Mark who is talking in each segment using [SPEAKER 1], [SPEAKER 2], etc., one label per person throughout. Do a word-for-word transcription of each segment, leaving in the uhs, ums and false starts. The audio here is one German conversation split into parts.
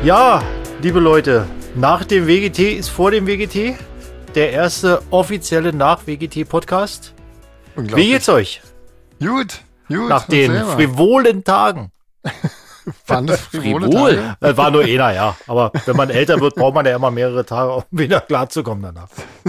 [SPEAKER 1] Ja, liebe Leute, nach dem W G T ist vor dem W G T. Der erste offizielle Nach-W G T-Podcast. Wie geht's euch?
[SPEAKER 2] Gut, gut.
[SPEAKER 1] Nach den selber. frivolen Tagen.
[SPEAKER 2] Waren das frivole
[SPEAKER 1] Frivol?
[SPEAKER 2] Tage?
[SPEAKER 1] Das war nur einer, ja. Aber wenn man älter wird, braucht man ja immer mehrere Tage, um wieder klarzukommen danach.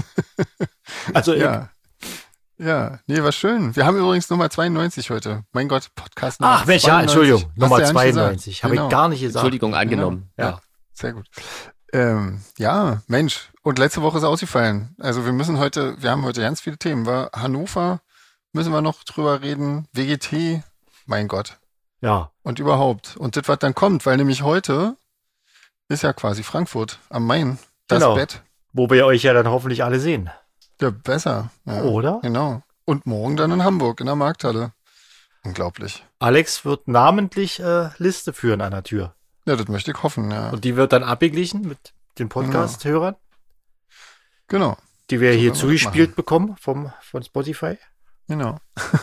[SPEAKER 1] Also
[SPEAKER 2] ja. Ja, nee, war schön. Wir haben übrigens Nummer zweiundneunzig heute. Mein Gott, Podcast Nummer
[SPEAKER 1] Ach Mensch, ja, Entschuldigung. Nummer zweiundneunzig. Habe
[SPEAKER 2] genau.
[SPEAKER 1] ich gar nicht gesagt.
[SPEAKER 3] Entschuldigung, angenommen.
[SPEAKER 2] Genau. Ja, ja, sehr gut. Ähm, ja, Mensch. Und letzte Woche ist ausgefallen. Also wir müssen heute, wir haben heute ganz viele Themen. War Hannover, müssen wir noch drüber reden. W G T, mein Gott.
[SPEAKER 1] Ja.
[SPEAKER 2] Und überhaupt. Und das, was dann kommt, weil nämlich heute ist ja quasi Frankfurt am Main. Das
[SPEAKER 1] genau.
[SPEAKER 2] Bett.
[SPEAKER 1] Wo wir euch ja dann hoffentlich alle sehen.
[SPEAKER 2] Ja, besser. Ja,
[SPEAKER 1] oder?
[SPEAKER 2] Genau. Und morgen dann in Hamburg, in der Markthalle. Unglaublich.
[SPEAKER 1] Alex wird namentlich äh, Liste führen an der Tür.
[SPEAKER 2] Ja, das möchte ich hoffen, ja.
[SPEAKER 1] Und die wird dann abgeglichen mit den Podcast-Hörern.
[SPEAKER 2] Genau.
[SPEAKER 1] Die wir
[SPEAKER 2] so
[SPEAKER 1] hier zugespielt bekommen vom, von Spotify.
[SPEAKER 2] Genau.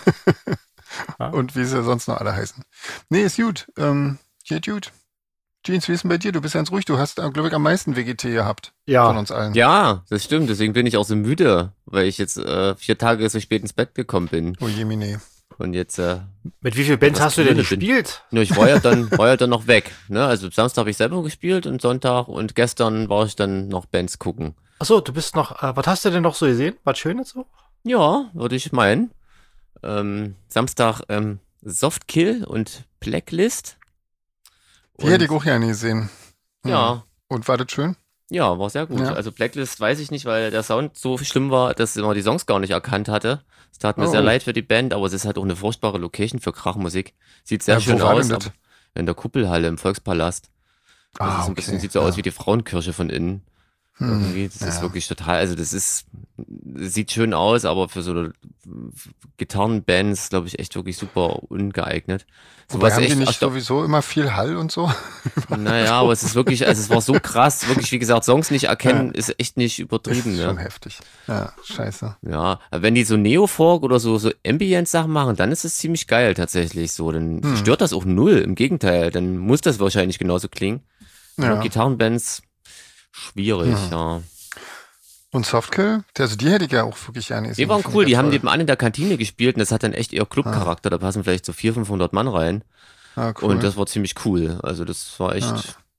[SPEAKER 1] ja.
[SPEAKER 2] Und wie sie sonst noch alle heißen. Nee, ist gut. Ähm, geht gut. Jeans, wie ist denn bei dir? Du bist ganz ruhig. Du hast, glaube ich, am meisten W G T gehabt.
[SPEAKER 1] Ja.
[SPEAKER 2] Von uns allen.
[SPEAKER 3] Ja, das stimmt. Deswegen bin ich auch so müde, weil ich jetzt äh, vier Tage so spät ins Bett gekommen bin.
[SPEAKER 2] Oh je, mine.
[SPEAKER 3] Und jetzt. Äh,
[SPEAKER 1] Mit wie vielen Bands hast du denn gespielt?
[SPEAKER 3] Nur ich war ja dann, war ja dann noch weg. Ne? Also Samstag habe ich selber gespielt und Sonntag und gestern war ich dann noch Bands gucken.
[SPEAKER 1] Achso, du bist noch. Äh, was hast du denn noch so gesehen? Was Schönes so?
[SPEAKER 3] Ja, würde ich meinen. Ähm, Samstag ähm, Softkill und Blacklist.
[SPEAKER 2] Die hätte ich auch gerne gesehen. Hm.
[SPEAKER 3] Ja.
[SPEAKER 2] Und war das schön?
[SPEAKER 3] Ja, war sehr gut. Ja. Also Blacklist weiß ich nicht, weil der Sound so schlimm war, dass man die Songs gar nicht erkannt hatte. Es tat mir oh. sehr leid für die Band, aber es ist halt auch eine furchtbare Location für Krachmusik. Sieht sehr ja, schön aus, aber in der Kuppelhalle im Volkspalast. Das
[SPEAKER 2] ah,
[SPEAKER 3] ist ein
[SPEAKER 2] okay.
[SPEAKER 3] bisschen, sieht so ja. aus wie die Frauenkirche von innen. Hm. Irgendwie, das ja. ist wirklich total, also das ist, das sieht schön aus, aber für so Gitarrenbands, glaube ich, echt wirklich super ungeeignet.
[SPEAKER 2] So was haben echt, die nicht sowieso immer viel Hall und so?
[SPEAKER 3] Naja, aber es ist wirklich, also es war so krass, wirklich, wie gesagt, Songs nicht erkennen, ja. ist echt nicht übertrieben.
[SPEAKER 2] Ist
[SPEAKER 3] ne?
[SPEAKER 2] schon heftig. Ja, scheiße.
[SPEAKER 3] Ja, wenn die so Neofolk oder so, so Ambient-Sachen machen, dann ist es ziemlich geil tatsächlich so. Dann hm. stört das auch null, im Gegenteil, dann muss das wahrscheinlich genauso klingen. Ja. Gitarrenbands, schwierig, hm. ja.
[SPEAKER 2] Und Softkill? Also die hätte ich ja auch wirklich gerne gesehen.
[SPEAKER 3] Die waren cool, die haben nebenan in der Kantine gespielt und das hat dann echt eher Club-Charakter, ah. da passen vielleicht so vierhundert, fünfhundert Mann rein.
[SPEAKER 2] Ah, cool.
[SPEAKER 3] Und das war ziemlich cool, also das war echt,
[SPEAKER 2] ah.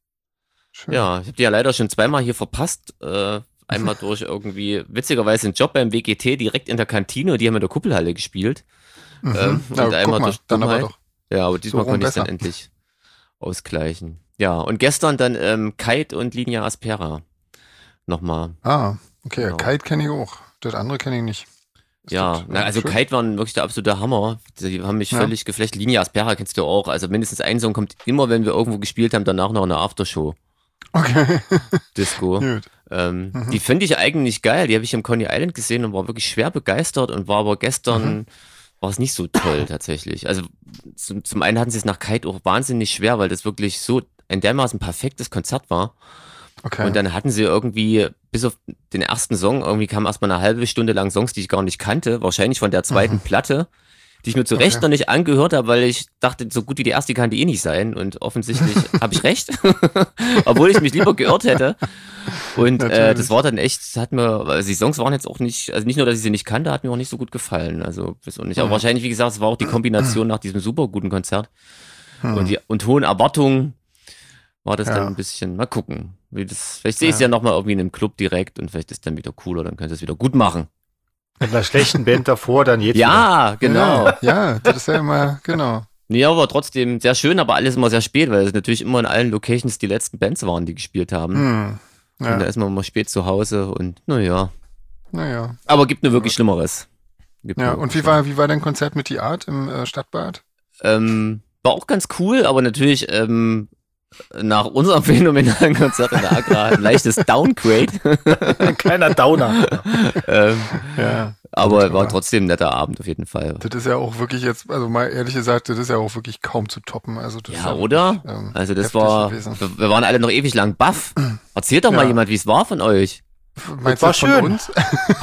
[SPEAKER 3] ja, ich habe die ja leider schon zweimal hier verpasst, äh, einmal durch irgendwie, witzigerweise einen Job beim W G T direkt in der Kantine, die haben in der Kuppelhalle gespielt.
[SPEAKER 2] Mhm.
[SPEAKER 3] Ähm,
[SPEAKER 2] ja,
[SPEAKER 3] und einmal
[SPEAKER 2] mal,
[SPEAKER 3] durch
[SPEAKER 2] dann aber doch.
[SPEAKER 3] Ja, aber diesmal
[SPEAKER 2] so
[SPEAKER 3] konnte ich es dann
[SPEAKER 2] besser.
[SPEAKER 3] endlich ausgleichen. Ja, und gestern dann ähm, Kite und Linia Aspera nochmal.
[SPEAKER 2] Ah, okay,
[SPEAKER 3] genau.
[SPEAKER 2] Kite kenne ich auch. Das andere kenne ich nicht. Ist
[SPEAKER 3] ja, na, also schön? Kite waren wirklich der absolute Hammer. Die haben mich ja. völlig geflecht. Linia Aspera kennst du auch. Also mindestens ein Song kommt immer, wenn wir irgendwo gespielt haben, danach noch eine Aftershow.
[SPEAKER 2] Okay.
[SPEAKER 3] Disco. ähm, mhm. Die finde ich eigentlich geil. Die habe ich im Coney Island gesehen und war wirklich schwer begeistert und war aber gestern mhm. war es nicht so toll tatsächlich. Also zum, zum einen hatten sie es nach Kite auch wahnsinnig schwer, weil das wirklich so ein dermaßen perfektes Konzert war.
[SPEAKER 2] Okay.
[SPEAKER 3] Und dann hatten sie irgendwie, bis auf den ersten Song, irgendwie kamen erstmal eine halbe Stunde lang Songs, die ich gar nicht kannte, wahrscheinlich von der zweiten mhm. Platte, die ich mir zu Recht okay. noch nicht angehört habe, weil ich dachte, so gut wie die erste kann die eh nicht sein. Und offensichtlich habe ich recht, obwohl ich mich lieber geirrt hätte. Und äh, das war dann echt, das hat mir, also die Songs waren jetzt auch nicht, also nicht nur, dass ich sie nicht kannte, hat mir auch nicht so gut gefallen. Also bis auch nicht. Aber mhm. wahrscheinlich, wie gesagt, es war auch die Kombination nach diesem super guten Konzert mhm. und die und hohen Erwartungen. War das ja. dann ein bisschen, mal gucken. Wie das, vielleicht sehe ich es ja, ja nochmal irgendwie in einem Club direkt und vielleicht ist dann wieder cooler, dann könnt ihr es wieder gut machen.
[SPEAKER 1] Mit einer schlechten Band davor, dann jetzt
[SPEAKER 3] Ja, wieder. genau.
[SPEAKER 2] Ja, ja, das ist ja immer, genau.
[SPEAKER 3] Nee, aber trotzdem sehr schön, aber alles immer sehr spät, weil es natürlich immer in allen Locations die letzten Bands waren, die gespielt haben.
[SPEAKER 2] Hm, ja.
[SPEAKER 3] Und da ist man immer spät zu Hause und naja.
[SPEAKER 2] Naja.
[SPEAKER 3] Aber gibt nur wirklich Schlimmeres. Gibt
[SPEAKER 2] ja, und wie war, wie war dein Konzert mit die Art im äh, Stadtbad?
[SPEAKER 3] Ähm, war auch ganz cool, aber natürlich, ähm, nach unserem phänomenalen Konzert in der Agra ein leichtes Downgrade.
[SPEAKER 1] Ein kleiner Downer.
[SPEAKER 3] ähm,
[SPEAKER 2] ja.
[SPEAKER 3] Aber war trotzdem ein netter Abend auf jeden Fall.
[SPEAKER 2] Das ist ja auch wirklich jetzt, also mal ehrlich gesagt, das ist ja auch wirklich kaum zu toppen. Also das
[SPEAKER 3] ja,
[SPEAKER 2] ist ja
[SPEAKER 3] oder?
[SPEAKER 2] Wirklich, ähm,
[SPEAKER 3] also das war, wir, wir waren alle noch ewig lang baff. Erzählt doch ja. mal jemand, wie es war von euch.
[SPEAKER 2] Meinst
[SPEAKER 1] das war
[SPEAKER 2] von
[SPEAKER 1] schön.
[SPEAKER 2] Uns?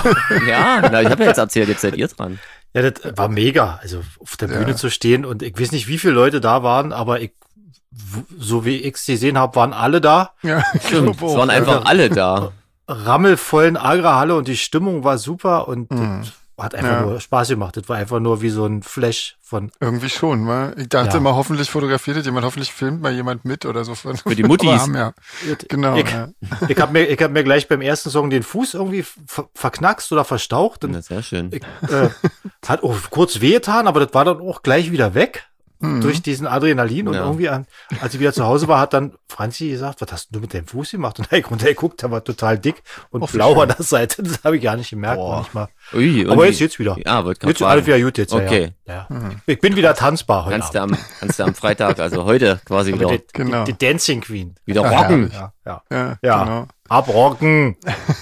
[SPEAKER 3] Ja, na, ich habe ja jetzt erzählt, jetzt seid ihr dran.
[SPEAKER 1] Ja, das war mega. Also auf der Bühne
[SPEAKER 2] ja.
[SPEAKER 1] zu stehen und ich weiß nicht, wie viele Leute da waren, aber ich so wie ich es gesehen habe, waren alle da.
[SPEAKER 2] Ja,
[SPEAKER 3] Stimmt, es waren einfach alle da.
[SPEAKER 1] Rammelvollen Agra-Halle und die Stimmung war super und
[SPEAKER 2] Mhm.
[SPEAKER 1] hat einfach
[SPEAKER 2] Ja.
[SPEAKER 1] nur Spaß gemacht. Das war einfach nur wie so ein Flash von.
[SPEAKER 2] Irgendwie schon, wa? Ich dachte
[SPEAKER 1] Ja.
[SPEAKER 2] immer, hoffentlich fotografiert das jemand, hoffentlich filmt mal jemand mit oder so. Für,
[SPEAKER 3] Für die Muttis.
[SPEAKER 2] Aber haben ja, genau.
[SPEAKER 1] Ich,
[SPEAKER 2] ja.
[SPEAKER 1] ich habe mir, ich hab mir gleich beim ersten Song den Fuß irgendwie ver verknackst oder verstaucht. Und
[SPEAKER 3] Ja, sehr schön.
[SPEAKER 1] ich, äh, hat auch kurz wehgetan, aber das war dann auch gleich wieder weg.
[SPEAKER 2] Mhm.
[SPEAKER 1] Durch diesen Adrenalin und
[SPEAKER 3] Ja.
[SPEAKER 1] irgendwie, an, als ich wieder zu Hause war, hat dann Franzi gesagt, was hast du mit deinem Fuß gemacht? Und da ich runtergeguckt, der war total dick und
[SPEAKER 2] Oh, wie
[SPEAKER 1] blau
[SPEAKER 2] schön.
[SPEAKER 1] an der Seite. Das habe ich gar nicht gemerkt.
[SPEAKER 2] Boah.
[SPEAKER 1] Noch nicht mal.
[SPEAKER 3] Ui, und
[SPEAKER 1] Aber
[SPEAKER 3] wie-
[SPEAKER 1] jetzt jetzt wieder.
[SPEAKER 3] Ja, wollte gerade
[SPEAKER 1] Jetzt alles
[SPEAKER 3] fragen.
[SPEAKER 1] wieder gut jetzt.
[SPEAKER 3] Okay.
[SPEAKER 1] Ja, ja.
[SPEAKER 2] Mhm.
[SPEAKER 1] Ich bin wieder tanzbar heute
[SPEAKER 3] Kannst du,
[SPEAKER 1] Abend.
[SPEAKER 3] am, kannst du am Freitag, also heute quasi wieder,
[SPEAKER 1] Die,
[SPEAKER 2] Genau.
[SPEAKER 1] die, die Dancing Queen.
[SPEAKER 3] wieder
[SPEAKER 2] Ja,
[SPEAKER 3] rocken.
[SPEAKER 1] Ja, ja.
[SPEAKER 2] Ja,
[SPEAKER 1] Ja.
[SPEAKER 2] genau.
[SPEAKER 1] Abrocken.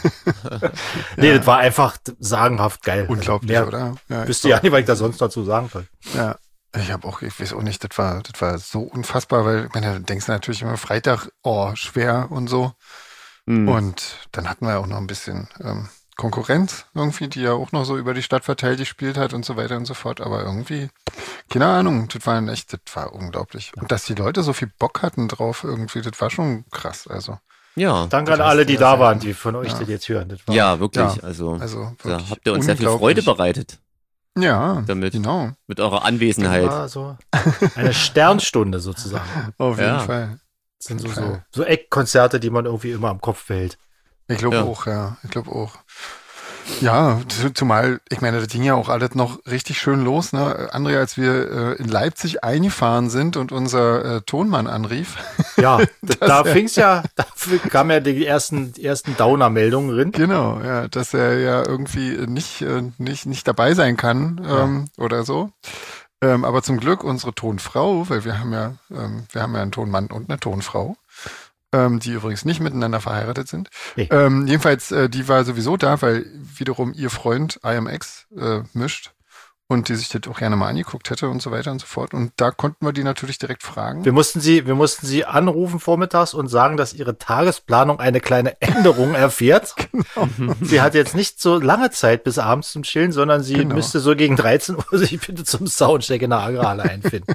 [SPEAKER 1] Nee, das war einfach sagenhaft geil.
[SPEAKER 2] Unglaublich,
[SPEAKER 1] Mehr
[SPEAKER 2] oder? Ja,
[SPEAKER 1] wüsste ja nicht, was ich da sonst dazu sagen soll.
[SPEAKER 2] Ja, ich habe auch, ich weiß auch nicht, das war, das war so unfassbar, weil, ich meine, du denkst natürlich immer Freitag, oh, schwer und so.
[SPEAKER 3] Hm.
[SPEAKER 2] Und dann hatten wir ja auch noch ein bisschen ähm, Konkurrenz irgendwie, die ja auch noch so über die Stadt verteilt gespielt hat und so weiter und so fort. Aber irgendwie, keine Ahnung, das war echt, das war unglaublich. Und dass die Leute so viel Bock hatten drauf irgendwie, das war schon krass. Also,
[SPEAKER 3] Ja,
[SPEAKER 1] Danke an
[SPEAKER 2] Das
[SPEAKER 1] alle,
[SPEAKER 2] heißt,
[SPEAKER 1] die
[SPEAKER 2] sehr,
[SPEAKER 1] da
[SPEAKER 2] sehr
[SPEAKER 1] waren,
[SPEAKER 2] gut.
[SPEAKER 1] die von euch
[SPEAKER 2] Ja.
[SPEAKER 1] das jetzt hören. Das war,
[SPEAKER 3] ja, wirklich.
[SPEAKER 2] Ja.
[SPEAKER 3] Also,
[SPEAKER 2] also
[SPEAKER 3] da
[SPEAKER 2] wirklich
[SPEAKER 3] habt ihr uns sehr viel Freude
[SPEAKER 2] unglaublich.
[SPEAKER 3] bereitet
[SPEAKER 2] Ja,
[SPEAKER 3] damit.
[SPEAKER 2] genau,
[SPEAKER 3] mit eurer
[SPEAKER 1] das
[SPEAKER 3] Anwesenheit.
[SPEAKER 1] war so eine Sternstunde sozusagen.
[SPEAKER 2] auf jeden
[SPEAKER 3] Ja.
[SPEAKER 2] Fall.
[SPEAKER 1] Das sind so, so, so Eckkonzerte, die man irgendwie immer am Kopf behält.
[SPEAKER 2] Ich glaube
[SPEAKER 3] Ja.
[SPEAKER 2] auch, ja. Ich glaube auch. Ja, zu- zumal, ich meine, das ging ja auch alles noch richtig schön los, ne? Andrea, als wir äh, in Leipzig eingefahren sind und unser äh, Tonmann anrief.
[SPEAKER 1] Ja, da
[SPEAKER 2] er-
[SPEAKER 1] fing's ja, da kamen ja die ersten, die ersten Downer-Meldungen drin.
[SPEAKER 2] Genau, ja, dass er ja irgendwie nicht, äh, nicht, nicht dabei sein kann ähm, oder so. Ähm, aber zum Glück unsere Tonfrau, weil wir haben ja, ähm, wir haben ja einen Tonmann und eine Tonfrau, ähm, die übrigens nicht miteinander verheiratet sind.
[SPEAKER 1] Nee.
[SPEAKER 2] Ähm, jedenfalls, äh, die war sowieso da, weil wiederum ihr Freund I M X äh, mischt und die sich das auch gerne mal angeguckt hätte und so weiter und so fort. Und da konnten wir die natürlich direkt fragen.
[SPEAKER 1] Wir mussten sie, wir mussten sie anrufen vormittags und sagen, dass ihre Tagesplanung eine kleine Änderung erfährt. Sie hat jetzt nicht so lange Zeit bis abends zum Chillen, sondern sie
[SPEAKER 2] Genau.
[SPEAKER 1] müsste so gegen dreizehn Uhr sich bitte zum Soundcheck in der Agrarhalle einfinden.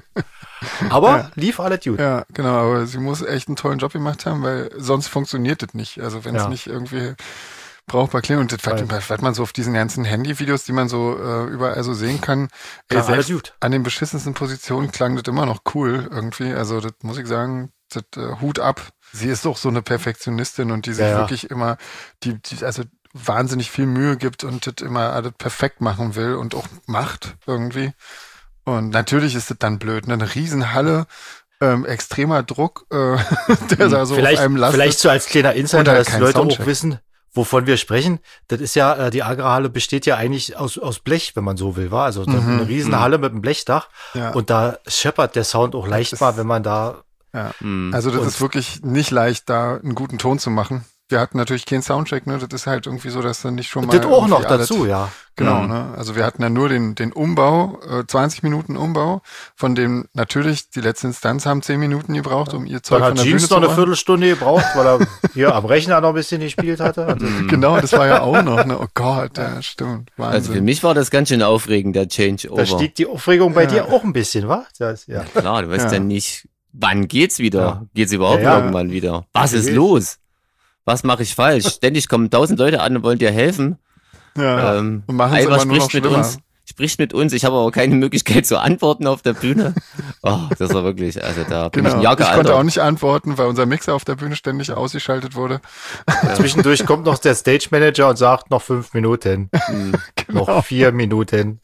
[SPEAKER 1] Aber
[SPEAKER 2] Ja.
[SPEAKER 1] lief alles gut.
[SPEAKER 2] Ja, genau, aber sie muss echt einen tollen Job gemacht haben, weil sonst funktioniert das nicht. Also wenn es
[SPEAKER 1] Ja.
[SPEAKER 2] nicht irgendwie brauchbar klingt und das,
[SPEAKER 1] Weil-
[SPEAKER 2] was, was man so auf diesen ganzen Handyvideos, die man so äh, überall so sehen kann, ey,
[SPEAKER 1] Klang alles
[SPEAKER 2] selbst
[SPEAKER 1] gut.
[SPEAKER 2] an den beschissensten Positionen klang das immer noch cool irgendwie. Also das muss ich sagen, das äh, Hut ab. Sie ist doch so eine Perfektionistin und die sich
[SPEAKER 1] Ja, ja.
[SPEAKER 2] wirklich immer, die, die also wahnsinnig viel Mühe gibt und das immer alles perfekt machen will und auch macht irgendwie. Und natürlich ist das dann blöd, ne? Eine Riesenhalle, ähm, extremer Druck, äh, der da so
[SPEAKER 1] vielleicht,
[SPEAKER 2] auf einem lastet.
[SPEAKER 1] vielleicht so als kleiner Insider,
[SPEAKER 2] Und halt
[SPEAKER 1] dass die
[SPEAKER 2] kein
[SPEAKER 1] Leute
[SPEAKER 2] Soundcheck.
[SPEAKER 1] auch wissen, wovon wir sprechen. Das ist ja, äh, die Agrarhalle besteht ja eigentlich aus, aus Blech, wenn man so will, war. Also da-
[SPEAKER 2] Mhm,
[SPEAKER 1] eine Riesenhalle mit einem Blechdach.
[SPEAKER 2] Ja.
[SPEAKER 1] Und da scheppert der Sound auch leicht
[SPEAKER 2] ist-
[SPEAKER 1] mal, wenn man da.
[SPEAKER 2] Ja.
[SPEAKER 3] Hm.
[SPEAKER 2] Also das
[SPEAKER 1] Und-
[SPEAKER 2] ist wirklich nicht leicht, da einen guten Ton zu machen. Wir hatten natürlich keinen Soundcheck, ne? Das ist halt irgendwie so, dass dann nicht schon mal
[SPEAKER 1] Das auch noch
[SPEAKER 2] irgendwie alles-
[SPEAKER 1] dazu, ja.
[SPEAKER 2] Genau,
[SPEAKER 3] Mhm.
[SPEAKER 2] ne? Also wir hatten ja nur den, den Umbau, äh, zwanzig Minuten Umbau, von dem natürlich die letzte Instanz haben zehn Minuten gebraucht, um ihr Zeug
[SPEAKER 1] Dann
[SPEAKER 2] von
[SPEAKER 1] hat
[SPEAKER 2] der Bühne
[SPEAKER 1] Jeans
[SPEAKER 2] zu
[SPEAKER 1] noch eine
[SPEAKER 2] räumen.
[SPEAKER 1] Viertelstunde gebraucht, weil er hier am Rechner noch ein bisschen gespielt hatte. Also,
[SPEAKER 2] Genau, das war ja auch noch, ne? Oh Gott, ja, stimmt. Wahnsinn.
[SPEAKER 3] Also für mich war das ganz schön aufregend, der
[SPEAKER 1] da
[SPEAKER 3] Changeover.
[SPEAKER 1] stieg die Aufregung bei
[SPEAKER 2] Ja.
[SPEAKER 1] dir auch ein bisschen, wa? Das, ja.
[SPEAKER 3] Klar, du weißt
[SPEAKER 2] Ja.
[SPEAKER 3] ja nicht, wann geht's wieder?
[SPEAKER 1] Ja.
[SPEAKER 3] Geht's überhaupt
[SPEAKER 1] Ja, ja.
[SPEAKER 3] irgendwann wieder? Was
[SPEAKER 1] Ja,
[SPEAKER 3] ist
[SPEAKER 1] geht.
[SPEAKER 3] los? Was mache ich falsch? Ständig kommen tausend Leute an und wollen dir helfen.
[SPEAKER 2] ja.
[SPEAKER 3] Ähm,
[SPEAKER 2] Und machen's
[SPEAKER 3] Alba
[SPEAKER 2] immer nur noch
[SPEAKER 3] spricht mit
[SPEAKER 2] schlimmer.
[SPEAKER 3] uns, spricht mit uns. Ich habe aber keine Möglichkeit zu antworten auf der Bühne. Oh, das war wirklich, also da bin ich
[SPEAKER 2] Genau.
[SPEAKER 3] ein Jahr
[SPEAKER 2] Ich konnte
[SPEAKER 3] gealtert.
[SPEAKER 2] auch nicht antworten, weil unser Mixer auf der Bühne ständig ausgeschaltet wurde.
[SPEAKER 1] Zwischendurch kommt noch der Stage Manager und sagt noch fünf Minuten,
[SPEAKER 3] Hm.
[SPEAKER 1] noch vier Minuten.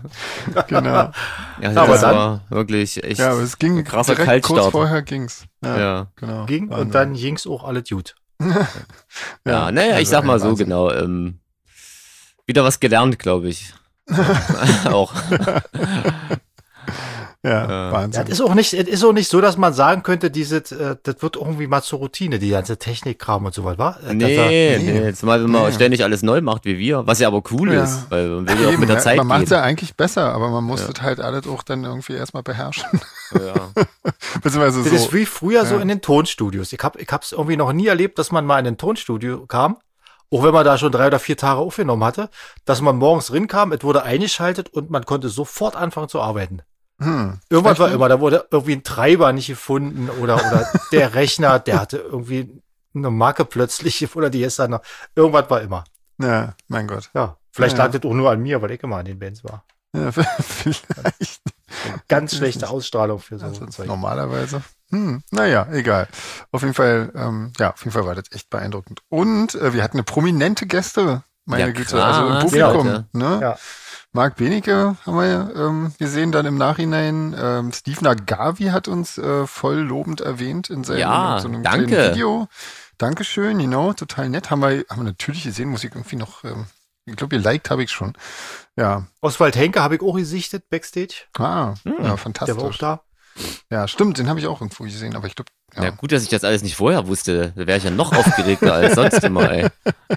[SPEAKER 2] Genau.
[SPEAKER 3] Ja,
[SPEAKER 1] Aber
[SPEAKER 3] das
[SPEAKER 1] dann-
[SPEAKER 3] war wirklich echt
[SPEAKER 2] Ja, aber es ging
[SPEAKER 3] ein krasser
[SPEAKER 2] direkt kurz
[SPEAKER 3] Kaltstart.
[SPEAKER 2] vorher ging's. Ja,
[SPEAKER 3] Ja.
[SPEAKER 2] genau.
[SPEAKER 1] Ging
[SPEAKER 2] Wahnsinn.
[SPEAKER 1] und dann ging's auch alles gut.
[SPEAKER 3] Ja, naja, ich
[SPEAKER 2] also
[SPEAKER 3] sag mal
[SPEAKER 2] ein
[SPEAKER 3] so
[SPEAKER 2] Wahnsinn.
[SPEAKER 3] genau. Ähm, wieder was gelernt, glaube ich. Auch.
[SPEAKER 2] Ja,
[SPEAKER 3] Äh,
[SPEAKER 1] Ja,
[SPEAKER 2] Wahnsinn.
[SPEAKER 1] das ist auch nicht, es ist auch nicht so, dass man sagen könnte, diese, äh, das wird irgendwie mal zur Routine, die ganze Technikkram und so weiter, wa? Äh, dass er-
[SPEAKER 3] Nee,
[SPEAKER 2] nee.
[SPEAKER 3] nee, zumal wenn man
[SPEAKER 2] Nee.
[SPEAKER 3] ständig alles neu macht wie wir, was ja aber cool
[SPEAKER 2] Ja.
[SPEAKER 3] ist, weil man will ja auch
[SPEAKER 2] Eben,
[SPEAKER 3] mit der
[SPEAKER 2] ja,
[SPEAKER 3] Zeit
[SPEAKER 2] man macht es
[SPEAKER 3] gehen.
[SPEAKER 2] ja eigentlich besser, aber man muss
[SPEAKER 3] Ja.
[SPEAKER 2] das halt alles auch dann irgendwie erstmal beherrschen.
[SPEAKER 3] Ja.
[SPEAKER 2] Beziehungsweise
[SPEAKER 1] Das
[SPEAKER 2] so.
[SPEAKER 1] ist wie früher so
[SPEAKER 2] Ja.
[SPEAKER 1] in den Tonstudios. Ich hab, ich hab's irgendwie noch nie erlebt, dass man mal in ein Tonstudio kam, auch wenn man da schon drei oder vier Tage aufgenommen hatte, dass man morgens rinkam, es wurde eingeschaltet und man konnte sofort anfangen zu arbeiten.
[SPEAKER 2] Hm.
[SPEAKER 1] Irgendwas war immer, da wurde irgendwie ein Treiber nicht gefunden oder, oder der Rechner, der hatte irgendwie eine Marke plötzlich oder die ist dann noch. Irgendwas war immer.
[SPEAKER 2] Ja, mein Gott.
[SPEAKER 1] Ja, vielleicht
[SPEAKER 2] Ja.
[SPEAKER 1] lag das auch nur an mir, weil ich immer an den Bands war.
[SPEAKER 2] Ja, vielleicht.
[SPEAKER 1] Ganz schlechte Ausstrahlung für so
[SPEAKER 2] Also
[SPEAKER 1] ein Zeug.
[SPEAKER 2] normalerweise. Hm, naja, egal. Auf jeden Fall, ähm, ja, auf jeden Fall war das echt beeindruckend. Und äh, wir hatten eine prominente Gäste, meine
[SPEAKER 3] Ja,
[SPEAKER 2] Güte,
[SPEAKER 3] krass,
[SPEAKER 2] also im Publikum.
[SPEAKER 3] Leute.
[SPEAKER 2] Ne?
[SPEAKER 1] Ja.
[SPEAKER 2] Marc Benecke haben wir ähm, gesehen dann im Nachhinein. Ähm, Steve Nagavi hat uns äh, voll lobend erwähnt in seinem
[SPEAKER 3] Ja,
[SPEAKER 2] in so einem
[SPEAKER 3] danke.
[SPEAKER 2] kleinen Video. Dankeschön, genau, total nett. Haben wir, haben wir natürlich gesehen, muss ich irgendwie noch, ähm, ich glaube, ihr liked habe ich schon. Ja,
[SPEAKER 1] Oswald Henke habe ich auch gesichtet, Backstage.
[SPEAKER 2] ah,
[SPEAKER 3] Hm,
[SPEAKER 2] ja,
[SPEAKER 1] Der war auch
[SPEAKER 2] fantastisch.
[SPEAKER 1] da.
[SPEAKER 2] Ja, stimmt, den habe ich auch irgendwo gesehen, aber ich glaube,
[SPEAKER 3] Ja.
[SPEAKER 2] ja,
[SPEAKER 3] gut, dass ich das alles nicht vorher wusste. Da wäre ich ja noch aufgeregter als sonst immer, ey.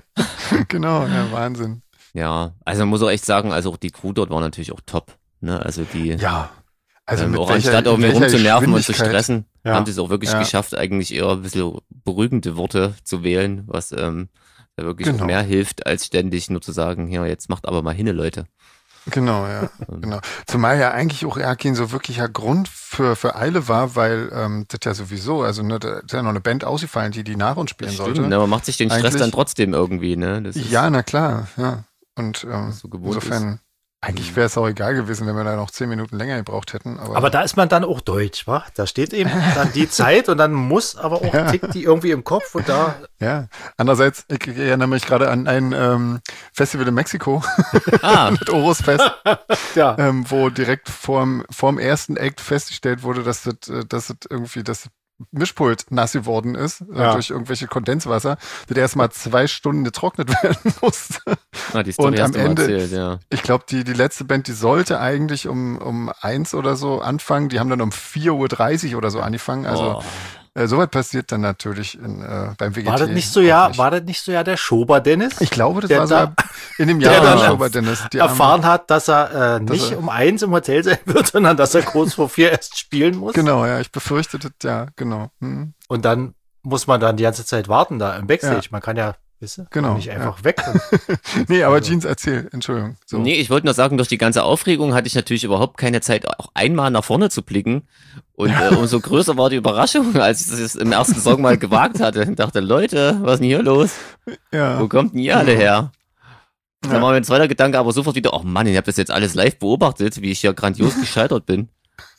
[SPEAKER 2] genau, ja, Wahnsinn.
[SPEAKER 3] Ja, also man muss auch echt sagen, also auch die Crew dort war natürlich auch top. Ne? Also die,
[SPEAKER 2] Ja, also
[SPEAKER 3] ähm,
[SPEAKER 2] mit
[SPEAKER 3] auch
[SPEAKER 2] welcher,
[SPEAKER 3] anstatt irgendwie
[SPEAKER 2] welcher
[SPEAKER 3] rumzunerven und zu
[SPEAKER 2] Geschwindigkeit.
[SPEAKER 3] stressen,
[SPEAKER 1] Ja.
[SPEAKER 3] haben sie es auch wirklich
[SPEAKER 2] Ja.
[SPEAKER 3] geschafft, eigentlich eher ein bisschen beruhigende Worte zu wählen, was ähm, da wirklich
[SPEAKER 2] Genau.
[SPEAKER 3] auch mehr hilft, als ständig nur zu sagen, ja, jetzt macht aber mal hinne, Leute.
[SPEAKER 2] Genau, ja, genau. Zumal ja eigentlich auch ja kein so wirklicher Grund für, für Eile war, weil ähm, das ja sowieso, also ne, da ist ja noch eine Band ausgefallen, die die nach uns spielen
[SPEAKER 3] Das
[SPEAKER 2] sollte.
[SPEAKER 3] stimmt, ne? Man macht sich den Stress
[SPEAKER 2] Eigentlich-
[SPEAKER 3] dann trotzdem irgendwie, ne? Das ist,
[SPEAKER 2] Ja, na klar, ja. Und ähm,
[SPEAKER 3] so gewohnt
[SPEAKER 2] insofern, eigentlich wäre es auch egal gewesen, wenn wir da noch zehn Minuten länger gebraucht hätten. Aber,
[SPEAKER 1] Aber da ist man dann auch deutsch, wa? Da steht eben dann die Zeit und dann muss aber auch
[SPEAKER 2] Ja.
[SPEAKER 1] tickt die irgendwie im Kopf und da.
[SPEAKER 2] ja, andererseits, ich erinnere mich gerade an ein ähm, Festival in Mexiko,
[SPEAKER 3] Ah,
[SPEAKER 2] das Orus-Fest,
[SPEAKER 1] Ja.
[SPEAKER 2] ähm, wo direkt vorm, vorm ersten Act festgestellt wurde, dass das, äh, dass das irgendwie das Mischpult nass geworden ist äh,
[SPEAKER 1] Ja.
[SPEAKER 2] durch irgendwelche Kondenswasser, das erstmal zwei Stunden getrocknet werden musste.
[SPEAKER 3] ah, die Story
[SPEAKER 2] Und am
[SPEAKER 3] hast du mal
[SPEAKER 2] Ende-
[SPEAKER 3] erzählt, ja.
[SPEAKER 2] Ich glaube, die, die letzte Band, die sollte eigentlich um, um eins oder so anfangen. Die haben dann um vier Uhr dreißig oder so angefangen. Also
[SPEAKER 3] Oh.
[SPEAKER 2] äh, sowas passiert dann natürlich in, äh, beim W G T.
[SPEAKER 1] War das nicht so
[SPEAKER 2] auch
[SPEAKER 1] ja,
[SPEAKER 2] nicht.
[SPEAKER 1] war das nicht so ja der Schober Dennis?
[SPEAKER 2] Ich glaube, das
[SPEAKER 1] der
[SPEAKER 2] war
[SPEAKER 1] da-
[SPEAKER 2] sogar in dem
[SPEAKER 1] der
[SPEAKER 2] Jahr
[SPEAKER 3] dann
[SPEAKER 2] der Show bei Dennis. Die arme-
[SPEAKER 1] erfahren hat, dass er äh, nicht
[SPEAKER 2] er-
[SPEAKER 1] um eins im Hotel sein wird, sondern dass er kurz vor vier erst spielen muss.
[SPEAKER 2] Genau, ja, ich befürchtete, ja, genau. Hm.
[SPEAKER 1] Und dann muss man dann die ganze Zeit warten da im Backstage.
[SPEAKER 2] Ja.
[SPEAKER 1] Man kann ja, wisst ihr,
[SPEAKER 2] Genau,
[SPEAKER 1] nicht
[SPEAKER 2] ja.
[SPEAKER 1] einfach weg. Und,
[SPEAKER 2] Nee, aber
[SPEAKER 1] Also-
[SPEAKER 2] Jeans, erzähl, Entschuldigung. So.
[SPEAKER 3] Nee, ich wollte nur sagen, durch die ganze Aufregung hatte ich natürlich überhaupt keine Zeit, auch einmal nach vorne zu blicken. Und äh, umso größer war die Überraschung, als ich das im ersten Song mal gewagt hatte. Ich dachte, Leute, was ist denn hier los?
[SPEAKER 2] Ja,
[SPEAKER 3] Wo kommt denn ihr alle her?
[SPEAKER 2] Ja.
[SPEAKER 3] Dann war mein zweiter Gedanke aber sofort wieder, oh Mann, ich habe das jetzt alles live beobachtet, wie ich hier grandios gescheitert bin.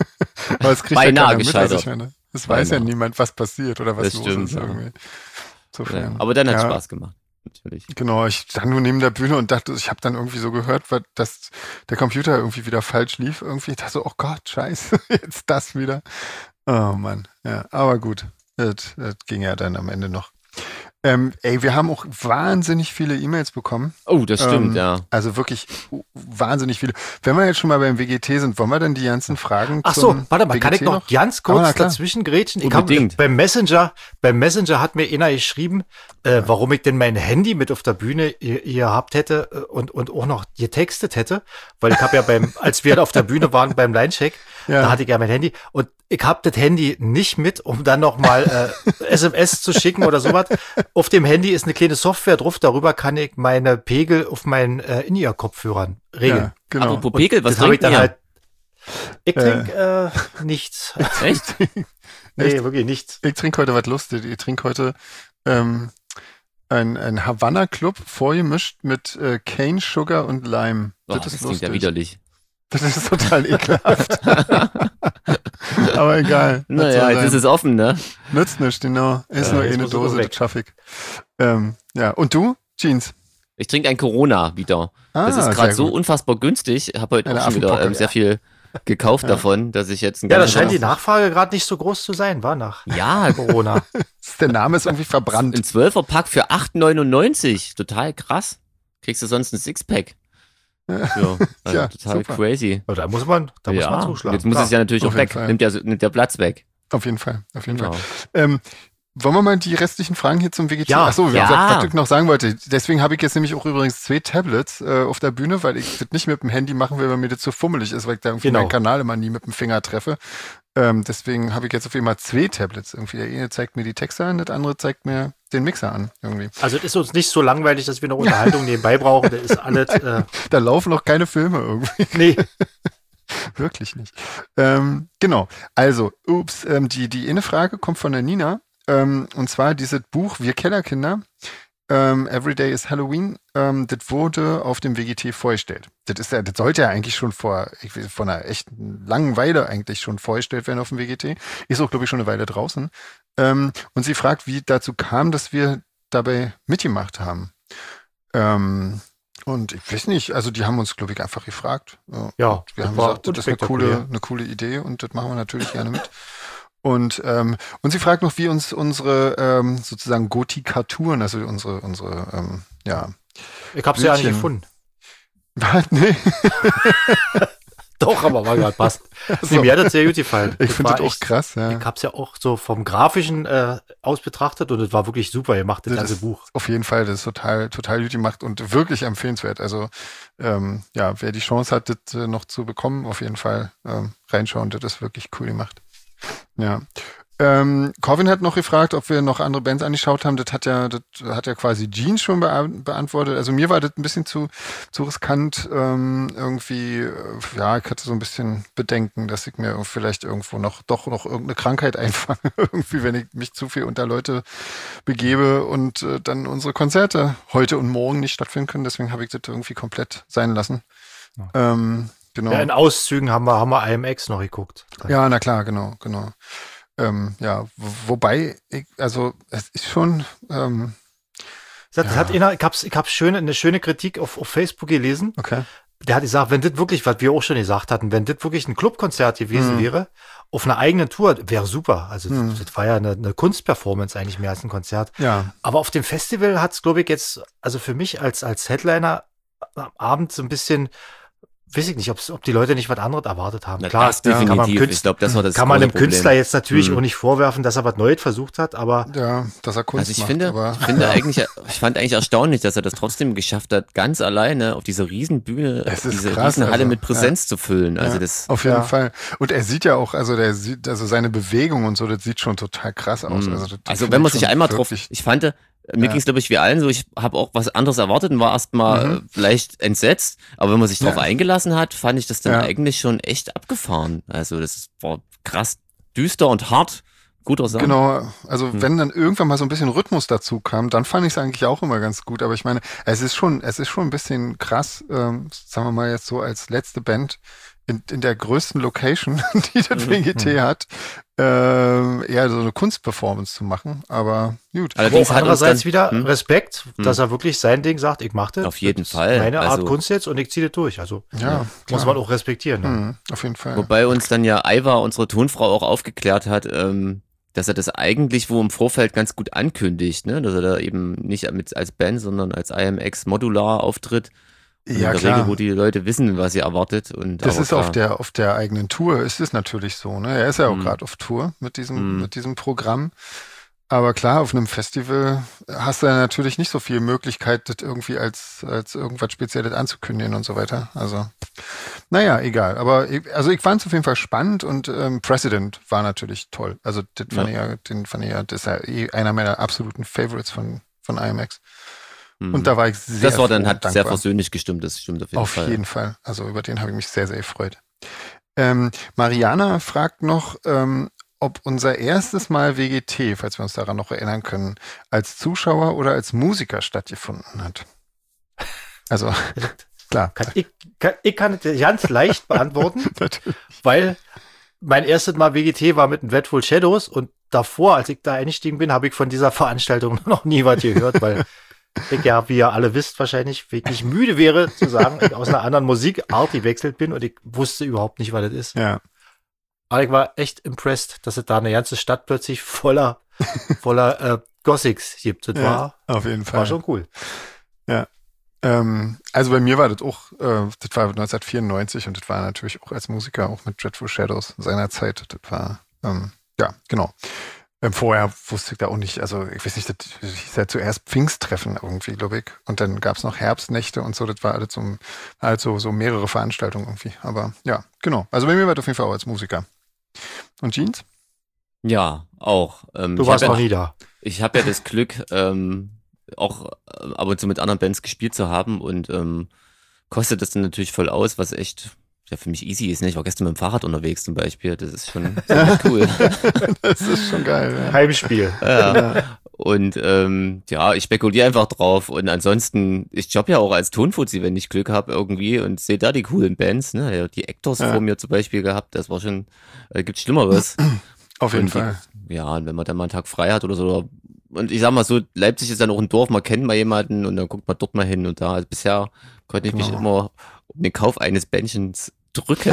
[SPEAKER 2] aber es kriegt
[SPEAKER 3] beinahe
[SPEAKER 2] ja keiner mit, also
[SPEAKER 3] gescheitert.
[SPEAKER 2] ich meine, es weiß ja
[SPEAKER 3] Beinahe.
[SPEAKER 2] niemand, was passiert oder was
[SPEAKER 3] Das
[SPEAKER 2] los
[SPEAKER 3] stimmt,
[SPEAKER 2] ist
[SPEAKER 3] ja.
[SPEAKER 2] irgendwie.
[SPEAKER 3] Ja,
[SPEAKER 2] Insofern.
[SPEAKER 3] aber dann hat es
[SPEAKER 2] Ja.
[SPEAKER 3] Spaß gemacht, natürlich.
[SPEAKER 2] Genau, ich stand nur neben der Bühne und dachte, ich habe dann irgendwie so gehört, weil- dass der Computer irgendwie wieder falsch lief. Irgendwie ich dachte so, oh Gott, scheiße, jetzt das wieder. Oh Mann, ja, aber gut, das, das ging ja dann am Ende noch. Ähm, ey, wir haben auch wahnsinnig viele E-Mails bekommen.
[SPEAKER 3] Oh, das stimmt,
[SPEAKER 2] Ähm,
[SPEAKER 3] ja.
[SPEAKER 2] Also wirklich wahnsinnig viele. Wenn wir jetzt schon mal beim W G T sind, wollen wir dann die ganzen Fragen
[SPEAKER 1] ach so,
[SPEAKER 2] zum
[SPEAKER 1] warte mal, kann
[SPEAKER 2] W G
[SPEAKER 1] ich
[SPEAKER 2] T
[SPEAKER 1] noch ganz
[SPEAKER 2] Aber na
[SPEAKER 1] kurz
[SPEAKER 2] klar.
[SPEAKER 1] dazwischen grätschen? Ich hab,
[SPEAKER 3] Unbedingt.
[SPEAKER 1] beim Messenger, beim Messenger hat mir einer geschrieben, äh, warum ich denn mein Handy mit auf der Bühne ge- gehabt hätte äh, und, und auch noch getextet hätte, weil ich habe ja beim, als wir auf der Bühne waren beim Linecheck,
[SPEAKER 2] Ja.
[SPEAKER 1] da hatte ich ja mein Handy und ich habe das Handy nicht mit, um dann noch mal äh, S M S zu schicken oder sowas. Auf dem Handy ist eine kleine Software drauf, darüber kann ich meine Pegel auf meinen äh, In-Ear-Kopfhörern regeln.
[SPEAKER 2] Ja, genau.
[SPEAKER 3] Apropos Pegel, was
[SPEAKER 1] das habe ich
[SPEAKER 3] trinkt
[SPEAKER 1] dann
[SPEAKER 3] ihr?
[SPEAKER 1] halt. Ich trinke äh, nichts.
[SPEAKER 3] Echt?
[SPEAKER 1] Nee, wirklich nichts.
[SPEAKER 2] Ich trinke heute was Lustiges. Ich trinke heute ähm, ein, ein Havanna Club vorgemischt mit äh, Cane Sugar und Lime.
[SPEAKER 3] Oh, das, klingt ja widerlich.
[SPEAKER 2] Das ist total ekelhaft. Aber egal. Was
[SPEAKER 3] Naja,
[SPEAKER 2] soll
[SPEAKER 3] jetzt ist
[SPEAKER 2] sein?
[SPEAKER 3] es offen, ne?
[SPEAKER 2] Nützt nichts, genau. Ist
[SPEAKER 1] Ja,
[SPEAKER 2] nur
[SPEAKER 1] jetzt
[SPEAKER 2] eine
[SPEAKER 1] muss er
[SPEAKER 2] Dose,
[SPEAKER 1] weg.
[SPEAKER 2] das schaff ich. Ähm, ja, und du? Jeans?
[SPEAKER 3] Ich trinke ein Corona wieder.
[SPEAKER 2] Ah,
[SPEAKER 3] Das ist
[SPEAKER 2] sehr
[SPEAKER 3] gerade so
[SPEAKER 2] gut.
[SPEAKER 3] unfassbar günstig. Ich habe heute
[SPEAKER 2] Eine
[SPEAKER 3] auch schon wieder
[SPEAKER 2] Affenpocke.
[SPEAKER 3] ähm, sehr viel gekauft davon, dass ich jetzt ein
[SPEAKER 1] Ja, da
[SPEAKER 3] ganzes-
[SPEAKER 1] scheint die Nachfrage gerade nicht so groß zu sein, war nach
[SPEAKER 3] Ja,
[SPEAKER 1] Corona.
[SPEAKER 2] Der Name ist irgendwie verbrannt.
[SPEAKER 3] ein Zwölfer-Pack für acht neunundneunzig. Total krass. Kriegst du sonst ein Sixpack. Ja, also
[SPEAKER 2] Ja,
[SPEAKER 3] total
[SPEAKER 2] super.
[SPEAKER 3] crazy.
[SPEAKER 1] Aber da muss man, da muss
[SPEAKER 3] Ja,
[SPEAKER 1] man
[SPEAKER 3] und
[SPEAKER 1] zuschlagen.
[SPEAKER 3] jetzt muss es ja natürlich
[SPEAKER 2] auf
[SPEAKER 3] auch
[SPEAKER 2] jeden
[SPEAKER 3] weg.
[SPEAKER 2] Fall.
[SPEAKER 3] Nimmt der, nimmt der Platz weg.
[SPEAKER 2] Auf jeden Fall, auf jeden
[SPEAKER 3] Genau.
[SPEAKER 2] Fall. Ähm, wollen wir mal die restlichen Fragen hier zum W G T?
[SPEAKER 1] Ja.
[SPEAKER 2] Achso,
[SPEAKER 3] Ja.
[SPEAKER 2] was, was ich noch sagen wollte. Deswegen habe ich jetzt nämlich auch übrigens zwei Tablets äh, auf der Bühne, weil ich das nicht mit dem Handy machen will, weil mir das zu fummelig ist, weil ich da irgendwie
[SPEAKER 1] Genau.
[SPEAKER 2] meinen Kanal immer nie mit dem Finger treffe. Ähm, deswegen habe ich jetzt auf jeden Fall zwei Tablets. Irgendwie der eine zeigt mir die Texte an, das andere zeigt mir den Mixer an. Irgendwie.
[SPEAKER 1] Also es ist uns nicht so langweilig, dass wir eine Unterhaltung nebenbei brauchen. Das ist alles, äh,
[SPEAKER 2] Da laufen noch keine Filme irgendwie.
[SPEAKER 1] nee.
[SPEAKER 2] Wirklich nicht. Ähm, genau. Also, ups, ähm, die, die eine Frage kommt von der Nina. Ähm, und zwar dieses Buch Wir Kellerkinder. Ähm, Everyday is Halloween. Ähm, das wurde auf dem W G T vorgestellt. Das ist ja, das sollte ja eigentlich schon vor, ich weiß, vor einer echt langen Weile eigentlich schon vorgestellt werden auf dem W G T. Ist auch, glaube ich, schon eine Weile draußen. Ähm, und sie fragt, wie dazu kam, dass wir dabei mitgemacht haben. Ähm, Und ich weiß nicht, also die haben uns, glaube ich, einfach gefragt.
[SPEAKER 1] Ja,
[SPEAKER 2] wir haben gesagt, das ist eine coole, eine coole Idee und das machen wir natürlich gerne mit. Und, ähm, und sie fragt noch, wie uns unsere ähm, sozusagen Gotikaturen, also unsere, unsere, ähm, ja.
[SPEAKER 1] Ich hab's ja nicht gefunden.
[SPEAKER 2] Nee.
[SPEAKER 1] Doch, aber war gerade passt. Also, nee, mir hat das sehr gut gefallen.
[SPEAKER 2] Ich finde das auch echt krass, ja.
[SPEAKER 1] Ich hab's ja auch so vom Grafischen äh, aus betrachtet und es war wirklich super gemacht, das, das ganze Buch.
[SPEAKER 2] Auf jeden Fall, das ist total, total gut gemacht und wirklich empfehlenswert. Also, ähm, ja, wer die Chance hat, das äh, noch zu bekommen, auf jeden Fall ähm, reinschauen, das ist wirklich cool gemacht. Ja. Ähm, Corvin hat noch gefragt, ob wir noch andere Bands angeschaut haben. Das hat ja, das hat ja quasi Jeans schon bea- beantwortet. Also mir war das ein bisschen zu, zu riskant. Ähm, irgendwie, äh, ja, ich hatte so ein bisschen Bedenken, dass ich mir vielleicht irgendwo noch, doch noch irgendeine Krankheit einfange. Irgendwie, wenn ich mich zu viel unter Leute begebe und äh, dann unsere Konzerte heute und morgen nicht stattfinden können. Deswegen habe ich das irgendwie komplett sein lassen.
[SPEAKER 1] Ja.
[SPEAKER 2] Ähm, genau.
[SPEAKER 1] Ja, in Auszügen haben wir, haben wir I M X noch geguckt.
[SPEAKER 2] Ja, na klar, genau, genau. Ähm, ja, wo, wobei, ich, also es ist schon. Ähm,
[SPEAKER 1] das
[SPEAKER 2] ja.
[SPEAKER 1] hat einer, ich hab's, ich hab's schön, eine schöne Kritik auf, auf Facebook gelesen.
[SPEAKER 2] Okay.
[SPEAKER 1] Der hat gesagt, wenn das wirklich, was wir auch schon gesagt hatten, wenn das wirklich ein Clubkonzert gewesen
[SPEAKER 2] Mhm.
[SPEAKER 1] wäre, auf einer eigenen Tour, wäre super. Also
[SPEAKER 2] Mhm.
[SPEAKER 1] das, das war ja eine, eine Kunstperformance eigentlich mehr als ein Konzert.
[SPEAKER 2] Ja.
[SPEAKER 1] Aber auf dem Festival hat's, glaube ich, jetzt, also für mich als, als Headliner am Abend so ein bisschen, weiß ich nicht, ob's, ob die Leute nicht was anderes erwartet haben.
[SPEAKER 3] Na,
[SPEAKER 1] Klar,
[SPEAKER 3] das
[SPEAKER 1] kann man,
[SPEAKER 3] definitiv.
[SPEAKER 1] Künstler,
[SPEAKER 3] Ich glaube, das war das
[SPEAKER 1] kann man
[SPEAKER 3] große
[SPEAKER 1] dem Künstler
[SPEAKER 3] Problem.
[SPEAKER 1] jetzt natürlich
[SPEAKER 3] Mhm.
[SPEAKER 1] auch nicht vorwerfen, dass er was Neues versucht hat, aber
[SPEAKER 2] Ja, dass er Kunst
[SPEAKER 3] Also ich
[SPEAKER 2] macht,
[SPEAKER 3] finde,
[SPEAKER 2] aber
[SPEAKER 3] ich finde eigentlich, ich fand eigentlich erstaunlich, dass er das trotzdem geschafft hat, ganz alleine auf dieser Riesenbühne,
[SPEAKER 2] Es ist
[SPEAKER 3] diese
[SPEAKER 2] krass,
[SPEAKER 3] Riesenhalle
[SPEAKER 2] also,
[SPEAKER 3] mit Präsenz zu füllen. Also
[SPEAKER 2] ja,
[SPEAKER 3] das,
[SPEAKER 2] auf jeden
[SPEAKER 1] Ja.
[SPEAKER 2] Fall. Und er sieht ja auch, also der sieht, also seine Bewegung und so, das sieht schon total krass aus.
[SPEAKER 3] Mhm.
[SPEAKER 2] Also, das
[SPEAKER 3] also
[SPEAKER 2] finde
[SPEAKER 3] wenn man
[SPEAKER 2] ich
[SPEAKER 3] sich
[SPEAKER 2] schon
[SPEAKER 3] einmal drauf,
[SPEAKER 2] wirklich-
[SPEAKER 3] ich fand, mir
[SPEAKER 2] Ja.
[SPEAKER 3] ging es glaube ich wie allen so, ich habe auch was anderes erwartet und war erstmal
[SPEAKER 2] Mhm.
[SPEAKER 3] äh, vielleicht entsetzt, aber wenn man sich drauf
[SPEAKER 2] Ja.
[SPEAKER 3] eingelassen hat, fand ich das dann
[SPEAKER 2] Ja.
[SPEAKER 3] eigentlich schon echt abgefahren. Also das war krass düster und hart, guter Song.
[SPEAKER 2] Genau, also
[SPEAKER 3] Hm.
[SPEAKER 2] wenn dann irgendwann mal so ein bisschen Rhythmus dazu kam, dann fand ich es eigentlich auch immer ganz gut. Aber ich meine, es ist schon, es ist schon ein bisschen krass, ähm, sagen wir mal jetzt so als letzte Band in, in der größten Location, die das W G T hat, ähm, eher so eine Kunstperformance zu machen. Aber gut.
[SPEAKER 3] Allerdings
[SPEAKER 1] auch
[SPEAKER 3] hat uns
[SPEAKER 1] andererseits
[SPEAKER 3] dann,
[SPEAKER 1] wieder
[SPEAKER 3] hm?
[SPEAKER 1] Respekt,
[SPEAKER 3] Hm.
[SPEAKER 1] dass er wirklich sein Ding sagt, ich mach das.
[SPEAKER 3] Auf jeden
[SPEAKER 1] das ist
[SPEAKER 3] Fall.
[SPEAKER 1] meine Art
[SPEAKER 3] Also-
[SPEAKER 1] Kunst jetzt und ich ziehe das durch. Also
[SPEAKER 2] Ja,
[SPEAKER 1] muss
[SPEAKER 2] klar.
[SPEAKER 1] man auch respektieren. Ne?
[SPEAKER 2] Mhm, auf jeden Fall.
[SPEAKER 3] Wobei uns dann ja Aiva, unsere Tonfrau, auch aufgeklärt hat, ähm, dass er das eigentlich wo im Vorfeld ganz gut ankündigt, ne? Dass er da eben nicht mit als Band, sondern als I M X modular auftritt. Und
[SPEAKER 2] Ja,
[SPEAKER 3] in der
[SPEAKER 2] klar.
[SPEAKER 3] Regel, wo die Leute wissen, was sie erwartet. Und
[SPEAKER 2] Das
[SPEAKER 3] aber
[SPEAKER 2] ist auf
[SPEAKER 3] klar,
[SPEAKER 2] der, auf der eigenen Tour, ist es natürlich so, ne? Er ist ja auch
[SPEAKER 3] Mhm.
[SPEAKER 2] gerade auf Tour mit diesem,
[SPEAKER 3] Mhm.
[SPEAKER 2] mit diesem Programm. Aber klar, auf einem Festival hast du ja natürlich nicht so viel Möglichkeit, das irgendwie als, als irgendwas Spezielles anzukündigen und so weiter. Also, naja, egal. Aber ich, also ich fand es auf jeden Fall spannend und ähm, President war natürlich toll. Also das fand ich ja, den fand ich ja, das ist ja eh einer meiner absoluten Favorites von, von I M X.
[SPEAKER 3] mhm.
[SPEAKER 2] Und da war ich sehr
[SPEAKER 3] das war dann
[SPEAKER 2] froh
[SPEAKER 3] hat
[SPEAKER 2] und
[SPEAKER 3] sehr
[SPEAKER 2] dankbar.
[SPEAKER 3] versöhnlich gestimmt, das stimmt auf jeden
[SPEAKER 2] Auf
[SPEAKER 3] Fall.
[SPEAKER 2] jeden Fall. Also über den habe ich mich sehr, sehr gefreut. Ähm, Mariana fragt noch, ähm, ob unser erstes Mal W G T, falls wir uns daran noch erinnern können, als Zuschauer oder als Musiker stattgefunden hat. Also, klar.
[SPEAKER 1] Kann ich, kann, ich kann es ganz leicht beantworten, weil mein erstes Mal W G T war mit den Dreadful Shadows und davor, als ich da eingestiegen bin, habe ich von dieser Veranstaltung noch nie was gehört, weil ich ja, wie ihr alle wisst, wahrscheinlich wirklich müde wäre zu sagen, ich aus einer anderen Musikart gewechselt bin und ich wusste überhaupt nicht, was das ist.
[SPEAKER 2] Ja.
[SPEAKER 1] Aber ich war echt impressed, dass es da eine ganze Stadt plötzlich voller, voller äh, Gothics gibt. Das
[SPEAKER 2] Ja,
[SPEAKER 1] war,
[SPEAKER 2] auf jeden Fall.
[SPEAKER 1] war schon cool.
[SPEAKER 2] Ähm, also bei mir war das auch, äh, das war neunzehnhundertvierundneunzig und das war natürlich auch als Musiker, auch mit Dreadful Shadows seinerzeit. Das war, ähm, ja, genau. Ähm, vorher wusste ich da auch nicht, also ich weiß nicht, das hieß ja zuerst Pfingsttreffen irgendwie, glaube ich. Und dann gab es noch Herbstnächte und so, das war alles so, also so mehrere Veranstaltungen irgendwie. Aber ja, genau. Also bei mir war das auf jeden Fall auch als Musiker. Und Jeans?
[SPEAKER 3] Ja, auch. Ähm,
[SPEAKER 1] Du
[SPEAKER 3] ich
[SPEAKER 1] warst
[SPEAKER 3] hab
[SPEAKER 1] noch
[SPEAKER 3] ja,
[SPEAKER 1] nie da.
[SPEAKER 3] Ich habe ja das Glück, ähm, auch äh, ab und zu mit anderen Bands gespielt zu haben und ähm, kostet das dann natürlich voll aus, was echt ja für mich easy ist. Ne? Ich war gestern mit dem Fahrrad unterwegs zum Beispiel. Das ist schon ziemlich cool.
[SPEAKER 2] Das ist schon geil. Ja.
[SPEAKER 1] Heimspiel.
[SPEAKER 3] Ja. Und ähm, ja, ich spekuliere einfach drauf. Und ansonsten, ich job ja auch als Tonfuzzi, wenn ich Glück habe irgendwie und sehe da die coolen Bands. Ne? Ja, die Actors
[SPEAKER 2] Ja.
[SPEAKER 3] vor mir zum Beispiel gehabt, das war schon, äh, gibt's Schlimmeres.
[SPEAKER 2] Auf jeden
[SPEAKER 3] Und die-
[SPEAKER 2] Fall.
[SPEAKER 3] Ja, und wenn man dann mal einen Tag frei hat oder so. Und ich sag mal so, Leipzig ist dann auch ein Dorf, man kennt mal jemanden und dann guckt man dort mal hin und da. Also bisher konnte ich mich
[SPEAKER 2] Genau.
[SPEAKER 3] immer um den Kauf eines Bändchens drücken.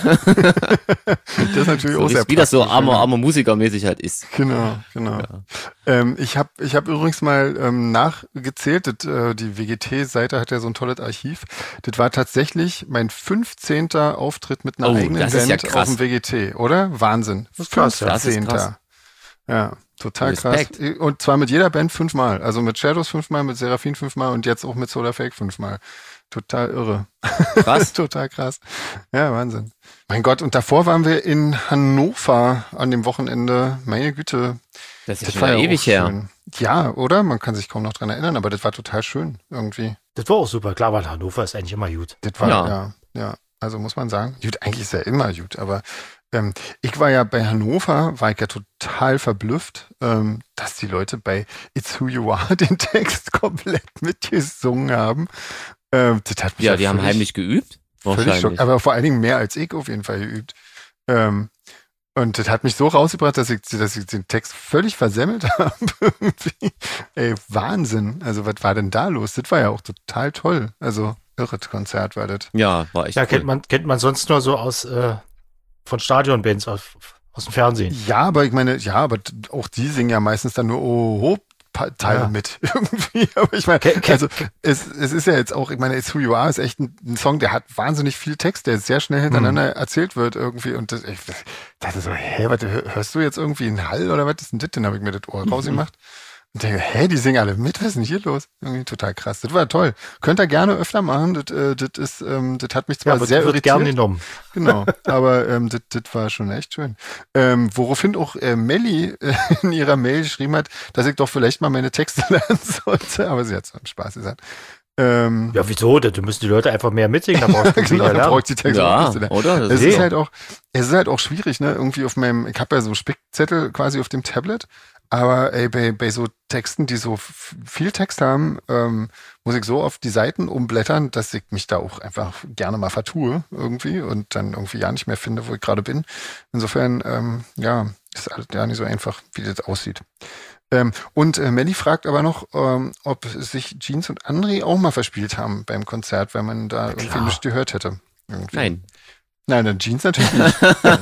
[SPEAKER 2] Das ist natürlich
[SPEAKER 3] So,
[SPEAKER 2] auch
[SPEAKER 3] wie,
[SPEAKER 2] sehr
[SPEAKER 3] wie das so
[SPEAKER 2] praktisch,
[SPEAKER 3] armer,
[SPEAKER 2] ja.
[SPEAKER 3] armer Musikermäßig halt ist.
[SPEAKER 2] Genau, genau.
[SPEAKER 3] Ja.
[SPEAKER 2] Ähm, ich habe ich hab übrigens mal ähm, nachgezählt, das, äh, die W G T-Seite hat ja so ein tolles Archiv. Das war tatsächlich mein fünfzehnter Auftritt mit einer
[SPEAKER 3] Oh,
[SPEAKER 2] eigenen
[SPEAKER 3] das ist ja
[SPEAKER 2] Band
[SPEAKER 3] krass.
[SPEAKER 2] auf dem W G T, oder? Wahnsinn.
[SPEAKER 1] Das ist krass, ja.
[SPEAKER 3] Das ist
[SPEAKER 2] fünfzehnter.
[SPEAKER 3] krass.
[SPEAKER 2] Ja, total
[SPEAKER 3] Respekt.
[SPEAKER 2] krass. Und zwar mit jeder Band fünfmal. Also mit Shadows fünfmal, mit Seraphim fünfmal und jetzt auch mit Solar Fake fünfmal. Total irre.
[SPEAKER 3] Krass.
[SPEAKER 2] Total krass. Ja, Wahnsinn. Mein Gott, und davor waren wir in Hannover an dem Wochenende. Meine Güte.
[SPEAKER 3] Das ist
[SPEAKER 2] Das
[SPEAKER 3] schon
[SPEAKER 2] war
[SPEAKER 3] ja
[SPEAKER 2] ja
[SPEAKER 3] ewig
[SPEAKER 2] auch
[SPEAKER 3] her.
[SPEAKER 2] schön. Ja, oder? Man kann sich kaum noch dran erinnern, aber das war total schön irgendwie.
[SPEAKER 1] Das war auch super. Klar, weil Hannover ist eigentlich immer gut.
[SPEAKER 2] Das war,
[SPEAKER 3] Ja.
[SPEAKER 2] ja, ja, also muss man sagen. Gut, eigentlich ist ja immer gut, aber ähm, ich war ja bei Hannover, war ich ja total verblüfft, ähm, dass die Leute bei It's Who You Are den Text komplett mitgesungen haben. Ähm, das hat mich
[SPEAKER 3] Ja, die haben
[SPEAKER 2] völlig-
[SPEAKER 3] heimlich geübt.
[SPEAKER 2] Völlig
[SPEAKER 3] Wahrscheinlich.
[SPEAKER 2] schock, aber vor allen Dingen mehr als ich auf jeden Fall geübt. Ähm, und das hat mich so rausgebracht, dass ich, dass ich den Text völlig versemmelt habe. Irgendwie. Ey, Wahnsinn. Also was war denn da los? Das war ja auch total toll. Also irres Konzert war das.
[SPEAKER 3] Ja, war echt
[SPEAKER 1] Ja,
[SPEAKER 3] cool.
[SPEAKER 1] kennt man, kennt man sonst nur so aus, äh, von Stadionbands aus, aus dem Fernsehen.
[SPEAKER 2] Ja, aber ich meine, ja, aber t- auch die singen ja meistens dann nur oh, Teile
[SPEAKER 1] Ja.
[SPEAKER 2] mit irgendwie. Aber ich meine,
[SPEAKER 1] Ke- ke-
[SPEAKER 2] also es, es ist ja jetzt auch, ich meine, It's Who You Are ist echt ein, ein Song, der hat wahnsinnig viel Text, der sehr schnell hintereinander erzählt wird irgendwie. Und das, ich dachte so, hä, warte, hör- hörst du jetzt irgendwie einen Hall oder was ist denn das? Dann habe ich mir das Ohr rausgemacht. Und denke, hä, die singen alle mit, was ist denn hier los? Irgendwie total krass. Das war toll. Könnt ihr gerne öfter machen. Das, äh, das ist, ähm, das hat mich zwar
[SPEAKER 1] Ja, wird,
[SPEAKER 2] sehr
[SPEAKER 1] wird
[SPEAKER 2] irritiert.
[SPEAKER 1] gern genommen.
[SPEAKER 2] Genau, aber ähm, das, das war schon echt schön. Ähm, woraufhin auch äh, Melli äh, in ihrer Mail geschrieben hat, dass ich doch vielleicht mal meine Texte lernen sollte, aber sie hat so einen Spaß gesagt. Ähm,
[SPEAKER 1] Ja, wieso? Da müssen die Leute einfach mehr mitsingen, da brauchst du
[SPEAKER 2] genau,
[SPEAKER 1] weniger
[SPEAKER 2] da
[SPEAKER 1] lernen.
[SPEAKER 2] braucht die Texte auch
[SPEAKER 3] Ja,
[SPEAKER 2] nicht zu lernen.
[SPEAKER 3] oder? Das
[SPEAKER 2] Es
[SPEAKER 1] Nee.
[SPEAKER 2] ist halt auch, es ist halt auch schwierig, ne? Irgendwie auf meinem, ich habe ja so Spickzettel quasi auf dem Tablet, aber ey, bei, bei so Texten, die so f- viel Text haben, ähm, muss ich so oft die Seiten umblättern, dass ich mich da auch einfach gerne mal vertue irgendwie und dann irgendwie ja nicht mehr finde, wo ich gerade bin. Insofern, ähm, ja, ist alles ja nicht so einfach, wie das aussieht. Ähm, und äh, Melly fragt aber noch, ähm, ob sich Jeans und André auch mal verspielt haben beim Konzert, weil man da irgendwie
[SPEAKER 1] klar.
[SPEAKER 2] nichts gehört hätte. Irgendwie.
[SPEAKER 3] Nein.
[SPEAKER 2] Nein, dann Jeans natürlich nicht.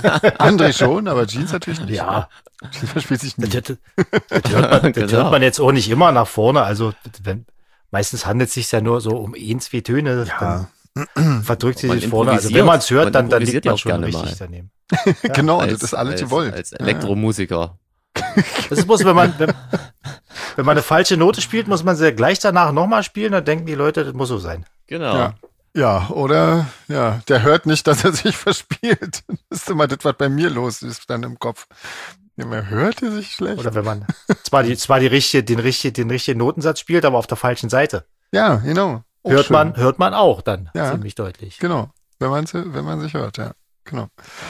[SPEAKER 2] André schon, aber Jeans natürlich nicht.
[SPEAKER 1] Ja,
[SPEAKER 2] Jeans verspielt sich nie.
[SPEAKER 1] das, das, das, hört man, das
[SPEAKER 3] Genau.
[SPEAKER 1] hört man jetzt auch nicht immer nach vorne. Also wenn, meistens handelt es sich ja nur so um ein, zwei Töne.
[SPEAKER 2] Ja,
[SPEAKER 1] Dann verdrückt sie
[SPEAKER 3] Man
[SPEAKER 1] sich vorne. Also
[SPEAKER 3] improvisiert.
[SPEAKER 1] wenn man es hört,
[SPEAKER 3] Man
[SPEAKER 1] dann, dann
[SPEAKER 3] improvisiert
[SPEAKER 1] liegt
[SPEAKER 3] ja
[SPEAKER 1] man
[SPEAKER 3] auch
[SPEAKER 1] schon
[SPEAKER 3] gerne
[SPEAKER 1] richtig
[SPEAKER 3] mal.
[SPEAKER 1] daneben.
[SPEAKER 2] genau,
[SPEAKER 3] als,
[SPEAKER 2] das ist alles
[SPEAKER 3] als,
[SPEAKER 2] gewollt.
[SPEAKER 3] als Elektromusiker.
[SPEAKER 1] Das ist bloß, wenn man, wenn, wenn man eine falsche Note spielt, muss man sie gleich danach nochmal spielen, dann denken die Leute, das muss so sein.
[SPEAKER 3] Genau.
[SPEAKER 2] Ja. Ja, oder, ja, der hört nicht, dass er sich verspielt. Das ist immer das, was bei mir los ist, dann im Kopf. Ja, man hört er sich schlecht.
[SPEAKER 1] Oder wenn man zwar die, zwar die richtige, den richtigen, den richtigen Notensatz spielt, aber auf der falschen Seite.
[SPEAKER 2] Ja, genau. Auch
[SPEAKER 1] Hört
[SPEAKER 2] schön.
[SPEAKER 1] man, hört man auch dann
[SPEAKER 2] Ja.
[SPEAKER 1] ziemlich deutlich.
[SPEAKER 2] Genau, wenn man, wenn man sich hört, ja, genau.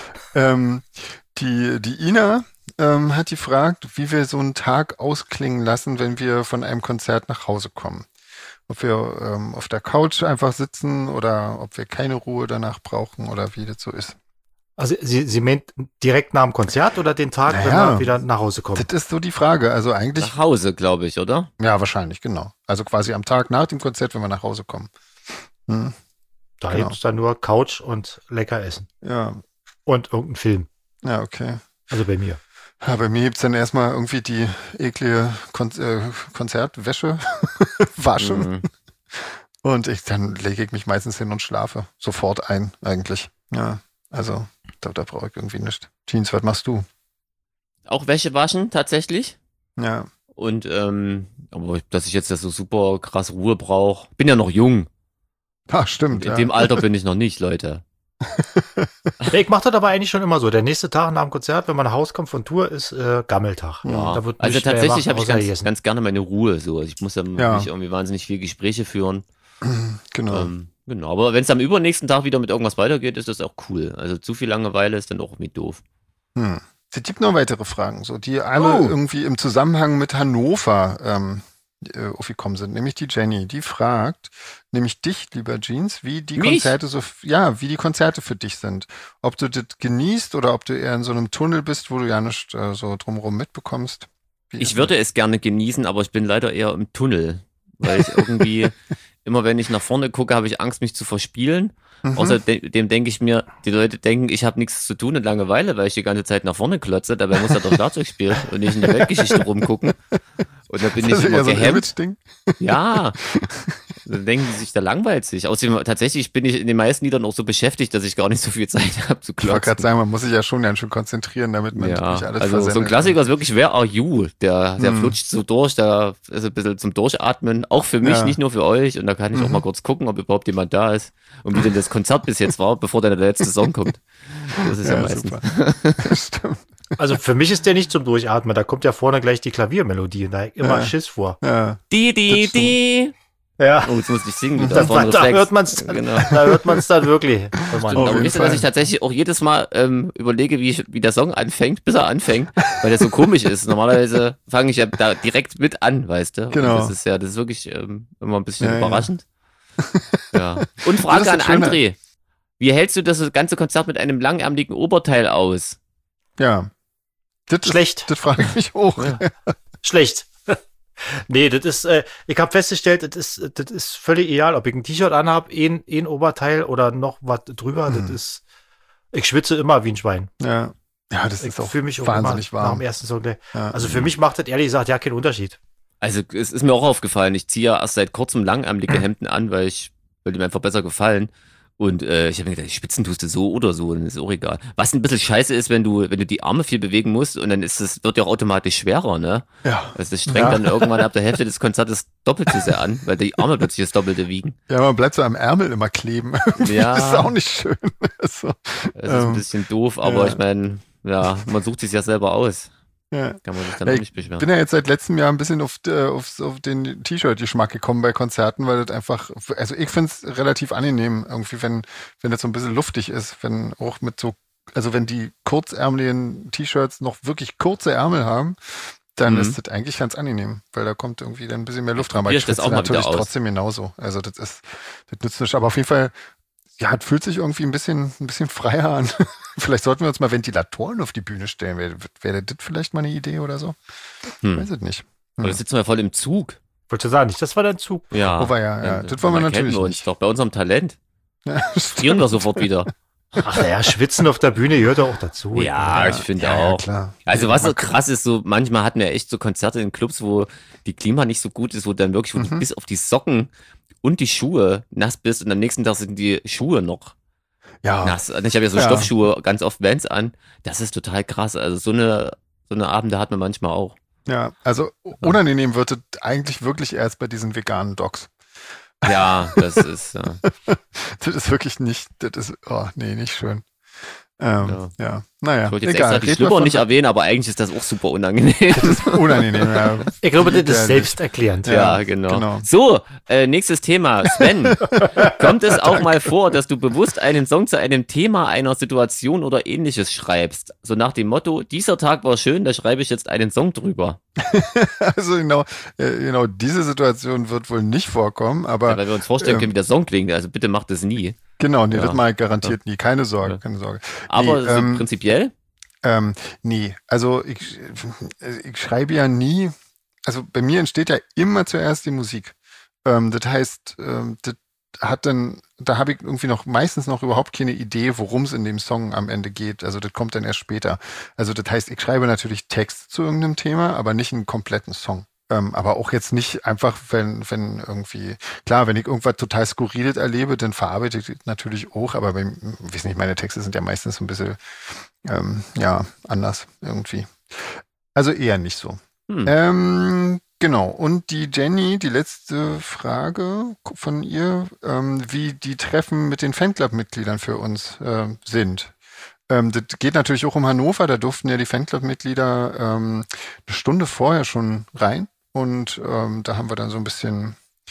[SPEAKER 2] Ähm, die, die Ina ähm, hat gefragt, wie wir so einen Tag ausklingen lassen, wenn wir von einem Konzert nach Hause kommen. Ob wir ähm, auf der Couch einfach sitzen oder ob wir keine Ruhe danach brauchen oder wie das so ist.
[SPEAKER 1] Also sie, sie meint direkt nach dem Konzert oder den Tag, wenn
[SPEAKER 2] Naja.
[SPEAKER 1] man wieder nach Hause kommt?
[SPEAKER 2] Das ist so die Frage. Also eigentlich,
[SPEAKER 3] Nach Hause, glaube ich, oder?
[SPEAKER 2] ja, wahrscheinlich, genau. Also quasi am Tag nach dem Konzert, wenn wir nach Hause kommen. Hm.
[SPEAKER 1] Da
[SPEAKER 2] genau.
[SPEAKER 1] gibt es dann nur Couch und lecker essen.
[SPEAKER 2] Ja,
[SPEAKER 1] Und irgendein Film.
[SPEAKER 2] ja, okay.
[SPEAKER 1] Also bei mir.
[SPEAKER 2] Ja, bei mir gibt's dann erstmal irgendwie die eklige Kon äh, Konzertwäsche waschen.
[SPEAKER 3] Mhm.
[SPEAKER 2] Und ich, dann lege ich mich meistens hin und schlafe. Sofort ein, eigentlich. Ja, also da, da brauche ich irgendwie nichts. Jeans, was machst du?
[SPEAKER 3] Auch Wäsche waschen, tatsächlich.
[SPEAKER 2] Ja,
[SPEAKER 3] Und, ähm, aber dass ich jetzt das so super krass Ruhe brauche. Bin ja noch jung.
[SPEAKER 2] ah, stimmt.
[SPEAKER 3] In
[SPEAKER 2] Ja.
[SPEAKER 3] dem Alter bin ich noch nicht, Leute.
[SPEAKER 1] Ja, ich mache das aber eigentlich schon immer so. Der nächste Tag nach dem Konzert, wenn man nach Hause kommt von Tour, ist äh, Gammeltag.
[SPEAKER 3] Ja.
[SPEAKER 1] Da wird
[SPEAKER 3] Also
[SPEAKER 1] nichts mehr
[SPEAKER 3] tatsächlich
[SPEAKER 1] gemacht,
[SPEAKER 3] habe ich
[SPEAKER 1] außer
[SPEAKER 3] ganz,
[SPEAKER 1] gegessen.
[SPEAKER 3] ganz gerne meine Ruhe. So. Also ich muss ja,
[SPEAKER 2] Ja.
[SPEAKER 3] nicht irgendwie wahnsinnig viel Gespräche führen.
[SPEAKER 2] Genau.
[SPEAKER 3] Ähm, Genau, aber wenn es am übernächsten Tag wieder mit irgendwas weitergeht, ist das auch cool. Also zu viel Langeweile ist dann auch irgendwie doof.
[SPEAKER 2] Hm. Es gibt noch weitere Fragen, so die alle
[SPEAKER 1] Oh.
[SPEAKER 2] irgendwie im Zusammenhang mit Hannover ähm, äh, aufgekommen sind. Nämlich die Jenny, die fragt, nämlich dich, lieber Jeans, wie die
[SPEAKER 3] Mich?
[SPEAKER 2] Konzerte so, ja, wie die Konzerte für dich sind. Ob du das genießt oder ob du eher in so einem Tunnel bist, wo du ja nicht äh, so drumherum mitbekommst. Wie
[SPEAKER 3] Ich
[SPEAKER 2] ist
[SPEAKER 3] würde es gerne genießen, aber ich bin leider eher im Tunnel, weil ich irgendwie immer, wenn ich nach vorne gucke, habe ich Angst, mich zu verspielen.
[SPEAKER 2] Mhm.
[SPEAKER 3] Außerdem denke ich mir, die Leute denken, ich habe nichts zu tun und Langeweile, weil ich die ganze Zeit nach vorne klotze. Dabei muss er doch Schlagzeug spielen und nicht in der Weltgeschichte rumgucken. Und da bin
[SPEAKER 2] das
[SPEAKER 3] ich
[SPEAKER 2] ist
[SPEAKER 3] immer
[SPEAKER 2] eher so ein
[SPEAKER 3] gehemmt.
[SPEAKER 2] Image-Ding?
[SPEAKER 3] Ja, dann denken die sich, da langweilt sich. Außerdem, tatsächlich bin ich in den meisten Liedern auch so beschäftigt, dass ich gar nicht so viel Zeit habe zu
[SPEAKER 2] Ich wollte gerade
[SPEAKER 3] klotzen.
[SPEAKER 2] sagen, man muss sich ja schon ganz schön konzentrieren, damit man
[SPEAKER 3] Ja,
[SPEAKER 2] nicht alles
[SPEAKER 3] also so ein
[SPEAKER 2] versendet.
[SPEAKER 3] Klassiker ist wirklich Where Are You? Der, der
[SPEAKER 2] Hm.
[SPEAKER 3] flutscht so durch, der ist ein bisschen zum Durchatmen, auch für mich,
[SPEAKER 2] Ja.
[SPEAKER 3] nicht nur für euch. Und da kann ich auch
[SPEAKER 2] Mhm.
[SPEAKER 3] mal kurz gucken, ob überhaupt jemand da ist und wie denn das Konzert bis jetzt war, bevor dann der letzte Song kommt. Das ist ja,
[SPEAKER 2] Ja,
[SPEAKER 3] meistens.
[SPEAKER 2] super. Stimmt.
[SPEAKER 1] Also für mich ist der nicht zum Durchatmen. Da kommt ja vorne gleich die Klaviermelodie. Da hab ich immer
[SPEAKER 2] Ja.
[SPEAKER 1] Schiss vor.
[SPEAKER 2] Ja.
[SPEAKER 3] Die, die,
[SPEAKER 2] Das
[SPEAKER 3] die.
[SPEAKER 1] Ja,
[SPEAKER 3] Oh, jetzt muss ich singen wieder.
[SPEAKER 1] da,
[SPEAKER 3] Vorne
[SPEAKER 1] da
[SPEAKER 3] Reflex.
[SPEAKER 1] hört man es dann,
[SPEAKER 3] Genau.
[SPEAKER 1] da hört man's dann wirklich. Wenn man-
[SPEAKER 2] Auf
[SPEAKER 3] Aber
[SPEAKER 2] jeden
[SPEAKER 3] wisst ihr, dass
[SPEAKER 2] Fall.
[SPEAKER 3] ich tatsächlich auch jedes Mal ähm, überlege, wie, ich, wie der Song anfängt, bis er anfängt, weil der so komisch ist. Normalerweise fange ich ja da direkt mit an, weißt du?
[SPEAKER 2] Genau.
[SPEAKER 3] Und das ist ja, das ist wirklich ähm, immer ein bisschen
[SPEAKER 2] Ja, ja.
[SPEAKER 3] überraschend. Ja. Und
[SPEAKER 2] Das
[SPEAKER 3] Frage
[SPEAKER 2] ist
[SPEAKER 3] an
[SPEAKER 2] das Schöne.
[SPEAKER 3] André. Wie hältst du das ganze Konzert mit einem langärmeligen Oberteil aus?
[SPEAKER 2] Ja. Das ist-
[SPEAKER 1] Schlecht,
[SPEAKER 2] Das frage ich mich auch.
[SPEAKER 3] Ja.
[SPEAKER 1] schlecht. Nee, das ist, äh, ich habe festgestellt, das ist, das ist völlig egal, ob ich ein T-Shirt anhab, ein, ein Oberteil oder noch was drüber. Das
[SPEAKER 2] Mhm.
[SPEAKER 1] ist, ich schwitze immer wie ein Schwein.
[SPEAKER 2] Ja. Ja, das
[SPEAKER 1] Ich
[SPEAKER 2] ist auch
[SPEAKER 1] fühle mich auch
[SPEAKER 2] wahnsinnig
[SPEAKER 1] immer nach dem
[SPEAKER 2] warm.
[SPEAKER 1] ersten Song. gleich.
[SPEAKER 2] Ja.
[SPEAKER 1] Also für mich macht das ehrlich gesagt ja keinen Unterschied.
[SPEAKER 3] Also es ist mir auch aufgefallen, ich ziehe ja erst seit kurzem langärmelige Hemden an, weil ich, weil die mir einfach besser gefallen. Und äh, ich habe mir gedacht, die Spitzen tust du so oder so, dann ist auch egal. Was ein bisschen scheiße ist, wenn du, wenn du die Arme viel bewegen musst und dann ist es, wird ja auch automatisch schwerer, ne?
[SPEAKER 2] Ja.
[SPEAKER 3] Also das strengt
[SPEAKER 1] Ja.
[SPEAKER 3] dann irgendwann ab der Hälfte des Konzertes doppelt so sehr an, weil die Arme plötzlich das Doppelte wiegen.
[SPEAKER 2] Ja, man bleibt so am Ärmel immer kleben.
[SPEAKER 3] Ja.
[SPEAKER 2] Das ist auch nicht schön. So.
[SPEAKER 3] Das ist ein
[SPEAKER 2] Ähm,
[SPEAKER 3] bisschen doof, aber
[SPEAKER 2] ja.
[SPEAKER 3] ich meine, ja, man sucht sich ja selber aus.
[SPEAKER 2] Ja.
[SPEAKER 3] Kann man sich dann
[SPEAKER 2] Ja,
[SPEAKER 3] auch
[SPEAKER 2] ich
[SPEAKER 3] nicht beschweren.
[SPEAKER 2] bin ja jetzt seit letztem Jahr ein bisschen auf, äh, auf, auf den T-Shirt-Geschmack gekommen bei Konzerten, weil das einfach, also ich finde es relativ angenehm, irgendwie, wenn, wenn das so ein bisschen luftig ist, wenn auch mit so, also wenn die kurzärmeligen T-Shirts noch wirklich kurze Ärmel haben, dann
[SPEAKER 3] Mhm.
[SPEAKER 2] ist das eigentlich ganz angenehm, weil da kommt irgendwie dann ein bisschen mehr Luft rein. Aber
[SPEAKER 3] Probier
[SPEAKER 2] ich
[SPEAKER 3] ich das
[SPEAKER 2] schwitze
[SPEAKER 3] auch mal wieder
[SPEAKER 2] natürlich
[SPEAKER 3] aus.
[SPEAKER 2] trotzdem genauso. Also das ist, das nützt nicht. Aber auf jeden Fall, ja, es fühlt sich irgendwie ein bisschen, ein bisschen freier an. Vielleicht sollten wir uns mal Ventilatoren auf die Bühne stellen. Wäre, wäre das vielleicht mal eine Idee oder so?
[SPEAKER 3] Hm.
[SPEAKER 2] Weiß es nicht.
[SPEAKER 3] Aber da sitzen wir voll im Zug.
[SPEAKER 1] Wollte sagen, nicht, das war dein Zug.
[SPEAKER 3] Ja.
[SPEAKER 2] Oh, ja, ja.
[SPEAKER 3] Dann-
[SPEAKER 2] Das wollen wir
[SPEAKER 3] dann erkennen
[SPEAKER 2] natürlich
[SPEAKER 3] wir uns
[SPEAKER 2] nicht.
[SPEAKER 3] doch bei unserem Talent.
[SPEAKER 2] Ja,
[SPEAKER 3] Frieren wir sofort wieder.
[SPEAKER 1] Ach ja, Schwitzen auf der Bühne gehört doch auch dazu.
[SPEAKER 3] Ja, ich finde
[SPEAKER 2] ja, ja,
[SPEAKER 3] auch.
[SPEAKER 2] klar.
[SPEAKER 3] Also was so
[SPEAKER 2] Man-
[SPEAKER 3] krass ist, so manchmal hatten wir echt so Konzerte in Clubs, wo die Klima nicht so gut ist, wo dann wirklich wo du
[SPEAKER 2] Mhm.
[SPEAKER 3] bis auf die Socken und die Schuhe nass bist und am nächsten Tag sind die Schuhe noch
[SPEAKER 2] Ja,
[SPEAKER 3] nass. Und ich habe ja so
[SPEAKER 2] Ja.
[SPEAKER 3] Stoffschuhe, ganz oft Vans an. Das ist total krass. Also so eine so eine Abende hat man manchmal auch.
[SPEAKER 2] ja, also unangenehm wird es eigentlich wirklich erst bei diesen veganen Dogs.
[SPEAKER 3] Ja, das ist ja.
[SPEAKER 2] Das ist wirklich nicht, das ist, oh, nee, nicht schön. Ähm, ja.
[SPEAKER 3] Ja.
[SPEAKER 2] naja,
[SPEAKER 3] Ich wollte jetzt
[SPEAKER 2] egal.
[SPEAKER 3] extra die
[SPEAKER 2] Reden wir
[SPEAKER 3] Schlüpper
[SPEAKER 2] von-
[SPEAKER 3] nicht erwähnen, aber eigentlich ist das auch super unangenehm.
[SPEAKER 2] Das ist unangenehm, ja.
[SPEAKER 1] Ich glaube, das ist
[SPEAKER 2] Widerlich.
[SPEAKER 1] selbsterklärend.
[SPEAKER 3] Ja,
[SPEAKER 2] Ja,
[SPEAKER 3] genau.
[SPEAKER 2] genau.
[SPEAKER 3] So, äh, nächstes Thema. Sven, kommt es auch mal vor, dass du bewusst einen Song zu einem Thema, einer Situation oder ähnliches schreibst? So nach dem Motto, dieser Tag war schön, da schreibe ich jetzt einen Song drüber.
[SPEAKER 2] Also genau, äh, genau, diese Situation wird wohl nicht vorkommen, aber
[SPEAKER 3] Ja, weil wir uns vorstellen
[SPEAKER 2] ähm,
[SPEAKER 3] können, wie der Song klingt. Also bitte macht das nie.
[SPEAKER 2] genau, nee,
[SPEAKER 3] Ja.
[SPEAKER 2] das mache ich garantiert nie. Keine Sorge,
[SPEAKER 3] Ja.
[SPEAKER 2] keine Sorge.
[SPEAKER 3] Aber
[SPEAKER 2] Nee,
[SPEAKER 3] so
[SPEAKER 2] ähm,
[SPEAKER 3] prinzipiell?
[SPEAKER 2] Ähm, nee, also ich, ich schreibe ja nie, also bei mir entsteht ja immer zuerst die Musik. Ähm, das heißt, ähm, das hat dann, da habe ich irgendwie noch meistens noch überhaupt keine Idee, worum es in dem Song am Ende geht. Also das kommt dann erst später. Also das heißt, ich schreibe natürlich Text zu irgendeinem Thema, aber nicht einen kompletten Song. Ähm, aber auch jetzt nicht einfach, wenn, wenn irgendwie, klar, wenn ich irgendwas total Skurriles erlebe, dann verarbeite ich das natürlich auch, aber bei, weiß nicht, meine Texte sind ja meistens so ein bisschen, ähm, ja, anders irgendwie. Also eher nicht so.
[SPEAKER 3] Hm.
[SPEAKER 2] Ähm, genau. Und die Jenny, die letzte Frage von ihr, ähm, wie die Treffen mit den Fanclub-Mitgliedern für uns ähm, sind. Ähm, das geht natürlich auch um Hannover. Da durften ja die Fanclub-Mitglieder ähm, eine Stunde vorher schon rein. Und ähm, da haben wir dann so ein bisschen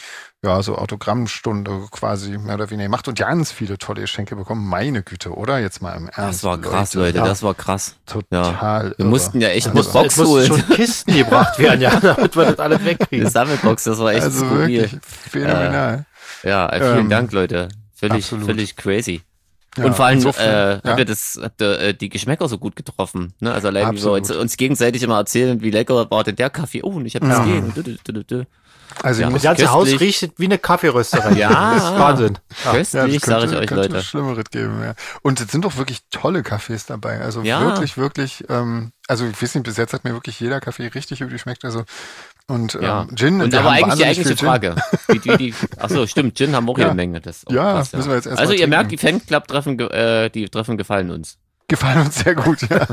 [SPEAKER 2] ja, so Autogrammstunde quasi mehr oder weniger gemacht und ganz viele tolle Geschenke bekommen. Meine Güte, oder? Jetzt mal im Ernst.
[SPEAKER 3] Das war krass, Leute,
[SPEAKER 1] Ja.
[SPEAKER 3] das war krass.
[SPEAKER 2] Total.
[SPEAKER 3] Wir
[SPEAKER 2] irre.
[SPEAKER 3] mussten ja echt
[SPEAKER 1] Es
[SPEAKER 3] eine
[SPEAKER 1] muss,
[SPEAKER 3] Box
[SPEAKER 1] es muss
[SPEAKER 3] holen.
[SPEAKER 1] schon Kisten gebracht werden, ja, damit wir das alles
[SPEAKER 3] Eine
[SPEAKER 1] wegkriegen.
[SPEAKER 3] Sammelbox, das war echt
[SPEAKER 2] Also
[SPEAKER 3] skurril.
[SPEAKER 2] wirklich phänomenal.
[SPEAKER 3] Ja, äh, vielen
[SPEAKER 2] Ähm,
[SPEAKER 3] Dank, Leute. Völlig,
[SPEAKER 2] absolut.
[SPEAKER 3] völlig crazy.
[SPEAKER 2] Ja,
[SPEAKER 3] Und vor allem
[SPEAKER 2] insofern,
[SPEAKER 3] äh,
[SPEAKER 2] ja.
[SPEAKER 3] habt ihr das, habt ihr äh, die Geschmäcker so gut getroffen. Ne? Also allein, wie wir
[SPEAKER 2] Absolut.
[SPEAKER 3] uns, uns gegenseitig immer erzählen, wie lecker war denn der Kaffee. Oh, und ich habe das
[SPEAKER 2] Ja.
[SPEAKER 3] den. Und dü- dü- dü- dü- dü.
[SPEAKER 2] Also
[SPEAKER 3] Ja.
[SPEAKER 2] ich muss
[SPEAKER 1] Das ganze Haus
[SPEAKER 3] köstlich.
[SPEAKER 1] riecht wie eine Kaffeerösterei.
[SPEAKER 3] Ja.
[SPEAKER 1] Das ist Wahnsinn. Ja.
[SPEAKER 3] Köstlich, sage ich euch,
[SPEAKER 2] könnte
[SPEAKER 3] Leute.
[SPEAKER 2] Schlimmeres geben, ja. Und es sind doch wirklich tolle Cafés dabei. Also
[SPEAKER 3] Ja.
[SPEAKER 2] wirklich, wirklich, ähm, also ich weiß nicht, bis jetzt hat mir wirklich jeder Kaffee richtig gut geschmeckt. Also und
[SPEAKER 3] Ja.
[SPEAKER 2] ähm, Gin,
[SPEAKER 3] Und
[SPEAKER 2] wir
[SPEAKER 3] aber
[SPEAKER 2] haben
[SPEAKER 3] eigentlich die
[SPEAKER 2] wahnsinnig
[SPEAKER 3] eigentliche
[SPEAKER 2] viel
[SPEAKER 3] Frage. Wie, wie die, achso, stimmt, Gin haben wir auch
[SPEAKER 2] Ja.
[SPEAKER 3] jede Menge. Das ist auch
[SPEAKER 2] Ja,
[SPEAKER 3] krass,
[SPEAKER 2] müssen wir jetzt erst
[SPEAKER 3] Also
[SPEAKER 2] mal
[SPEAKER 3] ihr merkt,
[SPEAKER 2] trinken.
[SPEAKER 3] die Fanclub-Treffen, ge- äh, die Treffen gefallen uns.
[SPEAKER 2] Gin. Gefallen uns sehr gut, ja.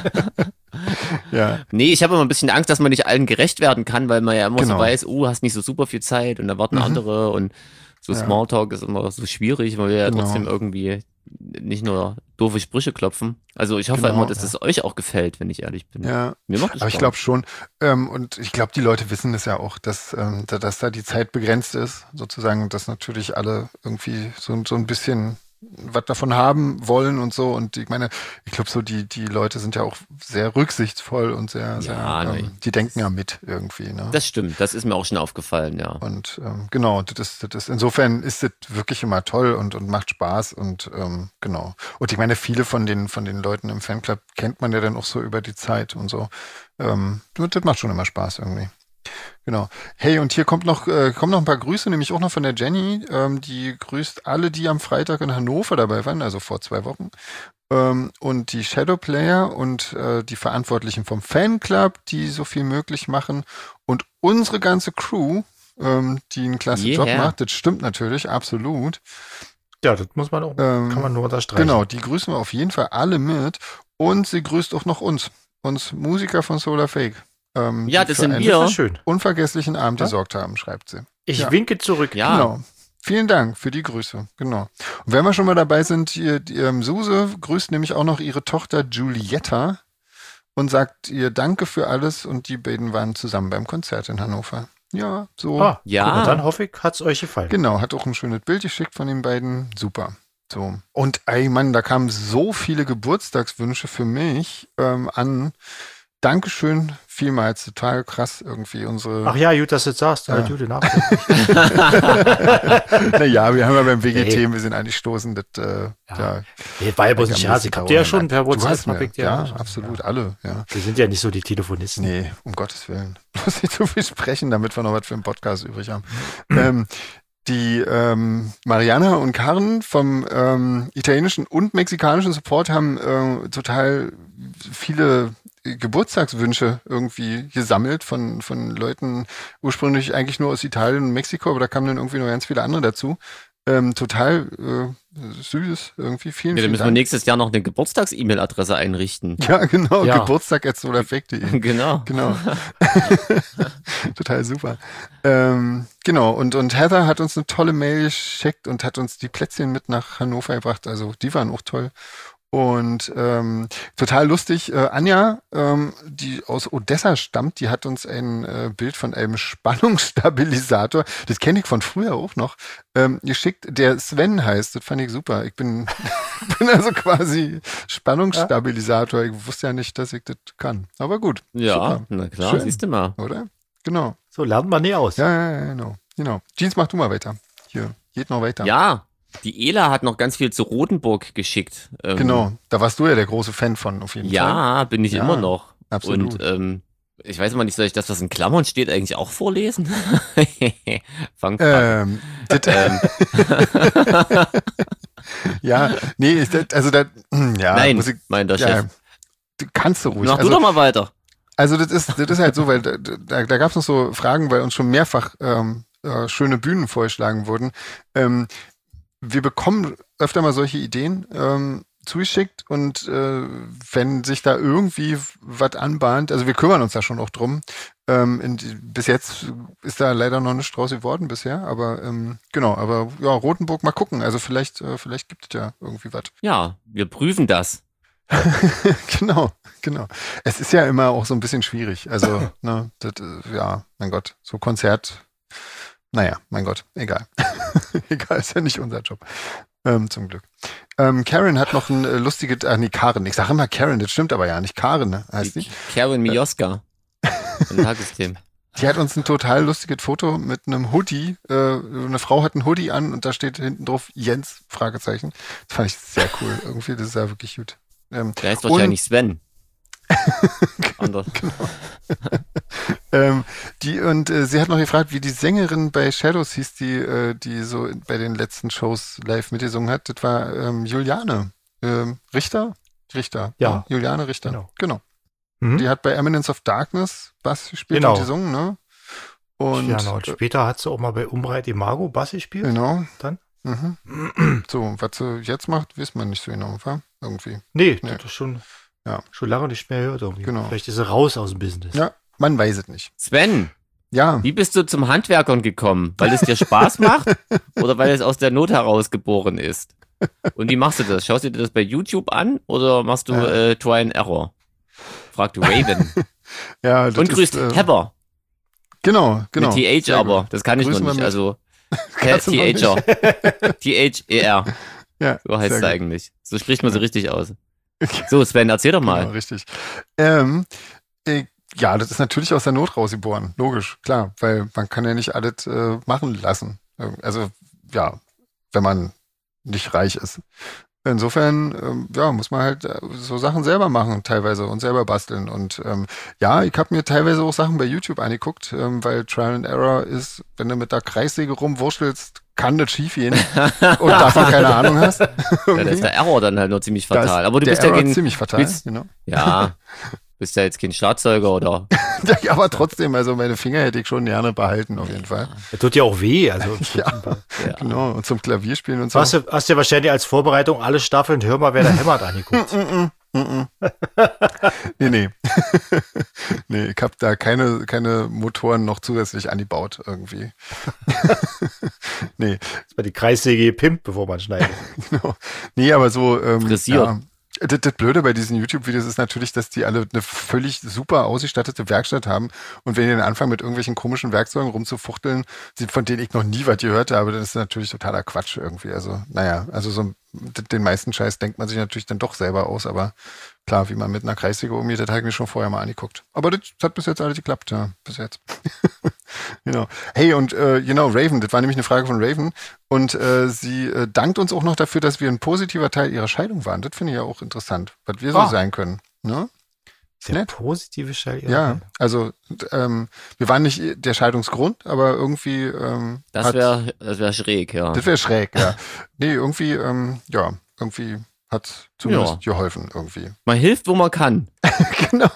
[SPEAKER 2] ja,
[SPEAKER 3] Nee, ich habe immer ein bisschen Angst, dass man nicht allen gerecht werden kann, weil man ja immer
[SPEAKER 2] Genau.
[SPEAKER 3] so weiß, oh, hast nicht so super viel Zeit und da warten
[SPEAKER 2] Mhm.
[SPEAKER 3] andere und so
[SPEAKER 2] Ja.
[SPEAKER 3] Smalltalk ist immer so schwierig, weil wir ja
[SPEAKER 2] Genau.
[SPEAKER 3] trotzdem irgendwie nicht nur doofe Sprüche klopfen. Also ich hoffe
[SPEAKER 2] Genau,
[SPEAKER 3] immer, dass
[SPEAKER 2] ja.
[SPEAKER 3] es euch auch gefällt, wenn ich ehrlich bin.
[SPEAKER 2] ja.
[SPEAKER 3] Mir macht das
[SPEAKER 2] Aber ich
[SPEAKER 3] Spaß.
[SPEAKER 2] glaube schon, ähm, und ich glaube, die Leute wissen es ja auch, dass, ähm, da, dass da die Zeit begrenzt ist, sozusagen, und dass natürlich alle irgendwie so, so ein bisschen was davon haben wollen und so. Und ich meine, ich glaube so, die, die Leute sind ja auch sehr rücksichtsvoll und sehr, sehr,
[SPEAKER 3] Ja, nee.
[SPEAKER 2] ähm, die denken ja mit irgendwie, ne?
[SPEAKER 3] Das stimmt, das ist mir auch schon aufgefallen, ja.
[SPEAKER 2] Und ähm, genau, das, ist- das ist, insofern ist es wirklich immer toll und, und macht Spaß und ähm, genau. Und ich meine, viele von den von den Leuten im Fanclub kennt man ja dann auch so über die Zeit und so. Ähm, das macht schon immer Spaß irgendwie. Genau. Hey, und hier kommt noch, äh, kommen noch ein paar Grüße, nämlich auch noch von der Jenny. Ähm, die grüßt alle, die am Freitag in Hannover dabei waren, also vor zwei Wochen. Ähm, und die Shadowplayer und äh, die Verantwortlichen vom Fanclub, die so viel möglich machen. Und unsere ganze Crew, ähm, die einen klasse Job
[SPEAKER 3] Yeah.
[SPEAKER 2] macht. Das stimmt natürlich, absolut.
[SPEAKER 1] Ja, das muss man auch,
[SPEAKER 2] Ähm,
[SPEAKER 1] kann man nur unterstreichen.
[SPEAKER 2] Genau, die grüßen wir auf jeden Fall alle mit. Und sie grüßt auch noch uns, uns Musiker von Solar Fake. Ähm,
[SPEAKER 3] Ja,
[SPEAKER 2] die
[SPEAKER 3] das
[SPEAKER 2] für
[SPEAKER 3] sind
[SPEAKER 2] einen
[SPEAKER 3] wir.
[SPEAKER 1] Das ist schön.
[SPEAKER 2] unvergesslichen Abend
[SPEAKER 1] Ja?
[SPEAKER 2] gesorgt haben, schreibt sie.
[SPEAKER 1] Ich
[SPEAKER 2] Ja.
[SPEAKER 1] winke zurück.
[SPEAKER 3] Ja.
[SPEAKER 2] Genau. Vielen Dank für die Grüße. Genau. Und wenn wir schon mal dabei sind, die, die, ähm, Suse grüßt nämlich auch noch ihre Tochter Giulietta und sagt ihr Danke für alles und die beiden waren zusammen beim Konzert in Hannover. Ja, so.
[SPEAKER 1] Ah,
[SPEAKER 3] Ja.
[SPEAKER 1] guck mal, dann hoffe ich, hat's euch gefallen.
[SPEAKER 2] Genau, hat auch ein schönes Bild geschickt von den beiden. Super. So. Und ey Mann, da kamen so viele Geburtstagswünsche für mich ähm, an. Dankeschön vielmals, total krass irgendwie unsere.
[SPEAKER 1] Ach ja, gut, dass du das sagst.
[SPEAKER 2] Ja.
[SPEAKER 1] Ja. Gute Nachricht.
[SPEAKER 2] Naja, wir haben ja beim W G T,
[SPEAKER 1] Nee.
[SPEAKER 2] wir sind angestoßen. Das, äh, ja.
[SPEAKER 1] Ja. Nee, war ja bloß ein
[SPEAKER 2] am
[SPEAKER 1] Scherz.
[SPEAKER 2] nächsten
[SPEAKER 1] Ich hab dir ja
[SPEAKER 2] Tag
[SPEAKER 1] schon per
[SPEAKER 2] Du
[SPEAKER 1] WhatsApp
[SPEAKER 2] hast mir,
[SPEAKER 1] verpickt,
[SPEAKER 2] ja, absolut, alle, ja.
[SPEAKER 1] Wir sind ja nicht so die Telefonisten.
[SPEAKER 2] Nee, um Gottes Willen. Bloß nicht so viel sprechen, damit wir noch was für einen Podcast übrig haben. ähm, die ähm, Mariana und Karen vom ähm, italienischen und mexikanischen Support haben äh, total viele Geburtstagswünsche irgendwie gesammelt von, von Leuten, ursprünglich eigentlich nur aus Italien und Mexiko, aber da kamen dann irgendwie noch ganz viele andere dazu. Ähm, total äh, süß irgendwie. Vielen,
[SPEAKER 3] Ja, dann
[SPEAKER 2] vielen
[SPEAKER 3] müssen wir
[SPEAKER 2] Dank.
[SPEAKER 3] nächstes Jahr noch eine Geburtstags-E-Mail-Adresse einrichten.
[SPEAKER 2] Ja, genau,
[SPEAKER 1] Ja.
[SPEAKER 2] Geburtstag at solarfake punkt de.
[SPEAKER 3] Genau.
[SPEAKER 2] Genau. Total super. Ähm, genau, und, und Heather hat uns eine tolle Mail geschickt und hat uns die Plätzchen mit nach Hannover gebracht. Also die waren auch toll. Und ähm, total lustig, äh, Anja, ähm, die aus Odessa stammt, die hat uns ein äh, Bild von einem Spannungsstabilisator, das kenne ich von früher auch noch, ähm, geschickt, der Sven heißt. Das fand ich super. Ich bin, bin also quasi Spannungsstabilisator. Ich wusste ja nicht, dass ich das kann. Aber gut.
[SPEAKER 3] Ja,
[SPEAKER 2] Super.
[SPEAKER 3] na klar,
[SPEAKER 2] Schön.
[SPEAKER 3] siehst du mal.
[SPEAKER 2] Oder? Genau.
[SPEAKER 1] So lernt man nie aus.
[SPEAKER 2] Ja, ja, ja, genau. Genau. Jeans, mach du mal weiter. Hier, geht noch weiter.
[SPEAKER 3] Ja, die Ela hat noch ganz viel zu Rotenburg geschickt. Ähm,
[SPEAKER 2] Genau. Da warst du ja der große Fan von, auf jeden Fall.
[SPEAKER 3] Ja, bin ich
[SPEAKER 2] Ja,
[SPEAKER 3] immer noch.
[SPEAKER 2] absolut.
[SPEAKER 3] Und ähm, ich weiß immer nicht, soll ich das, was in Klammern steht, eigentlich auch vorlesen? Fang
[SPEAKER 2] Ähm, das,
[SPEAKER 3] ähm,
[SPEAKER 2] ja, nee, ist das, also da, ja,
[SPEAKER 3] Nein,
[SPEAKER 2] muss ich,
[SPEAKER 3] meint der
[SPEAKER 2] ja,
[SPEAKER 3] Chef.
[SPEAKER 2] du kannst du ruhig.
[SPEAKER 3] Mach
[SPEAKER 2] also,
[SPEAKER 3] du doch mal weiter.
[SPEAKER 2] Also das ist, das ist halt so, weil da, da, da gab es noch so Fragen, weil uns schon mehrfach ähm, äh, schöne Bühnen vorgeschlagen wurden. Ähm, wir bekommen öfter mal solche Ideen ähm, zugeschickt und äh, wenn sich da irgendwie was anbahnt, also wir kümmern uns da schon auch drum. Ähm, in die, bis jetzt ist da leider noch nichts draus geworden bisher, aber ähm, genau, aber ja, Rotenburg mal gucken. Also vielleicht, äh, vielleicht gibt es ja irgendwie was.
[SPEAKER 3] Ja, wir prüfen das.
[SPEAKER 2] Genau, genau. Es ist ja immer auch so ein bisschen schwierig. Also, ne, das, äh, ja, mein Gott, so Konzert, naja, mein Gott, egal. Egal, ist ja nicht unser Job. Ähm, zum Glück. Ähm, Karen hat noch ein äh, lustiges, ach nee, Karen. Ich sage immer Karen, das stimmt aber ja nicht. Karen, ne, heißt die?
[SPEAKER 3] Karen Mioska. Ein Tagessystem.
[SPEAKER 2] Die hat uns ein total lustiges Foto mit einem Hoodie. Äh, eine Frau hat einen Hoodie an und da steht hinten drauf Jens, Fragezeichen. Das fand ich sehr cool. Irgendwie, das ist ja wirklich gut. Ähm,
[SPEAKER 3] Der heißt wahrscheinlich Sven.
[SPEAKER 2] Anders. Genau. ähm, die, und äh, sie hat noch gefragt, wie die Sängerin bei Shadows hieß, die, äh, die so bei den letzten Shows live mitgesungen hat. Das war ähm, Juliane ähm, Richter. Richter.
[SPEAKER 1] Ja.
[SPEAKER 2] ja. Juliane Richter. Genau. genau.
[SPEAKER 1] Mhm.
[SPEAKER 2] Die hat bei Eminence of Darkness Bass gespielt
[SPEAKER 1] genau.
[SPEAKER 2] und gesungen, ne? Und,
[SPEAKER 1] ja, genau. Und später hat sie auch mal bei Umbreit Imago Bass gespielt.
[SPEAKER 2] Genau.
[SPEAKER 1] Dann?
[SPEAKER 2] Mhm. So, was sie jetzt macht, wissen wir nicht so genau, wa? Irgendwie.
[SPEAKER 1] Nee,
[SPEAKER 2] Nee.
[SPEAKER 1] das ist schon,
[SPEAKER 2] Ja.
[SPEAKER 1] schon lange nicht mehr gehört irgendwie.
[SPEAKER 2] Genau.
[SPEAKER 1] Vielleicht ist sie raus aus dem Business.
[SPEAKER 2] Ja, man weiß es nicht.
[SPEAKER 3] Sven,
[SPEAKER 2] Ja,
[SPEAKER 3] wie bist du zum Handwerkern gekommen? Weil es dir Spaß macht oder weil es aus der Not heraus geboren ist? Und wie machst du das? Schaust du dir das bei YouTube an oder machst du
[SPEAKER 2] Ja.
[SPEAKER 3] äh, Try and Error? Fragt Raven.
[SPEAKER 2] ja. Das
[SPEAKER 3] Und grüßt
[SPEAKER 2] ist, äh,
[SPEAKER 3] Heather.
[SPEAKER 2] Genau, genau.
[SPEAKER 3] Mit T H
[SPEAKER 2] Sehr
[SPEAKER 3] aber.
[SPEAKER 2] gut.
[SPEAKER 3] Das kann ich
[SPEAKER 2] Grüßen wir
[SPEAKER 3] noch nicht.
[SPEAKER 2] mit.
[SPEAKER 3] Also
[SPEAKER 2] Kannst du noch nicht.
[SPEAKER 3] T H R. T H E R.
[SPEAKER 2] Ja,
[SPEAKER 3] So heißt
[SPEAKER 2] sehr
[SPEAKER 3] es
[SPEAKER 2] gut.
[SPEAKER 3] eigentlich. So spricht man sie richtig aus. So, Sven, erzähl doch mal.
[SPEAKER 2] Genau, richtig. Ähm, äh, ja, das ist natürlich aus der Not rausgeboren. Logisch, klar, weil man kann ja nicht alles äh, machen lassen. Ähm, Also, ja, wenn man nicht reich ist. Insofern, ähm, ja, muss man halt äh, so Sachen selber machen teilweise und selber basteln. Und ähm, ja, ich habe mir teilweise auch Sachen bei YouTube angeguckt, ähm, weil Trial and Error ist, wenn du mit der Kreissäge rumwurschtelst, kann das schief gehen und davon keine Ahnung hast.
[SPEAKER 3] Ja, da ist der Error dann halt nur ziemlich fatal. Aber du
[SPEAKER 2] der
[SPEAKER 3] bist ja
[SPEAKER 2] Error
[SPEAKER 3] kein,
[SPEAKER 2] ziemlich fatal,
[SPEAKER 3] willst-
[SPEAKER 2] genau.
[SPEAKER 3] ja, bist ja jetzt kein Schlagzeuger oder
[SPEAKER 2] Ja, aber trotzdem, also meine Finger hätte ich schon gerne behalten, auf jeden Fall.
[SPEAKER 1] Das tut ja auch weh. Also,
[SPEAKER 2] Ja,
[SPEAKER 3] ja.
[SPEAKER 2] genau. Und zum Klavierspielen und so.
[SPEAKER 1] hast, du, hast du wahrscheinlich als Vorbereitung alle Staffeln Hör mal, wer da hämmert angeguckt.
[SPEAKER 2] Nee, nee. Nee, ich habe da keine, keine Motoren noch zusätzlich angebaut irgendwie. Nee,
[SPEAKER 1] Das war die Kreissäge gepimpt, bevor man schneidet.
[SPEAKER 2] genau. Nee, aber so, ähm,
[SPEAKER 3] Frisiert.
[SPEAKER 2] ja. Das, das Blöde bei diesen YouTube-Videos ist natürlich, dass die alle eine völlig super ausgestattete Werkstatt haben. Und wenn die dann anfangen, mit irgendwelchen komischen Werkzeugen rumzufuchteln, die- von denen ich noch nie was gehört habe, dann ist das natürlich totaler Quatsch irgendwie. Also, naja, also so den meisten Scheiß denkt man sich natürlich dann doch selber aus, aber klar, wie man mit einer Kreissäge umgeht, das habe ich mir schon vorher mal angeguckt. Aber das hat bis jetzt alles geklappt, ja, bis jetzt. Genau. Hey, und äh, genau, Raven, das war nämlich eine Frage von Raven. Und äh, sie äh, dankt uns auch noch dafür, dass wir ein positiver Teil ihrer Scheidung waren. Das finde ich ja auch interessant, was wir so
[SPEAKER 1] Ah.
[SPEAKER 2] sein können. Ne? Ist
[SPEAKER 1] Der
[SPEAKER 2] nett.
[SPEAKER 1] positive Schall.
[SPEAKER 2] Ja, also ähm, wir waren nicht der Scheidungsgrund, aber irgendwie ähm,
[SPEAKER 3] das
[SPEAKER 2] hat-
[SPEAKER 3] wäre das wär schräg, ja.
[SPEAKER 2] das wäre schräg, ja. Nee, irgendwie, ähm, ja, irgendwie hat zumindest
[SPEAKER 3] Ja.
[SPEAKER 2] geholfen irgendwie.
[SPEAKER 3] Man hilft, wo man kann.
[SPEAKER 2] Genau,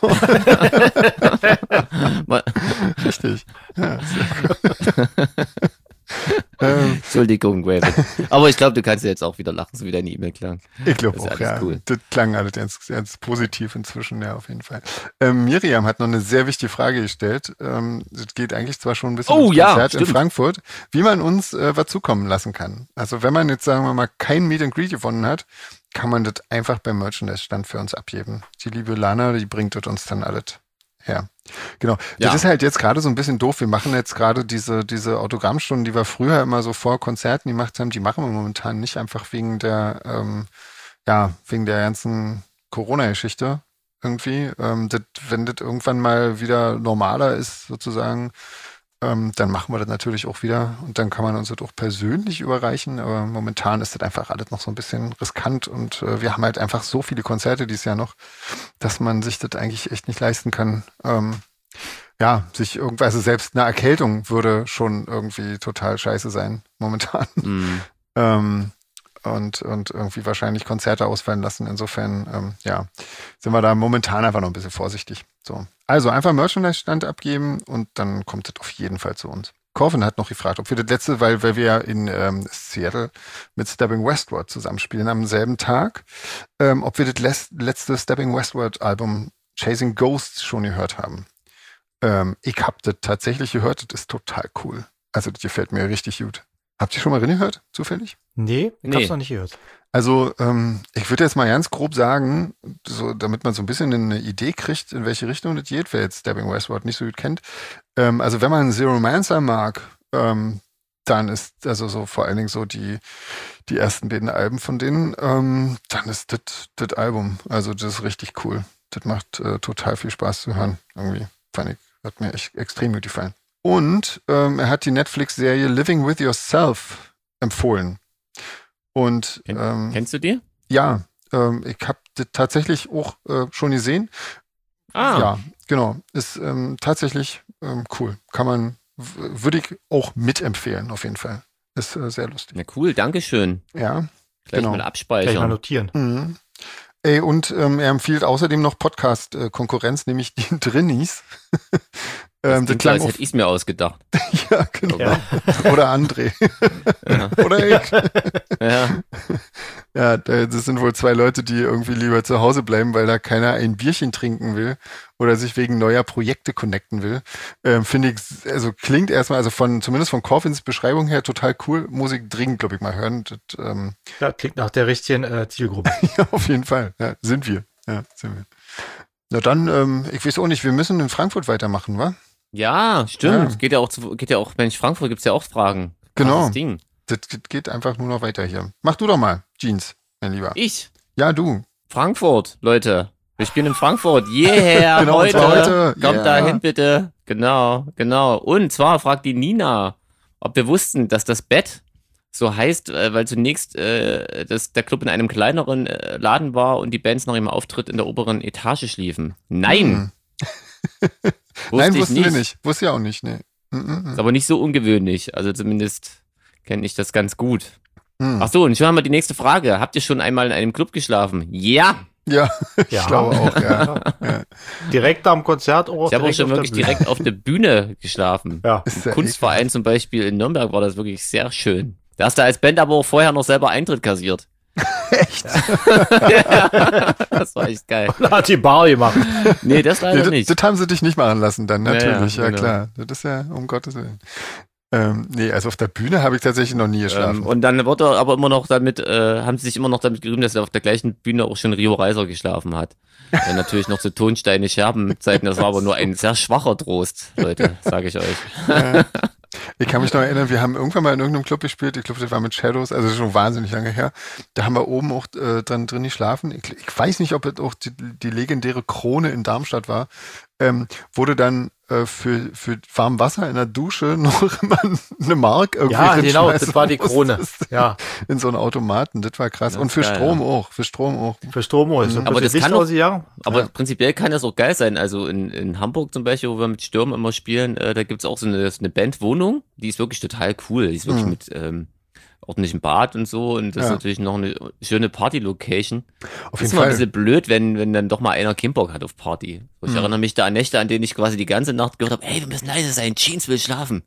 [SPEAKER 3] Man,
[SPEAKER 2] richtig. Ja, sehr gut. ähm,
[SPEAKER 3] Entschuldigung, Raven. Aber ich glaube, du kannst ja jetzt auch wieder lachen, so wie deine E-Mail klang.
[SPEAKER 2] Ich glaube
[SPEAKER 3] Das ist
[SPEAKER 2] auch,
[SPEAKER 3] alles
[SPEAKER 2] ja.
[SPEAKER 3] cool.
[SPEAKER 2] Das klang alles ganz, ganz positiv inzwischen, ja, auf jeden Fall. Ähm, Miriam hat noch eine sehr wichtige Frage gestellt. Ähm, das geht eigentlich zwar schon ein bisschen
[SPEAKER 3] Oh,
[SPEAKER 2] ums
[SPEAKER 3] ja,
[SPEAKER 2] Konzert in
[SPEAKER 3] stimmt.
[SPEAKER 2] Frankfurt, wie man uns äh, was zukommen lassen kann. Also wenn man jetzt, sagen wir mal, kein Meet and Greet gewonnen hat, kann man das einfach beim Merchandise-Stand für uns abgeben. Die liebe Lana, die bringt das uns dann alles her. Genau.
[SPEAKER 3] Ja.
[SPEAKER 2] Das ist halt jetzt gerade so ein bisschen doof. Wir machen jetzt gerade diese, diese Autogrammstunden, die wir früher immer so vor Konzerten gemacht haben, die machen wir momentan nicht, einfach wegen der, ähm, ja, wegen der ganzen Corona-Geschichte irgendwie. Ähm, das, wenn das irgendwann mal wieder normaler ist, sozusagen, ähm, dann machen wir das natürlich auch wieder und dann kann man uns das auch persönlich überreichen, aber momentan ist das einfach alles noch so ein bisschen riskant und äh, wir haben halt einfach so viele Konzerte dieses Jahr noch, dass man sich das eigentlich echt nicht leisten kann. Ähm, ja, sich irgendwas, also selbst eine Erkältung würde schon irgendwie total scheiße sein, momentan.
[SPEAKER 3] Mm.
[SPEAKER 2] Ähm, und, und irgendwie wahrscheinlich Konzerte ausfallen lassen. Insofern, ähm, ja, sind wir da momentan einfach noch ein bisschen vorsichtig. So. Also einfach Merchandise-Stand abgeben und dann kommt das auf jeden Fall zu uns. Corvin hat noch gefragt, ob wir das letzte, weil, weil wir ja in ähm, Seattle mit Stepping Westward zusammenspielen am selben Tag, ähm, ob wir das les- letzte Stepping Westward Album Chasing Ghosts schon gehört haben. Ähm, ich hab das tatsächlich gehört, das ist total cool. Also das gefällt mir richtig gut. Habt ihr schon mal reingehört, zufällig?
[SPEAKER 1] Nee, ich
[SPEAKER 3] Nee.
[SPEAKER 1] hab's noch nicht gehört.
[SPEAKER 2] Also ähm, ich würde jetzt mal ganz grob sagen, so damit man so ein bisschen eine Idee kriegt, in welche Richtung das geht, wer jetzt Stepping Westward nicht so gut kennt. Ähm, also wenn man Zero Mancer mag, ähm, dann ist, also so vor allen Dingen so die, die ersten beiden Alben von denen, ähm, dann ist das das Album. Also das ist richtig cool. Das macht äh, total viel Spaß zu hören. Irgendwie fand ich, hat mir echt extrem gut gefallen. Und ähm, er hat die Netflix-Serie Living with Yourself empfohlen. Und
[SPEAKER 3] Ken,
[SPEAKER 2] ähm,
[SPEAKER 3] kennst du die?
[SPEAKER 2] Ja, ähm, ich habe das tatsächlich auch äh, schon gesehen.
[SPEAKER 3] Ah.
[SPEAKER 2] Ja, genau. Ist ähm, tatsächlich ähm, cool. Kann man, w- würde ich auch mitempfehlen, auf jeden Fall. Ist äh, sehr lustig.
[SPEAKER 3] Na cool, dankeschön.
[SPEAKER 2] Ja,
[SPEAKER 3] Gleich
[SPEAKER 2] genau.
[SPEAKER 3] mal
[SPEAKER 1] Gleich mal
[SPEAKER 3] abspeichern.
[SPEAKER 1] notieren.
[SPEAKER 2] Mhm. Ey, und ähm, er empfiehlt außerdem noch Podcast-Konkurrenz, nämlich die Drinnies.
[SPEAKER 3] Das
[SPEAKER 2] ähm, das
[SPEAKER 3] klingt so,
[SPEAKER 2] klang
[SPEAKER 3] als
[SPEAKER 2] auf,
[SPEAKER 3] hätte ich es mir ausgedacht.
[SPEAKER 2] ja, genau.
[SPEAKER 1] Ja.
[SPEAKER 2] Oder André.
[SPEAKER 3] Ja.
[SPEAKER 2] Oder ich.
[SPEAKER 3] Ja.
[SPEAKER 2] Ja, da- das sind wohl zwei Leute, die irgendwie lieber zu Hause bleiben, weil da keiner ein Bierchen trinken will oder sich wegen neuer Projekte connecten will. Ähm, Finde ich, also klingt erstmal, also von, zumindest von Corvins Beschreibung her total cool. Muss ich dringend, glaube ich, mal hören. Das, ähm,
[SPEAKER 1] Ja, klingt nach der richtigen äh, Zielgruppe.
[SPEAKER 2] ja, auf jeden Fall. Ja, sind wir. Ja, sind wir. Na dann, ähm, ich weiß auch nicht, wir müssen in Frankfurt weitermachen, wa?
[SPEAKER 3] Ja, stimmt.
[SPEAKER 2] Ja.
[SPEAKER 3] Geht ja auch, zu, geht ja auch, Mensch, Frankfurt gibt's ja auch Fragen.
[SPEAKER 2] Genau.
[SPEAKER 3] Krasses Ding.
[SPEAKER 2] Das geht einfach nur noch weiter hier. Mach du doch mal, Jeans, mein Lieber.
[SPEAKER 3] Ich,
[SPEAKER 2] Ja, du.
[SPEAKER 3] Frankfurt, Leute. Wir spielen in Frankfurt. Yeah,
[SPEAKER 2] Genau, und
[SPEAKER 3] heute.
[SPEAKER 2] zwar heute.
[SPEAKER 3] Kommt
[SPEAKER 2] Ja.
[SPEAKER 3] dahin bitte. Genau, genau. Und zwar fragt die Nina, ob wir wussten, dass das Bett so heißt, äh, weil zunächst äh, das, der Club in einem kleineren äh, Laden war und die Bands nach ihrem Auftritt in der oberen Etage schliefen. Nein,
[SPEAKER 2] Hm.
[SPEAKER 3] wusste
[SPEAKER 2] Nein,
[SPEAKER 3] ich
[SPEAKER 2] wussten
[SPEAKER 3] nicht.
[SPEAKER 2] wir nicht. Wusste ich auch nicht, nee. Mm,
[SPEAKER 3] Ist aber nicht so ungewöhnlich. Also zumindest kenne ich das ganz gut.
[SPEAKER 2] mm, mm.
[SPEAKER 3] Ach so, und schon haben wir die nächste Frage. Habt ihr schon einmal in einem Club geschlafen? Ja.
[SPEAKER 2] Ja, ich
[SPEAKER 1] Ja.
[SPEAKER 2] glaube auch, ja. ja.
[SPEAKER 1] Direkt am Konzert oder
[SPEAKER 3] Ich habe auch
[SPEAKER 1] direkt
[SPEAKER 3] schon
[SPEAKER 1] auf der
[SPEAKER 3] wirklich
[SPEAKER 1] Bühne?
[SPEAKER 3] direkt auf der Bühne geschlafen.
[SPEAKER 1] Ja.
[SPEAKER 2] Ist ja
[SPEAKER 3] Kunstverein zum Beispiel in Nürnberg war das wirklich sehr schön. Da hast du als Band aber auch vorher noch selber Eintritt kassiert.
[SPEAKER 2] echt.
[SPEAKER 3] Ja, das war echt geil.
[SPEAKER 1] Hat die Bar gemacht.
[SPEAKER 3] Nee, das leider
[SPEAKER 2] Nee,
[SPEAKER 3] nicht.
[SPEAKER 2] das, das haben sie dich nicht machen lassen dann,
[SPEAKER 3] Ja, ja,
[SPEAKER 2] natürlich, ja,
[SPEAKER 3] genau.
[SPEAKER 2] klar. Das ist ja, um Gottes Willen. Ähm, nee, also auf der Bühne habe ich tatsächlich noch nie geschlafen.
[SPEAKER 3] Ähm, und dann wurde er aber immer noch damit, äh, haben sie sich immer noch damit gerühmt, dass er auf der gleichen Bühne auch schon Rio Reiser geschlafen hat. Ja, natürlich noch so Tonsteine Scherbenzeiten, das war aber nur ein sehr schwacher Trost, Leute, sage ich euch.
[SPEAKER 2] Ja. Ich kann mich noch erinnern, wir haben irgendwann mal in irgendeinem Club gespielt, ich glaube, das war mit Shadows, also schon wahnsinnig lange her. Da haben wir oben auch äh, dran drin geschlafen. Ich, ich weiß nicht, ob es auch die, die legendäre Krone in Darmstadt war. Ähm, wurde dann äh, für, für warm Wasser in der Dusche noch immer eine Mark irgendwie
[SPEAKER 1] Ja, genau,
[SPEAKER 2] reinschmeißen
[SPEAKER 1] das war die Krone.
[SPEAKER 2] musstest.
[SPEAKER 1] Ja,
[SPEAKER 2] In so einen Automaten, das war krass.
[SPEAKER 3] Das
[SPEAKER 2] Und für
[SPEAKER 3] ist geil,
[SPEAKER 2] Strom
[SPEAKER 3] ja.
[SPEAKER 2] auch, für Strom auch.
[SPEAKER 1] für Stromo ist.
[SPEAKER 2] Mhm.
[SPEAKER 3] Aber das kann doch-
[SPEAKER 1] ja.
[SPEAKER 3] Aber
[SPEAKER 2] Ja.
[SPEAKER 3] prinzipiell kann das auch geil sein. Also in, in Hamburg zum Beispiel, wo wir mit Stürmen immer spielen, äh, da gibt's auch so eine, so eine Bandwohnung, die ist wirklich total cool. Die ist wirklich
[SPEAKER 2] Mhm.
[SPEAKER 3] mit ähm, ordentlichem Bad und so und das
[SPEAKER 2] Ja.
[SPEAKER 3] ist natürlich noch eine schöne Party-Location.
[SPEAKER 2] Auf
[SPEAKER 3] Das ist
[SPEAKER 2] jeden
[SPEAKER 3] immer ein
[SPEAKER 2] Fall.
[SPEAKER 3] bisschen blöd, wenn, wenn dann doch mal einer keinen Bock hat auf Party. So, ich
[SPEAKER 2] Mhm.
[SPEAKER 3] erinnere mich da an Nächte, an denen ich quasi die ganze Nacht gehört habe, hey, wir müssen leise sein, Jeans will schlafen.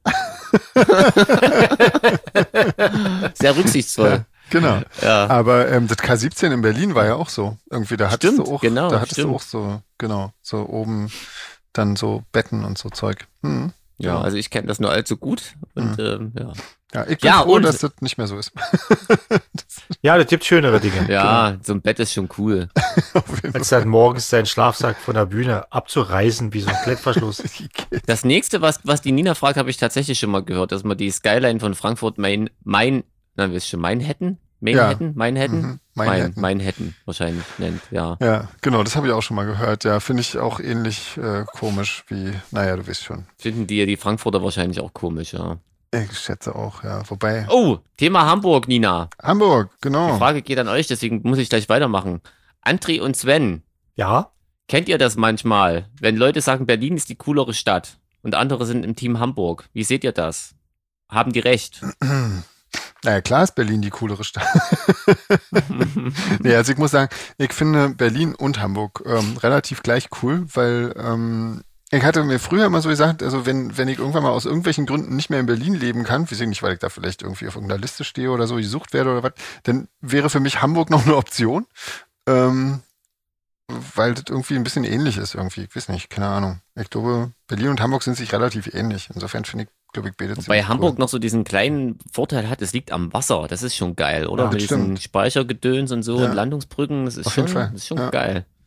[SPEAKER 3] Sehr rücksichtsvoll.
[SPEAKER 2] Genau.
[SPEAKER 3] Ja.
[SPEAKER 2] Aber ähm, das K siebzehn in Berlin war ja auch so. Irgendwie, da hattest
[SPEAKER 3] Stimmt,
[SPEAKER 2] du auch,
[SPEAKER 3] genau,
[SPEAKER 2] da hattest
[SPEAKER 3] stimmt.
[SPEAKER 2] du auch so, genau, so oben dann so Betten und so Zeug. Hm.
[SPEAKER 3] Ja, also ich kenne das nur allzu gut und ähm, ja.
[SPEAKER 2] Ja, ich bin
[SPEAKER 3] Ja,
[SPEAKER 2] froh,
[SPEAKER 3] und-
[SPEAKER 2] dass das nicht mehr so ist.
[SPEAKER 1] Ja, das gibt schönere Dinge.
[SPEAKER 3] Ja, so ein Bett ist schon cool.
[SPEAKER 2] Auf jeden
[SPEAKER 1] Als dann morgens seinen Schlafsack von der Bühne abzureißen, wie so ein Klettverschluss.
[SPEAKER 2] Fall.
[SPEAKER 3] Das nächste, was, was die Nina fragt, habe ich tatsächlich schon mal gehört, dass man die Skyline von Frankfurt Main, Main, na, wisst schon, Manhattan? Manhattan? Manhattan?
[SPEAKER 2] Mhm,
[SPEAKER 3] Main,
[SPEAKER 2] Manhattan.
[SPEAKER 3] Manhattan wahrscheinlich nennt, ja.
[SPEAKER 2] Ja, genau, das habe ich auch schon mal gehört. Ja, finde ich auch ähnlich äh, komisch wie, naja, du weißt schon.
[SPEAKER 3] Finden die, die Frankfurter wahrscheinlich auch komisch, ja.
[SPEAKER 2] Ich schätze auch, ja. Wobei,
[SPEAKER 3] Oh, Thema Hamburg, Nina.
[SPEAKER 2] Hamburg,
[SPEAKER 3] Die
[SPEAKER 2] genau.
[SPEAKER 3] Frage geht an euch, deswegen muss ich gleich weitermachen. André und Sven,
[SPEAKER 1] Ja,
[SPEAKER 3] kennt ihr das manchmal, wenn Leute sagen, Berlin ist die coolere Stadt und andere sind im Team Hamburg? Wie seht ihr das? Haben die recht?
[SPEAKER 2] Naja, klar ist Berlin die coolere Stadt. Nee, also ich muss sagen, ich finde Berlin und Hamburg ähm, relativ gleich cool, weil ähm, ich hatte mir früher immer so gesagt, also wenn, wenn ich irgendwann mal aus irgendwelchen Gründen nicht mehr in Berlin leben kann, weiß ich nicht, weil ich da vielleicht irgendwie auf irgendeiner Liste stehe oder so, gesucht werde oder was, dann wäre für mich Hamburg noch eine Option, ähm, weil das irgendwie ein bisschen ähnlich ist irgendwie. Ich weiß nicht, keine Ahnung. Ich glaube, Berlin und Hamburg sind sich relativ ähnlich. Insofern finde ich, glaube ich, beide
[SPEAKER 3] Bei
[SPEAKER 2] ziemlich
[SPEAKER 3] Hamburg
[SPEAKER 2] cool.
[SPEAKER 3] noch so diesen kleinen Vorteil hat, es liegt am Wasser. Das ist schon geil, oder?
[SPEAKER 2] Ja,
[SPEAKER 3] Mit
[SPEAKER 2] das
[SPEAKER 3] diesen
[SPEAKER 2] stimmt.
[SPEAKER 3] Speichergedöns und so
[SPEAKER 2] Ja.
[SPEAKER 3] und Landungsbrücken, das ist
[SPEAKER 2] Auf
[SPEAKER 3] schon,
[SPEAKER 2] jeden Fall.
[SPEAKER 3] das ist schon
[SPEAKER 2] Ja.
[SPEAKER 3] geil.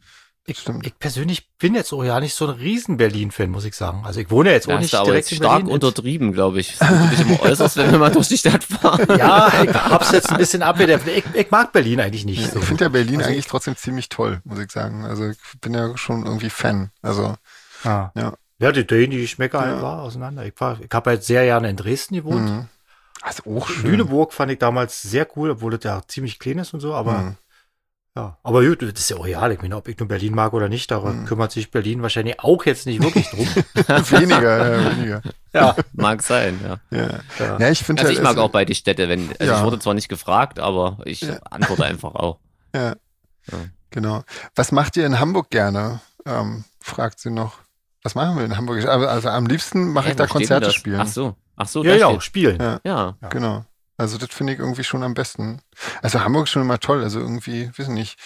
[SPEAKER 1] Ich,
[SPEAKER 2] Stimmt.
[SPEAKER 1] ich persönlich bin jetzt auch ja nicht so ein riesen Berlin-Fan, muss ich sagen. Also ich wohne ja jetzt
[SPEAKER 3] Da
[SPEAKER 1] auch
[SPEAKER 3] hast
[SPEAKER 1] nicht
[SPEAKER 3] du aber
[SPEAKER 1] direkt
[SPEAKER 3] jetzt
[SPEAKER 1] in
[SPEAKER 3] stark
[SPEAKER 1] Berlin.
[SPEAKER 3] untertrieben, glaube ich. Wenn du dich immer äußerst, wenn wir mal durch die Stadt fahren.
[SPEAKER 1] Ja, ich hab's jetzt ein bisschen abgedämpft. Ich, ich mag Berlin eigentlich nicht
[SPEAKER 2] Ich
[SPEAKER 1] so.
[SPEAKER 2] finde ja Berlin
[SPEAKER 1] Also
[SPEAKER 2] eigentlich trotzdem ziemlich toll, muss ich sagen. Also ich bin ja schon irgendwie Fan. Also,
[SPEAKER 1] Ah.
[SPEAKER 2] ja.
[SPEAKER 1] Ja, die Ideen, die Schmecker halt
[SPEAKER 2] Ja.
[SPEAKER 1] war auseinander. Ich, war- ich habe halt sehr gerne in Dresden gewohnt.
[SPEAKER 2] Mhm. Das ist auch schön.
[SPEAKER 1] Lüneburg fand ich damals sehr cool, obwohl das ja ziemlich klein ist und so, aber
[SPEAKER 2] Mhm.
[SPEAKER 1] ja. Aber gut, das ist ja auch real. Ich meine, ob ich nur Berlin mag oder nicht, darum
[SPEAKER 2] Mhm.
[SPEAKER 1] kümmert sich Berlin wahrscheinlich auch jetzt nicht wirklich drum.
[SPEAKER 2] Weniger, ja, weniger.
[SPEAKER 1] Ja.
[SPEAKER 3] Mag sein, ja.
[SPEAKER 2] Ja,
[SPEAKER 1] Ja.
[SPEAKER 2] ja ich finde
[SPEAKER 3] Also
[SPEAKER 2] halt,
[SPEAKER 3] ich mag
[SPEAKER 2] es-
[SPEAKER 3] auch beide Städte, wenn, also
[SPEAKER 2] Ja.
[SPEAKER 3] ich wurde zwar nicht gefragt, aber ich
[SPEAKER 2] Ja.
[SPEAKER 3] antworte einfach auch.
[SPEAKER 2] Ja.
[SPEAKER 3] Ja.
[SPEAKER 2] Genau. Was macht ihr in Hamburg gerne? Ähm, fragt sie noch. Was machen wir in Hamburg? Also, also am liebsten mache
[SPEAKER 3] Hä,
[SPEAKER 2] ich da
[SPEAKER 3] wo steht denn
[SPEAKER 2] Konzerte
[SPEAKER 3] das?
[SPEAKER 2] spielen.
[SPEAKER 3] Ach so, ach so,
[SPEAKER 1] Ja,
[SPEAKER 3] da
[SPEAKER 1] ja,
[SPEAKER 3] steht.
[SPEAKER 1] spielen.
[SPEAKER 2] Ja.
[SPEAKER 3] Ja,
[SPEAKER 1] Ja.
[SPEAKER 2] Genau. Also das finde ich irgendwie schon am besten. Also Hamburg ist schon immer toll. Also irgendwie, wissen nicht.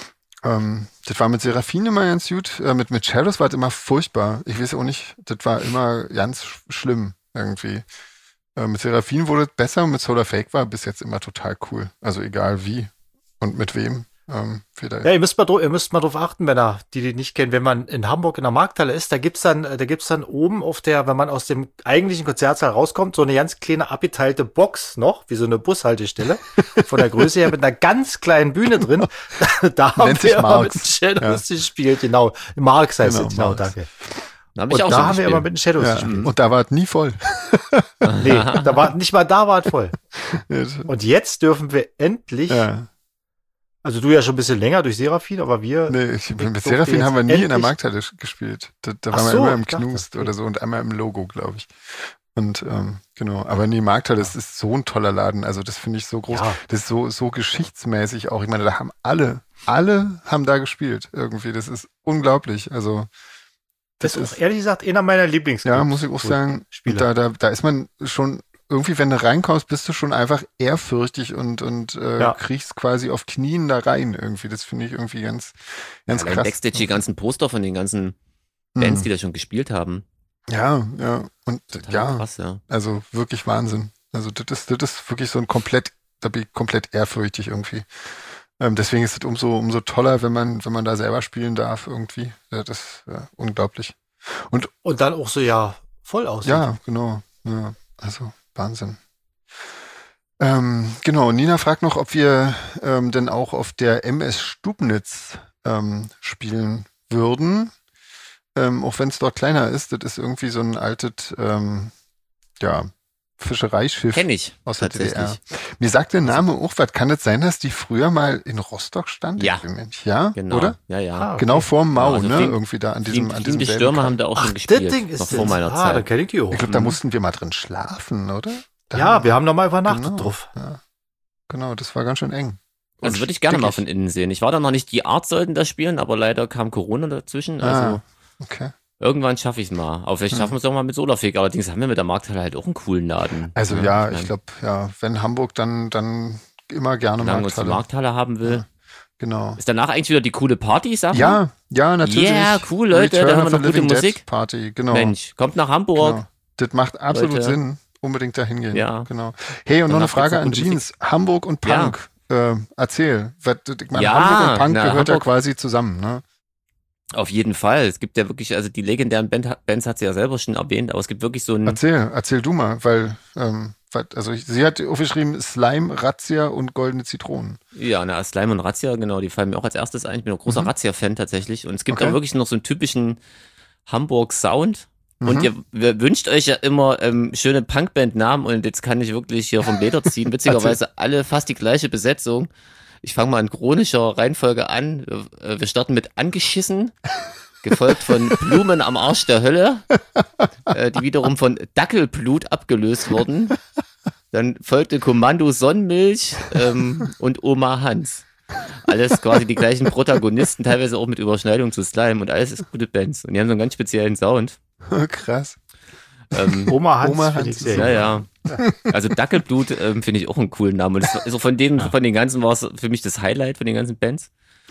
[SPEAKER 2] Ähm, das war mit Serafin immer ganz gut. Äh, mit, mit Shadows war das immer furchtbar. Ich weiß auch nicht, das war immer ganz sch- schlimm irgendwie. Äh, mit Serafin wurde es besser und mit Solar Fake war bis jetzt immer total cool. Also egal wie und mit wem. Ähm, wieder.
[SPEAKER 1] Ja, ihr müsst mal, dro- ihr müsst mal drauf achten, wenn ihr, die die nicht kennen, wenn man in Hamburg in der Markthalle ist, da gibt's dann, da gibt's dann oben auf der, wenn man aus dem eigentlichen Konzertsaal rauskommt, so eine ganz kleine abgeteilte Box noch, wie so eine Bushaltestelle, von der Größe her mit einer ganz kleinen Bühne drin. Da haben
[SPEAKER 2] Nennt sich
[SPEAKER 1] wir immer mit
[SPEAKER 2] Marx.
[SPEAKER 1] den Shadows gespielt, genau. Marx heißt
[SPEAKER 2] Genau,
[SPEAKER 1] es, genau,
[SPEAKER 2] Marx.
[SPEAKER 1] danke.
[SPEAKER 3] da habe
[SPEAKER 1] Und
[SPEAKER 3] ich auch
[SPEAKER 1] da
[SPEAKER 3] schon
[SPEAKER 1] haben wir immer
[SPEAKER 3] gespielt.
[SPEAKER 1] mit den Shadows
[SPEAKER 2] Ja.
[SPEAKER 1] gespielt.
[SPEAKER 2] Und da war es nie voll.
[SPEAKER 1] Nee, da war, nicht mal da war es voll.
[SPEAKER 2] Ja.
[SPEAKER 1] Und jetzt dürfen wir endlich,
[SPEAKER 2] Ja.
[SPEAKER 1] also du ja schon ein bisschen länger durch Serafin, aber wir,
[SPEAKER 2] Nee, ich, mit
[SPEAKER 1] durfte
[SPEAKER 2] Serafin
[SPEAKER 1] jetzt
[SPEAKER 2] haben wir nie in der
[SPEAKER 1] endlich-
[SPEAKER 2] Markthalle gespielt. Da, da
[SPEAKER 1] Ach
[SPEAKER 2] waren wir
[SPEAKER 1] so,
[SPEAKER 2] immer im
[SPEAKER 1] ich dachte,
[SPEAKER 2] Knust
[SPEAKER 1] okay.
[SPEAKER 2] oder so und einmal im Logo, glaube ich. Und ähm, genau, aber nee, Markthalle, das ist so ein toller Laden. Also das finde ich so groß.
[SPEAKER 1] Ja.
[SPEAKER 2] Das ist so, so geschichtsmäßig auch. Ich meine, da haben alle, alle haben da gespielt irgendwie. Das ist unglaublich. Also
[SPEAKER 1] das
[SPEAKER 2] das
[SPEAKER 1] ist
[SPEAKER 2] ist,
[SPEAKER 1] auch ehrlich gesagt einer meiner Lieblings.
[SPEAKER 2] ja, muss ich auch sagen,
[SPEAKER 1] Spiele.
[SPEAKER 2] da, da, da ist man schon irgendwie, wenn du reinkommst, bist du schon einfach ehrfürchtig und, und äh,
[SPEAKER 1] Ja.
[SPEAKER 2] kriegst quasi auf Knien da rein irgendwie. Das finde ich irgendwie ganz, ganz
[SPEAKER 3] Allein
[SPEAKER 2] krass.
[SPEAKER 3] Backstage die ganzen Poster von den ganzen Bands,
[SPEAKER 2] Hm.
[SPEAKER 3] die da schon gespielt haben.
[SPEAKER 2] Ja, ja. Und
[SPEAKER 3] Total
[SPEAKER 2] ja,
[SPEAKER 3] krass, ja.
[SPEAKER 2] also wirklich Wahnsinn. Also das ist, das ist wirklich so ein komplett, da bin ich komplett ehrfürchtig irgendwie. Ähm, deswegen ist es umso, umso toller, wenn man, wenn man da selber spielen darf irgendwie. Ja, das ist ja, unglaublich. Und
[SPEAKER 1] Und dann auch so ja voll aussieht.
[SPEAKER 2] ja, genau. Ja, also Wahnsinn. Ähm, genau, Nina fragt noch, ob wir ähm, denn auch auf der M S Stubnitz ähm, spielen würden. Ähm, auch wenn es dort kleiner ist, das ist irgendwie so ein altes, ähm, ja, Fischereischiff
[SPEAKER 3] Kenn ich,
[SPEAKER 2] aus der D D R.
[SPEAKER 3] tatsächlich.
[SPEAKER 2] Mir sagt der Name auch was. Kann es sein, dass die früher mal in Rostock stand?
[SPEAKER 3] Ja.
[SPEAKER 2] Ich bin mir nicht- Ja,
[SPEAKER 3] Genau,
[SPEAKER 2] oder?
[SPEAKER 3] ja, ja.
[SPEAKER 1] Ah, okay.
[SPEAKER 2] Genau vorm Mau,
[SPEAKER 3] Ja, also
[SPEAKER 2] ne?
[SPEAKER 3] Fliegen-
[SPEAKER 2] Irgendwie da an diesem,
[SPEAKER 3] Fliegen,
[SPEAKER 2] an diesem
[SPEAKER 3] fliegende
[SPEAKER 2] selben
[SPEAKER 3] Stürme
[SPEAKER 2] Kai.
[SPEAKER 3] haben da auch
[SPEAKER 1] Ach,
[SPEAKER 3] schon
[SPEAKER 1] das
[SPEAKER 3] gespielt,
[SPEAKER 1] Ding ist
[SPEAKER 3] noch
[SPEAKER 1] das.
[SPEAKER 3] vor meiner
[SPEAKER 1] Ah, dann
[SPEAKER 3] Zeit.
[SPEAKER 1] kenne ich die auch.
[SPEAKER 2] Ich glaube, da mussten wir mal drin schlafen, oder? Da
[SPEAKER 1] ja,
[SPEAKER 2] haben
[SPEAKER 1] wir haben da mal übernachtet
[SPEAKER 2] genau,
[SPEAKER 1] drauf.
[SPEAKER 2] Ja. Genau, das war ganz schön eng.
[SPEAKER 3] Also
[SPEAKER 2] Und
[SPEAKER 3] würde ich gerne mal
[SPEAKER 2] stickig.
[SPEAKER 3] von innen sehen. Ich war da noch nicht, die Art sollten das spielen, aber leider kam Corona dazwischen. Also
[SPEAKER 2] Ah, okay.
[SPEAKER 3] irgendwann schaffe ich es mal. Aber vielleicht
[SPEAKER 2] Hm.
[SPEAKER 3] schaffen wir es auch mal mit Solarfake. Allerdings haben wir mit der Markthalle halt auch einen coolen Laden.
[SPEAKER 2] Also ja, ich
[SPEAKER 3] mein,
[SPEAKER 2] glaube, ja, wenn Hamburg, dann, dann immer gerne
[SPEAKER 3] solange uns die
[SPEAKER 2] Markthalle.
[SPEAKER 3] Markthalle haben will.
[SPEAKER 2] Genau.
[SPEAKER 3] Ist danach eigentlich wieder die coole Party, sag mal?
[SPEAKER 2] Ja, ja, natürlich.
[SPEAKER 3] Yeah, cool, Leute, da
[SPEAKER 2] Return
[SPEAKER 3] haben wir
[SPEAKER 2] of
[SPEAKER 3] noch
[SPEAKER 2] the
[SPEAKER 3] gute
[SPEAKER 2] Living Dead
[SPEAKER 3] Musik.
[SPEAKER 2] Party, genau.
[SPEAKER 3] Mensch, kommt nach Hamburg.
[SPEAKER 2] Genau. Das macht absolut
[SPEAKER 3] Leute.
[SPEAKER 2] Sinn. Unbedingt dahin gehen.
[SPEAKER 3] Ja.
[SPEAKER 2] Genau. Hey, und noch
[SPEAKER 3] Danach
[SPEAKER 2] eine Frage an
[SPEAKER 3] gibt's noch gute
[SPEAKER 2] Jeans. Hamburg und
[SPEAKER 3] Ja.
[SPEAKER 2] Punk. Äh, erzähl. Was, ich meine,
[SPEAKER 3] Ja,
[SPEAKER 2] Hamburg und Punk
[SPEAKER 3] na,
[SPEAKER 2] gehört ja
[SPEAKER 3] Hamburg-
[SPEAKER 2] quasi zusammen, ne?
[SPEAKER 3] Auf jeden Fall. Es gibt ja wirklich, also die legendären Band, Bands hat sie ja selber schon erwähnt, aber es gibt wirklich so ein,
[SPEAKER 2] Erzähl, erzähl du mal, weil, ähm, was, also ich, sie hat aufgeschrieben Slime, Razzia und Goldene Zitronen.
[SPEAKER 3] ja, na, Slime und Razzia, genau, die fallen mir auch als erstes ein. Ich bin ein großer
[SPEAKER 2] Mhm.
[SPEAKER 3] Razzia-Fan tatsächlich. Und es gibt
[SPEAKER 2] Okay.
[SPEAKER 3] auch wirklich noch so einen typischen Hamburg-Sound.
[SPEAKER 2] Mhm.
[SPEAKER 3] Und ihr, ihr wünscht euch ja immer ähm, schöne Punkband-Namen und jetzt kann ich wirklich hier vom Leder ziehen. Witzigerweise alle fast die gleiche Besetzung. Ich fange mal in chronischer Reihenfolge an. Wir wir starten mit Angeschissen, gefolgt von Blumen am Arsch der Hölle, äh, die wiederum von Dackelblut abgelöst wurden. Dann folgte Kommando Sonnenmilch ähm, und Oma Hans. Alles quasi die gleichen Protagonisten, teilweise auch mit Überschneidung zu Slime und alles ist gute Bands. Und die haben so einen ganz speziellen Sound.
[SPEAKER 2] Krass.
[SPEAKER 3] Ähm,
[SPEAKER 1] Oma Hans,
[SPEAKER 2] Oma
[SPEAKER 1] finde ich
[SPEAKER 2] Hans
[SPEAKER 1] sehr
[SPEAKER 2] ist
[SPEAKER 3] ja,
[SPEAKER 1] gut.
[SPEAKER 3] ja. Also Dackelblut ähm, finde ich auch einen coolen Namen. Und das, also von denen, von den ganzen war es für mich das Highlight von den ganzen Bands.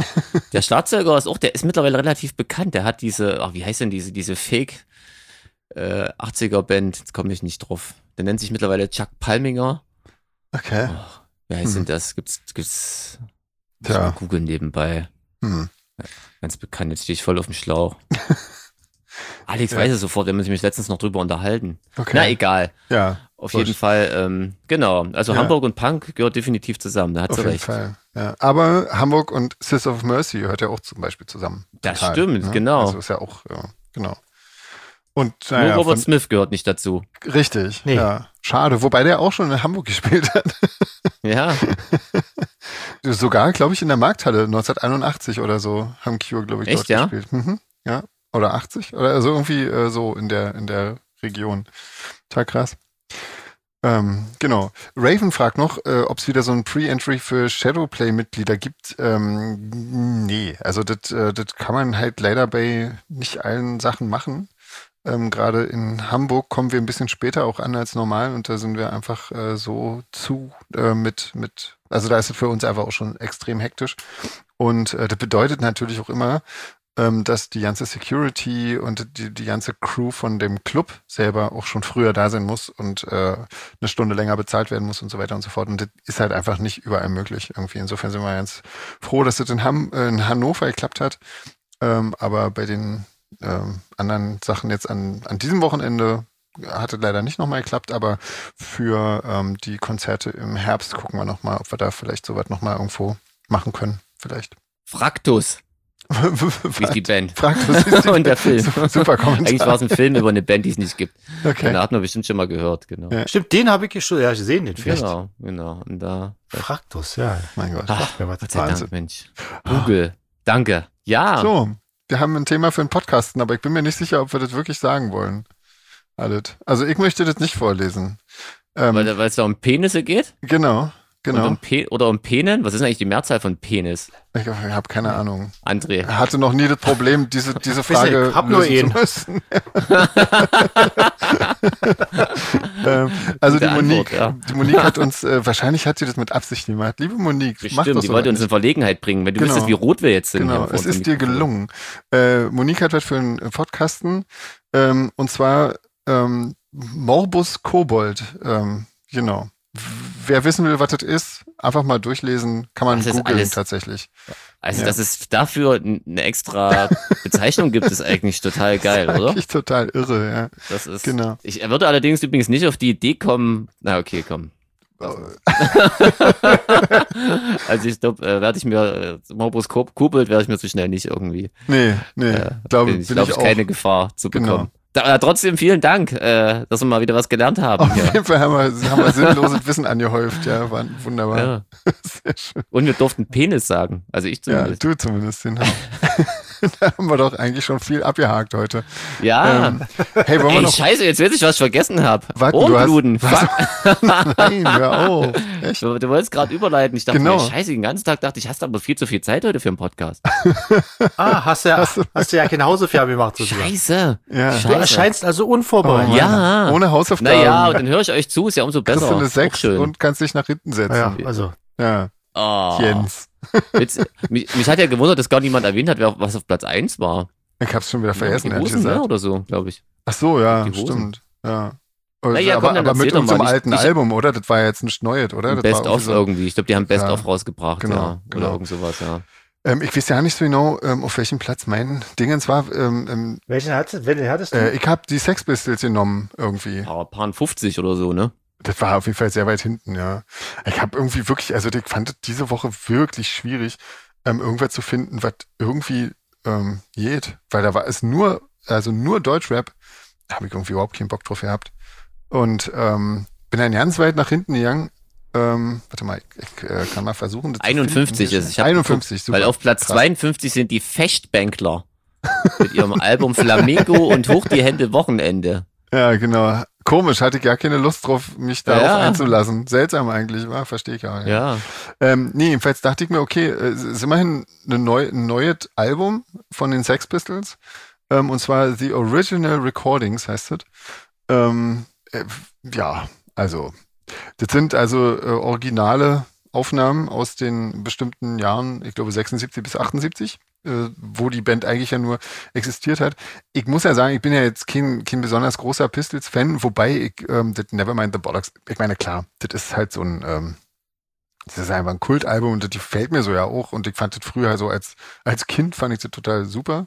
[SPEAKER 3] Der Schlagzeuger ist auch, der ist mittlerweile relativ bekannt. Der hat diese, ach, wie heißt denn diese, diese Fake äh, achtziger Band, jetzt komme ich nicht drauf. Der nennt sich mittlerweile Chuck Palminger.
[SPEAKER 2] Okay.
[SPEAKER 3] Wer heißt
[SPEAKER 2] Hm.
[SPEAKER 3] denn das? Gibt's, gibt's,
[SPEAKER 2] Tja.
[SPEAKER 3] Google nebenbei.
[SPEAKER 2] Hm.
[SPEAKER 3] Ganz bekannt, jetzt stehe ich voll auf dem Schlauch. Alex ja. weiß es sofort, wir haben uns nämlich letztens noch drüber unterhalten. Okay. Na, egal.
[SPEAKER 2] Ja.
[SPEAKER 3] Auf jeden Fall, ähm, genau. Also ja. Hamburg und Punk gehört definitiv zusammen, da hat sie recht. Auf jeden Fall,
[SPEAKER 2] ja. Aber Hamburg und Sisters of Mercy gehört ja auch zum Beispiel zusammen.
[SPEAKER 3] Das
[SPEAKER 2] Total,
[SPEAKER 3] stimmt,
[SPEAKER 2] ne?
[SPEAKER 3] genau.
[SPEAKER 2] Also ist ja auch, ja, genau. Und,
[SPEAKER 3] naja, Nur Robert von, Smith gehört nicht dazu.
[SPEAKER 2] Richtig, nee. ja. Schade, wobei der auch schon in Hamburg gespielt hat.
[SPEAKER 3] Ja.
[SPEAKER 2] Sogar, glaube ich, in der Markthalle neunzehnhunderteinundachtzig oder so haben Cure, glaube ich,
[SPEAKER 3] Echt,
[SPEAKER 2] dort
[SPEAKER 3] ja?
[SPEAKER 2] gespielt. Mhm, ja. Oder achtzig oder also irgendwie äh, so in der in der Region. Total krass. Ähm, genau. Raven fragt noch, äh, ob es wieder so ein Pre-Entry für Shadowplay-Mitglieder gibt. Ähm, nee, also das äh, das kann man halt leider bei nicht allen Sachen machen. Ähm, Gerade in Hamburg kommen wir ein bisschen später auch an als normal und da sind wir einfach äh, so zu äh, mit, mit, also da ist es für uns einfach auch schon extrem hektisch. Und äh, das bedeutet natürlich auch immer, ähm, dass die ganze Security und die, die ganze Crew von dem Club selber auch schon früher da sein muss und äh, eine Stunde länger bezahlt werden muss und so weiter und so fort. Und das ist halt einfach nicht überall möglich irgendwie. Insofern sind wir ganz froh, dass das in, Ham- äh, in Hannover geklappt hat. Ähm, aber bei den Ähm, anderen Sachen jetzt an, an diesem Wochenende hatte leider nicht nochmal geklappt, aber für ähm, die Konzerte im Herbst gucken wir nochmal, ob wir da vielleicht sowas nochmal irgendwo machen können, vielleicht.
[SPEAKER 3] Fraktus. Wie ist die Band?
[SPEAKER 2] Fraktus ist die
[SPEAKER 3] Und der Film.
[SPEAKER 2] Super Kommentar.
[SPEAKER 3] Eigentlich war es ein Film über eine Band, die es nicht gibt.
[SPEAKER 2] Okay.
[SPEAKER 3] Da hat man bestimmt schon mal gehört, genau.
[SPEAKER 1] Ja. Stimmt, den habe ich schon ja, gesehen, den Film.
[SPEAKER 3] Genau, genau. Und da,
[SPEAKER 1] Fraktus, ja.
[SPEAKER 2] Mein Gott.
[SPEAKER 3] Ach, Gott sei Dank, Mensch. Google. Danke. Ja.
[SPEAKER 2] So. Wir haben ein Thema für einen Podcasten, aber ich bin mir nicht sicher, ob wir das wirklich sagen wollen. Alles. Also ich möchte das nicht vorlesen. Ähm,
[SPEAKER 3] weil weil es da um Penisse geht?
[SPEAKER 2] Genau, genau.
[SPEAKER 3] Um Pe- oder um Penen? Was ist eigentlich die Mehrzahl von Penis?
[SPEAKER 2] Ich, ich habe keine Ahnung.
[SPEAKER 3] André.
[SPEAKER 2] Er hatte noch nie das Problem, diese, diese Frage
[SPEAKER 1] ich hab nur
[SPEAKER 2] lösen zu müssen. ähm, also die
[SPEAKER 3] Antwort,
[SPEAKER 2] Monique,
[SPEAKER 3] ja.
[SPEAKER 2] die Monique hat uns, äh, wahrscheinlich hat sie das mit Absicht gemacht. Liebe Monique,
[SPEAKER 3] Bestimmt,
[SPEAKER 2] mach das
[SPEAKER 3] die
[SPEAKER 2] so
[SPEAKER 3] wollte uns
[SPEAKER 2] nicht.
[SPEAKER 3] in Verlegenheit bringen, wenn du
[SPEAKER 2] Genau.
[SPEAKER 3] wüsstest, wie rot wir jetzt sind.
[SPEAKER 2] Genau,
[SPEAKER 3] hier
[SPEAKER 2] es
[SPEAKER 3] vor
[SPEAKER 2] ist dir
[SPEAKER 3] unserem
[SPEAKER 2] gelungen. Äh, Monique hat was für einen Podcasten, ähm, und zwar ähm, Morbus Kobold. Ähm, genau. Wer wissen will, was das ist, einfach mal durchlesen, kann man
[SPEAKER 3] Das ist
[SPEAKER 2] googeln
[SPEAKER 3] alles-
[SPEAKER 2] tatsächlich.
[SPEAKER 3] Also,
[SPEAKER 2] Ja.
[SPEAKER 3] dass es dafür n- eine extra Bezeichnung gibt, ist eigentlich total geil, oder?
[SPEAKER 2] Eigentlich total irre, ja.
[SPEAKER 3] Das ist.
[SPEAKER 2] Genau.
[SPEAKER 3] Ich würde allerdings übrigens nicht auf die Idee kommen. Na, okay, komm. Also ich glaube, äh, werde ich mir äh, Morbus Kubelt werde ich mir zu schnell nicht irgendwie.
[SPEAKER 2] Nee, nee,
[SPEAKER 3] Äh,
[SPEAKER 2] glaube
[SPEAKER 3] bin
[SPEAKER 2] ich,
[SPEAKER 3] ich glaube,
[SPEAKER 2] ich auch.
[SPEAKER 3] keine Gefahr zu
[SPEAKER 2] Genau.
[SPEAKER 3] bekommen. Da, äh, trotzdem vielen Dank, äh, dass wir mal wieder was gelernt haben.
[SPEAKER 2] Auf
[SPEAKER 3] hier.
[SPEAKER 2] jeden Fall haben wir, haben wir sinnloses Wissen angehäuft, ja, war wunderbar.
[SPEAKER 3] Ja.
[SPEAKER 2] Sehr schön.
[SPEAKER 3] Und wir durften Penis sagen. Also ich
[SPEAKER 2] Ja,
[SPEAKER 3] zumindest.
[SPEAKER 2] du zumindest, genau. Da haben wir doch eigentlich schon viel abgehakt heute.
[SPEAKER 3] Ja.
[SPEAKER 2] Ähm, hey, wollen wir
[SPEAKER 3] Ey,
[SPEAKER 2] noch...
[SPEAKER 3] scheiße, jetzt weiß ich, was ich vergessen habe.
[SPEAKER 2] Warte, du hast-
[SPEAKER 3] Ohrenbluten. Fuck.
[SPEAKER 2] Nein, hör auf. Echt?
[SPEAKER 3] Du, du wolltest gerade überleiten. Ich dachte
[SPEAKER 2] Genau.
[SPEAKER 3] mir, scheiße, den ganzen Tag dachte ich, hast aber viel zu viel Zeit heute für einen Podcast.
[SPEAKER 1] Ah, hast ja, hast du ja keine Hausaufgaben gemacht sozusagen.
[SPEAKER 3] Scheiße.
[SPEAKER 2] Ja.
[SPEAKER 1] Du
[SPEAKER 3] Scheiße.
[SPEAKER 1] erscheinst also
[SPEAKER 2] Oh,
[SPEAKER 1] unvorbereitet.
[SPEAKER 2] Mann.
[SPEAKER 3] Ja.
[SPEAKER 2] Ohne Hausaufgaben.
[SPEAKER 3] Naja, und dann höre ich euch zu, ist ja umso
[SPEAKER 2] kriegst
[SPEAKER 3] besser.
[SPEAKER 2] du eine
[SPEAKER 3] Auch
[SPEAKER 2] sechs
[SPEAKER 3] schön.
[SPEAKER 2] und kannst dich nach hinten setzen.
[SPEAKER 1] ja, also.
[SPEAKER 2] Ja,
[SPEAKER 3] Oh.
[SPEAKER 2] Jens.
[SPEAKER 3] Jetzt, mich, mich hat ja gewundert, dass gar niemand erwähnt hat, wer, was auf Platz eins war.
[SPEAKER 2] Ich hab's schon wieder vergessen,
[SPEAKER 3] die
[SPEAKER 2] ehrlich
[SPEAKER 3] Hosen, ne,
[SPEAKER 2] gesagt.
[SPEAKER 3] oder so, glaube ich.
[SPEAKER 2] Ach so, ja,
[SPEAKER 3] Die Hosen.
[SPEAKER 2] stimmt. Ja. Also,
[SPEAKER 3] Naja, komm,
[SPEAKER 2] aber
[SPEAKER 3] dann
[SPEAKER 2] aber mit
[SPEAKER 3] erzähl doch
[SPEAKER 2] unserem
[SPEAKER 3] mal. Ich-
[SPEAKER 2] alten
[SPEAKER 3] ich-
[SPEAKER 2] Album, oder? Das war ja jetzt nicht Neues, oder? Das
[SPEAKER 3] Best
[SPEAKER 2] war
[SPEAKER 3] of
[SPEAKER 2] so,
[SPEAKER 3] irgendwie. Ich glaube, die haben Best
[SPEAKER 2] Ja,
[SPEAKER 3] of rausgebracht,
[SPEAKER 2] genau,
[SPEAKER 3] ja. Oder
[SPEAKER 2] genau.
[SPEAKER 3] irgend sowas, ja.
[SPEAKER 2] ähm, ich weiß ja nicht so genau, ähm, auf welchem Platz mein Dingens war. Ähm, ähm,
[SPEAKER 1] Welchen hattest, welchen hattest du?
[SPEAKER 2] äh, ich habe die Sex Pistols genommen, irgendwie.
[SPEAKER 3] Paar, paar fünfzig oder so, ne?
[SPEAKER 2] Das war auf jeden Fall sehr weit hinten, ja. Ich habe irgendwie wirklich, also ich fand es diese Woche wirklich schwierig, ähm, irgendwas zu finden, was irgendwie ähm, geht. Weil da war es nur, also nur Deutschrap, da habe ich irgendwie überhaupt keinen Bock drauf gehabt. Und ähm, bin dann ganz weit nach hinten gegangen. Ähm, warte mal, ich, ich äh, kann mal versuchen. Das zu
[SPEAKER 3] einundfünfzig
[SPEAKER 2] finden.
[SPEAKER 3] ist. Ich hab
[SPEAKER 2] einundfünfzig,
[SPEAKER 3] geguckt,
[SPEAKER 2] super.
[SPEAKER 3] Weil auf Platz
[SPEAKER 2] Krass.
[SPEAKER 3] zweiundfünfzig sind die Fechtbänkler. Mit ihrem Album Flamengo und Hoch die Hände Wochenende.
[SPEAKER 2] Ja, genau. Komisch, hatte ich gar keine Lust drauf, mich darauf
[SPEAKER 3] Ja.
[SPEAKER 2] einzulassen. Seltsam eigentlich, war, verstehe ich auch.
[SPEAKER 3] Ja.
[SPEAKER 2] Ähm, nee, jedenfalls dachte ich mir, okay, äh, es ist immerhin eine neu, ein neues Album von den Sex Pistols. Ähm, und zwar The Original Recordings heißt es. Ähm, äh, ja, also, das sind also äh, originale Aufnahmen aus den bestimmten Jahren, ich glaube sechsundsiebzig bis achtundsiebzig, äh, wo die Band eigentlich ja nur existiert hat. Ich muss ja sagen, ich bin ja jetzt kein, kein besonders großer Pistols-Fan, wobei ich, ähm, das Nevermind the Bollocks, ich meine, klar, das ist halt so ein, ähm, das ist einfach ein Kultalbum und das gefällt mir so ja auch. Und ich fand das früher so als, als Kind fand ich das total super.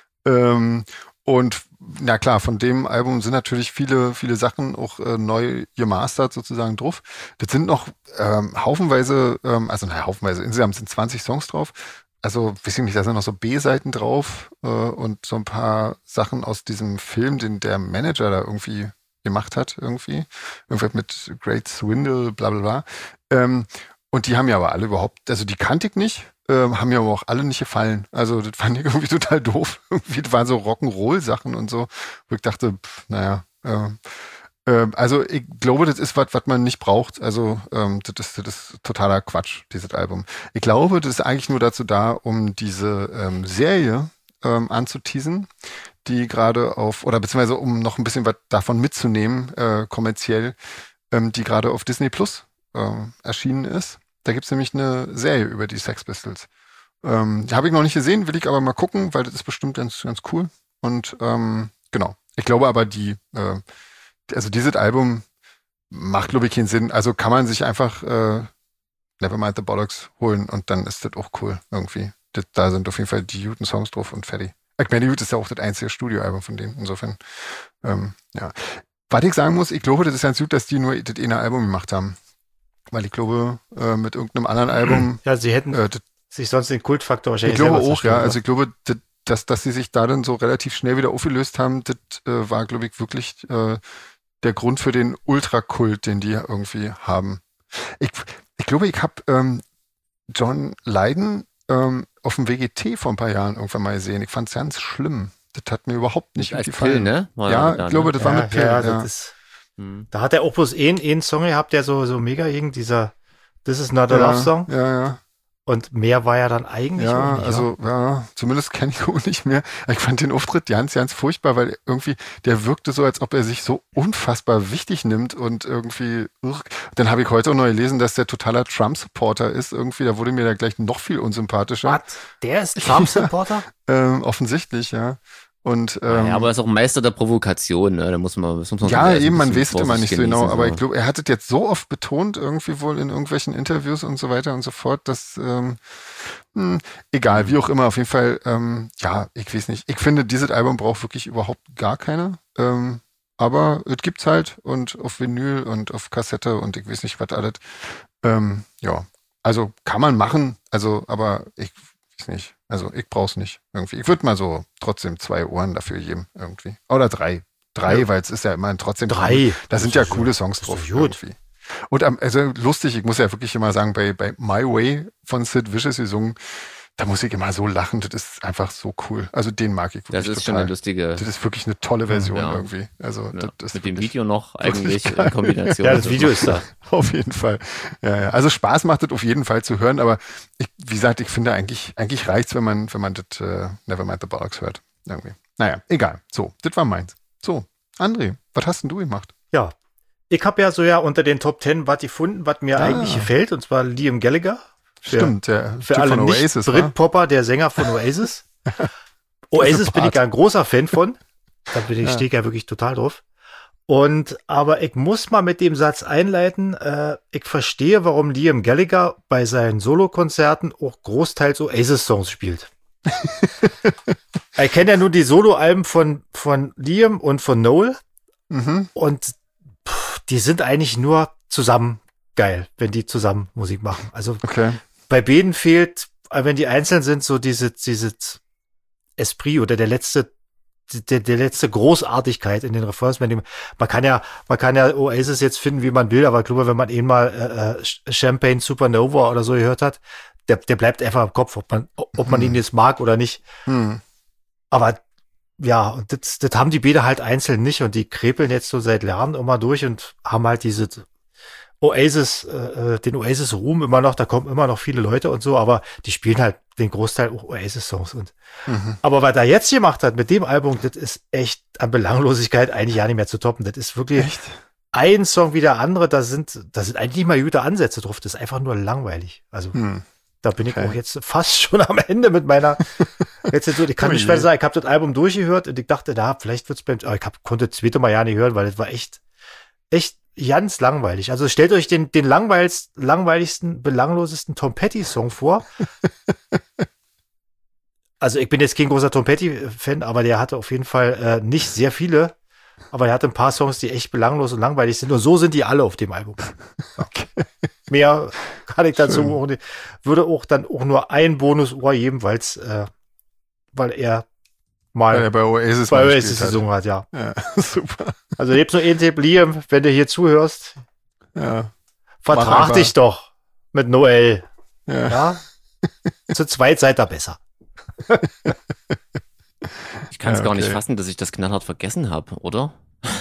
[SPEAKER 2] Ähm, und na klar, von dem Album sind natürlich viele, viele Sachen auch äh, neu gemastert sozusagen drauf. Das sind noch ähm, haufenweise, ähm, also naja, haufenweise, insgesamt sind zwanzig Songs drauf. Also, weiß ich nicht, da sind noch so B-Seiten drauf äh, und so ein paar Sachen aus diesem Film, den der Manager da irgendwie gemacht hat, irgendwie. Irgendwas mit Great Swindle, bla bla bla. Ähm, und die haben ja aber alle überhaupt, also die kannte ich nicht, ähm, haben mir aber auch alle nicht gefallen. Also das fand ich irgendwie total doof. Irgendwie, das waren so Rock'n'Roll-Sachen und so, wo ich dachte, pff, naja, ähm, ähm, also ich glaube, das ist was, was man nicht braucht. Also ähm, das, ist, das ist totaler Quatsch, dieses Album. Ich glaube, das ist eigentlich nur dazu da, um diese ähm, Serie ähm, anzuteasen, die gerade auf, oder beziehungsweise um noch ein bisschen was davon mitzunehmen, äh, kommerziell, ähm, die gerade auf Disney Plus äh, erschienen ist. Da gibt's nämlich eine Serie über die Sex Pistols. Ähm, die habe ich noch nicht gesehen, will ich aber mal gucken, weil das ist bestimmt ganz, ganz cool. Und ähm, genau. Ich glaube aber, die, äh, also dieses Album macht, glaube ich, keinen Sinn. Also kann man sich einfach äh, Nevermind the Bollocks holen und dann ist das auch cool irgendwie. Das, da sind auf jeden Fall die guten Songs drauf und fertig. Ich meine, Youth ist ja auch das einzige Studioalbum von denen. Insofern, ähm, ja. Was ich sagen muss, ich glaube, das ist ganz gut, dass die nur das eine Album gemacht haben. Weil ich glaube, äh, mit irgendeinem anderen Album.
[SPEAKER 1] Ja, sie hätten
[SPEAKER 2] äh, das,
[SPEAKER 1] sich sonst den Kultfaktor wahrscheinlich
[SPEAKER 2] ich glaube
[SPEAKER 1] selber
[SPEAKER 2] auch, ja.
[SPEAKER 1] zerstören,
[SPEAKER 2] Also ich glaube, das, dass, dass sie sich da dann so relativ schnell wieder aufgelöst haben, das äh, war, glaube ich, wirklich äh, der Grund für den Ultrakult, den die irgendwie haben. Ich, ich glaube, ich habe ähm, John Lydon ähm, auf dem W G T vor ein paar Jahren irgendwann mal gesehen. Ich fand es ganz schlimm. Das hat mir überhaupt nicht
[SPEAKER 3] als
[SPEAKER 2] gefallen.
[SPEAKER 3] Pill, ne? War
[SPEAKER 2] ja,
[SPEAKER 3] da,
[SPEAKER 2] ich glaube,
[SPEAKER 3] ne?
[SPEAKER 2] das war
[SPEAKER 1] Ja,
[SPEAKER 2] mit Pill.
[SPEAKER 1] ja,
[SPEAKER 2] Ja,
[SPEAKER 1] das ist, da hat er auch bloß einen, einen Song gehabt, der so, so mega ging, dieser This is not a
[SPEAKER 2] ja,
[SPEAKER 1] love song.
[SPEAKER 2] Ja, ja.
[SPEAKER 1] Und mehr war ja dann eigentlich
[SPEAKER 2] Ja,
[SPEAKER 1] auch nicht.
[SPEAKER 2] also, ja, zumindest kenne ich auch nicht mehr. Ich fand den Auftritt ganz, ganz furchtbar, weil irgendwie, der wirkte so, als ob er sich so unfassbar wichtig nimmt und irgendwie, ugh. Dann habe ich heute auch noch gelesen, dass der totaler Trump-Supporter ist. Irgendwie, da wurde mir da gleich noch viel unsympathischer.
[SPEAKER 1] Was? Der ist Trump-Supporter?
[SPEAKER 2] ähm, offensichtlich, ja. Und, ähm,
[SPEAKER 3] ja, aber er ist auch Meister der Provokation, ne? Da muss man, das muss man
[SPEAKER 2] ja,
[SPEAKER 3] schon
[SPEAKER 2] eben, man
[SPEAKER 3] ein bisschen
[SPEAKER 2] weiß es immer nicht so
[SPEAKER 3] vorsichtig
[SPEAKER 2] genau,
[SPEAKER 3] genießen,
[SPEAKER 2] aber
[SPEAKER 3] so.
[SPEAKER 2] ich glaube, er hat es jetzt so oft betont, irgendwie wohl in irgendwelchen Interviews und so weiter und so fort, dass, ähm, mh, egal, wie auch immer, auf jeden Fall, ähm, ja, ich weiß nicht. Ich finde, dieses Album braucht wirklich überhaupt gar keiner, ähm, aber es gibt's halt und auf Vinyl und auf Kassette und ich weiß nicht, was alles. Ähm, ja, also kann man machen, also, aber ich weiß nicht. Also ich brauch's nicht irgendwie. Ich würde mal so trotzdem zwei Ohren dafür geben irgendwie. Oder drei. Drei, ja. Weil es ist ja immerhin trotzdem
[SPEAKER 1] drei.
[SPEAKER 2] Cool. Da sind ja coole Songs drauf irgendwie. Und ähm, also lustig, ich muss ja wirklich immer sagen, bei, bei My Way von Sid Vicious gesungen, da muss ich immer so lachen, das ist einfach so cool. Also den mag ich wirklich
[SPEAKER 3] Das ist
[SPEAKER 2] total.
[SPEAKER 3] schon eine lustige.
[SPEAKER 2] Das ist wirklich eine tolle Version
[SPEAKER 3] ja.
[SPEAKER 2] irgendwie. Also
[SPEAKER 3] ja.
[SPEAKER 2] das, das
[SPEAKER 3] mit dem Video noch eigentlich
[SPEAKER 2] geil.
[SPEAKER 3] in Kombination.
[SPEAKER 1] Ja, das Video ist da.
[SPEAKER 2] Auf jeden Fall. Ja, ja. Also Spaß macht es auf jeden Fall zu hören, aber ich, wie gesagt, ich finde eigentlich, eigentlich reicht's, wenn man, wenn man das äh, Nevermind the Bollocks hört. Irgendwie. Naja, egal. So, das war meins. So, André, was hast denn du gemacht?
[SPEAKER 1] Ja, ich habe ja so ja unter den Top Ten was gefunden, was mir
[SPEAKER 2] Ah.
[SPEAKER 1] eigentlich gefällt, und zwar Liam Gallagher.
[SPEAKER 2] Stimmt, der
[SPEAKER 1] Für
[SPEAKER 2] Typ
[SPEAKER 1] alle
[SPEAKER 2] von Oasis,
[SPEAKER 1] nicht
[SPEAKER 2] wa?
[SPEAKER 1] Britpopper, der Sänger von Oasis. Oasis bin ich ja ein großer Fan von. Da bin ich,
[SPEAKER 2] Ja.
[SPEAKER 1] stehe ich ja wirklich total drauf. Und, aber ich muss mal mit dem Satz einleiten, äh, ich verstehe, warum Liam Gallagher bei seinen Solokonzerten auch großteils Oasis-Songs spielt. Ich kenne ja nur die Soloalben von, von Liam und von Noel.
[SPEAKER 2] Mhm.
[SPEAKER 1] Und pff, die sind eigentlich nur zusammen geil, wenn die zusammen Musik machen. Also
[SPEAKER 2] Okay.
[SPEAKER 1] bei beiden fehlt, wenn die einzeln sind, so diese, diese Esprit oder der letzte, der, der letzte Großartigkeit in den Refrains. Man kann ja, man kann ja Oasis jetzt finden, wie man will, aber ich glaube, wenn man eh mal äh, Champagne Supernova oder so gehört hat, der, der bleibt einfach im Kopf, ob man, ob man ihn jetzt mag oder nicht.
[SPEAKER 2] Hm.
[SPEAKER 1] Aber ja, und das, das haben die beide halt einzeln nicht, und die krepeln jetzt so seit Jahren immer durch und haben halt diese Oasis, äh, den Oasis-Ruhm immer noch, da kommen immer noch viele Leute und so, aber die spielen halt den Großteil auch Oasis-Songs. Und
[SPEAKER 2] Mhm.
[SPEAKER 1] aber was er jetzt gemacht hat mit dem Album, das ist echt an Belanglosigkeit eigentlich ja nicht mehr zu toppen. Das ist wirklich
[SPEAKER 2] Echt?
[SPEAKER 1] ein Song wie der andere, da sind, da sind eigentlich nicht mal gute Ansätze drauf. Das ist einfach nur langweilig. Also
[SPEAKER 2] Hm.
[SPEAKER 1] da bin ich
[SPEAKER 2] Okay.
[SPEAKER 1] auch jetzt fast schon am Ende mit meiner, jetzt, jetzt so, ich kann
[SPEAKER 2] Oh
[SPEAKER 1] nicht
[SPEAKER 2] je.
[SPEAKER 1] schwer sagen, ich habe das Album durchgehört und ich dachte, da, vielleicht wird's beim, aber ich hab, konnte das zweite Mal ja nicht hören, weil das war echt, echt ganz langweilig. Also stellt euch den, den langweiligsten, langweiligsten, belanglosesten Tom Petty-Song vor. Also ich bin jetzt kein großer Tom Petty-Fan, aber der hatte auf jeden Fall äh, nicht sehr viele. Aber er hatte ein paar Songs, die echt belanglos und langweilig sind. Und so sind die alle auf dem Album.
[SPEAKER 2] Okay.
[SPEAKER 1] Mehr kann ich dazu auch nicht. Würde auch dann auch nur ein Bonus-Ohr geben, weil's, äh, weil er mal
[SPEAKER 2] Weil er bei Oasis,
[SPEAKER 1] bei
[SPEAKER 2] mal
[SPEAKER 1] Oasis
[SPEAKER 2] gespielt hat.
[SPEAKER 1] gesungen hat, ja.
[SPEAKER 2] Ja, super.
[SPEAKER 1] Also lebst nur ein Tipp, Liam, wenn du hier zuhörst,
[SPEAKER 2] Ja,
[SPEAKER 1] vertrag
[SPEAKER 2] einfach.
[SPEAKER 1] dich doch mit Noel.
[SPEAKER 2] ja.
[SPEAKER 1] Ja? Zu zweit seid ihr besser.
[SPEAKER 3] Ich kann es
[SPEAKER 2] Ja,
[SPEAKER 3] gar nicht
[SPEAKER 2] okay.
[SPEAKER 3] fassen, dass ich das knallhart vergessen habe, oder?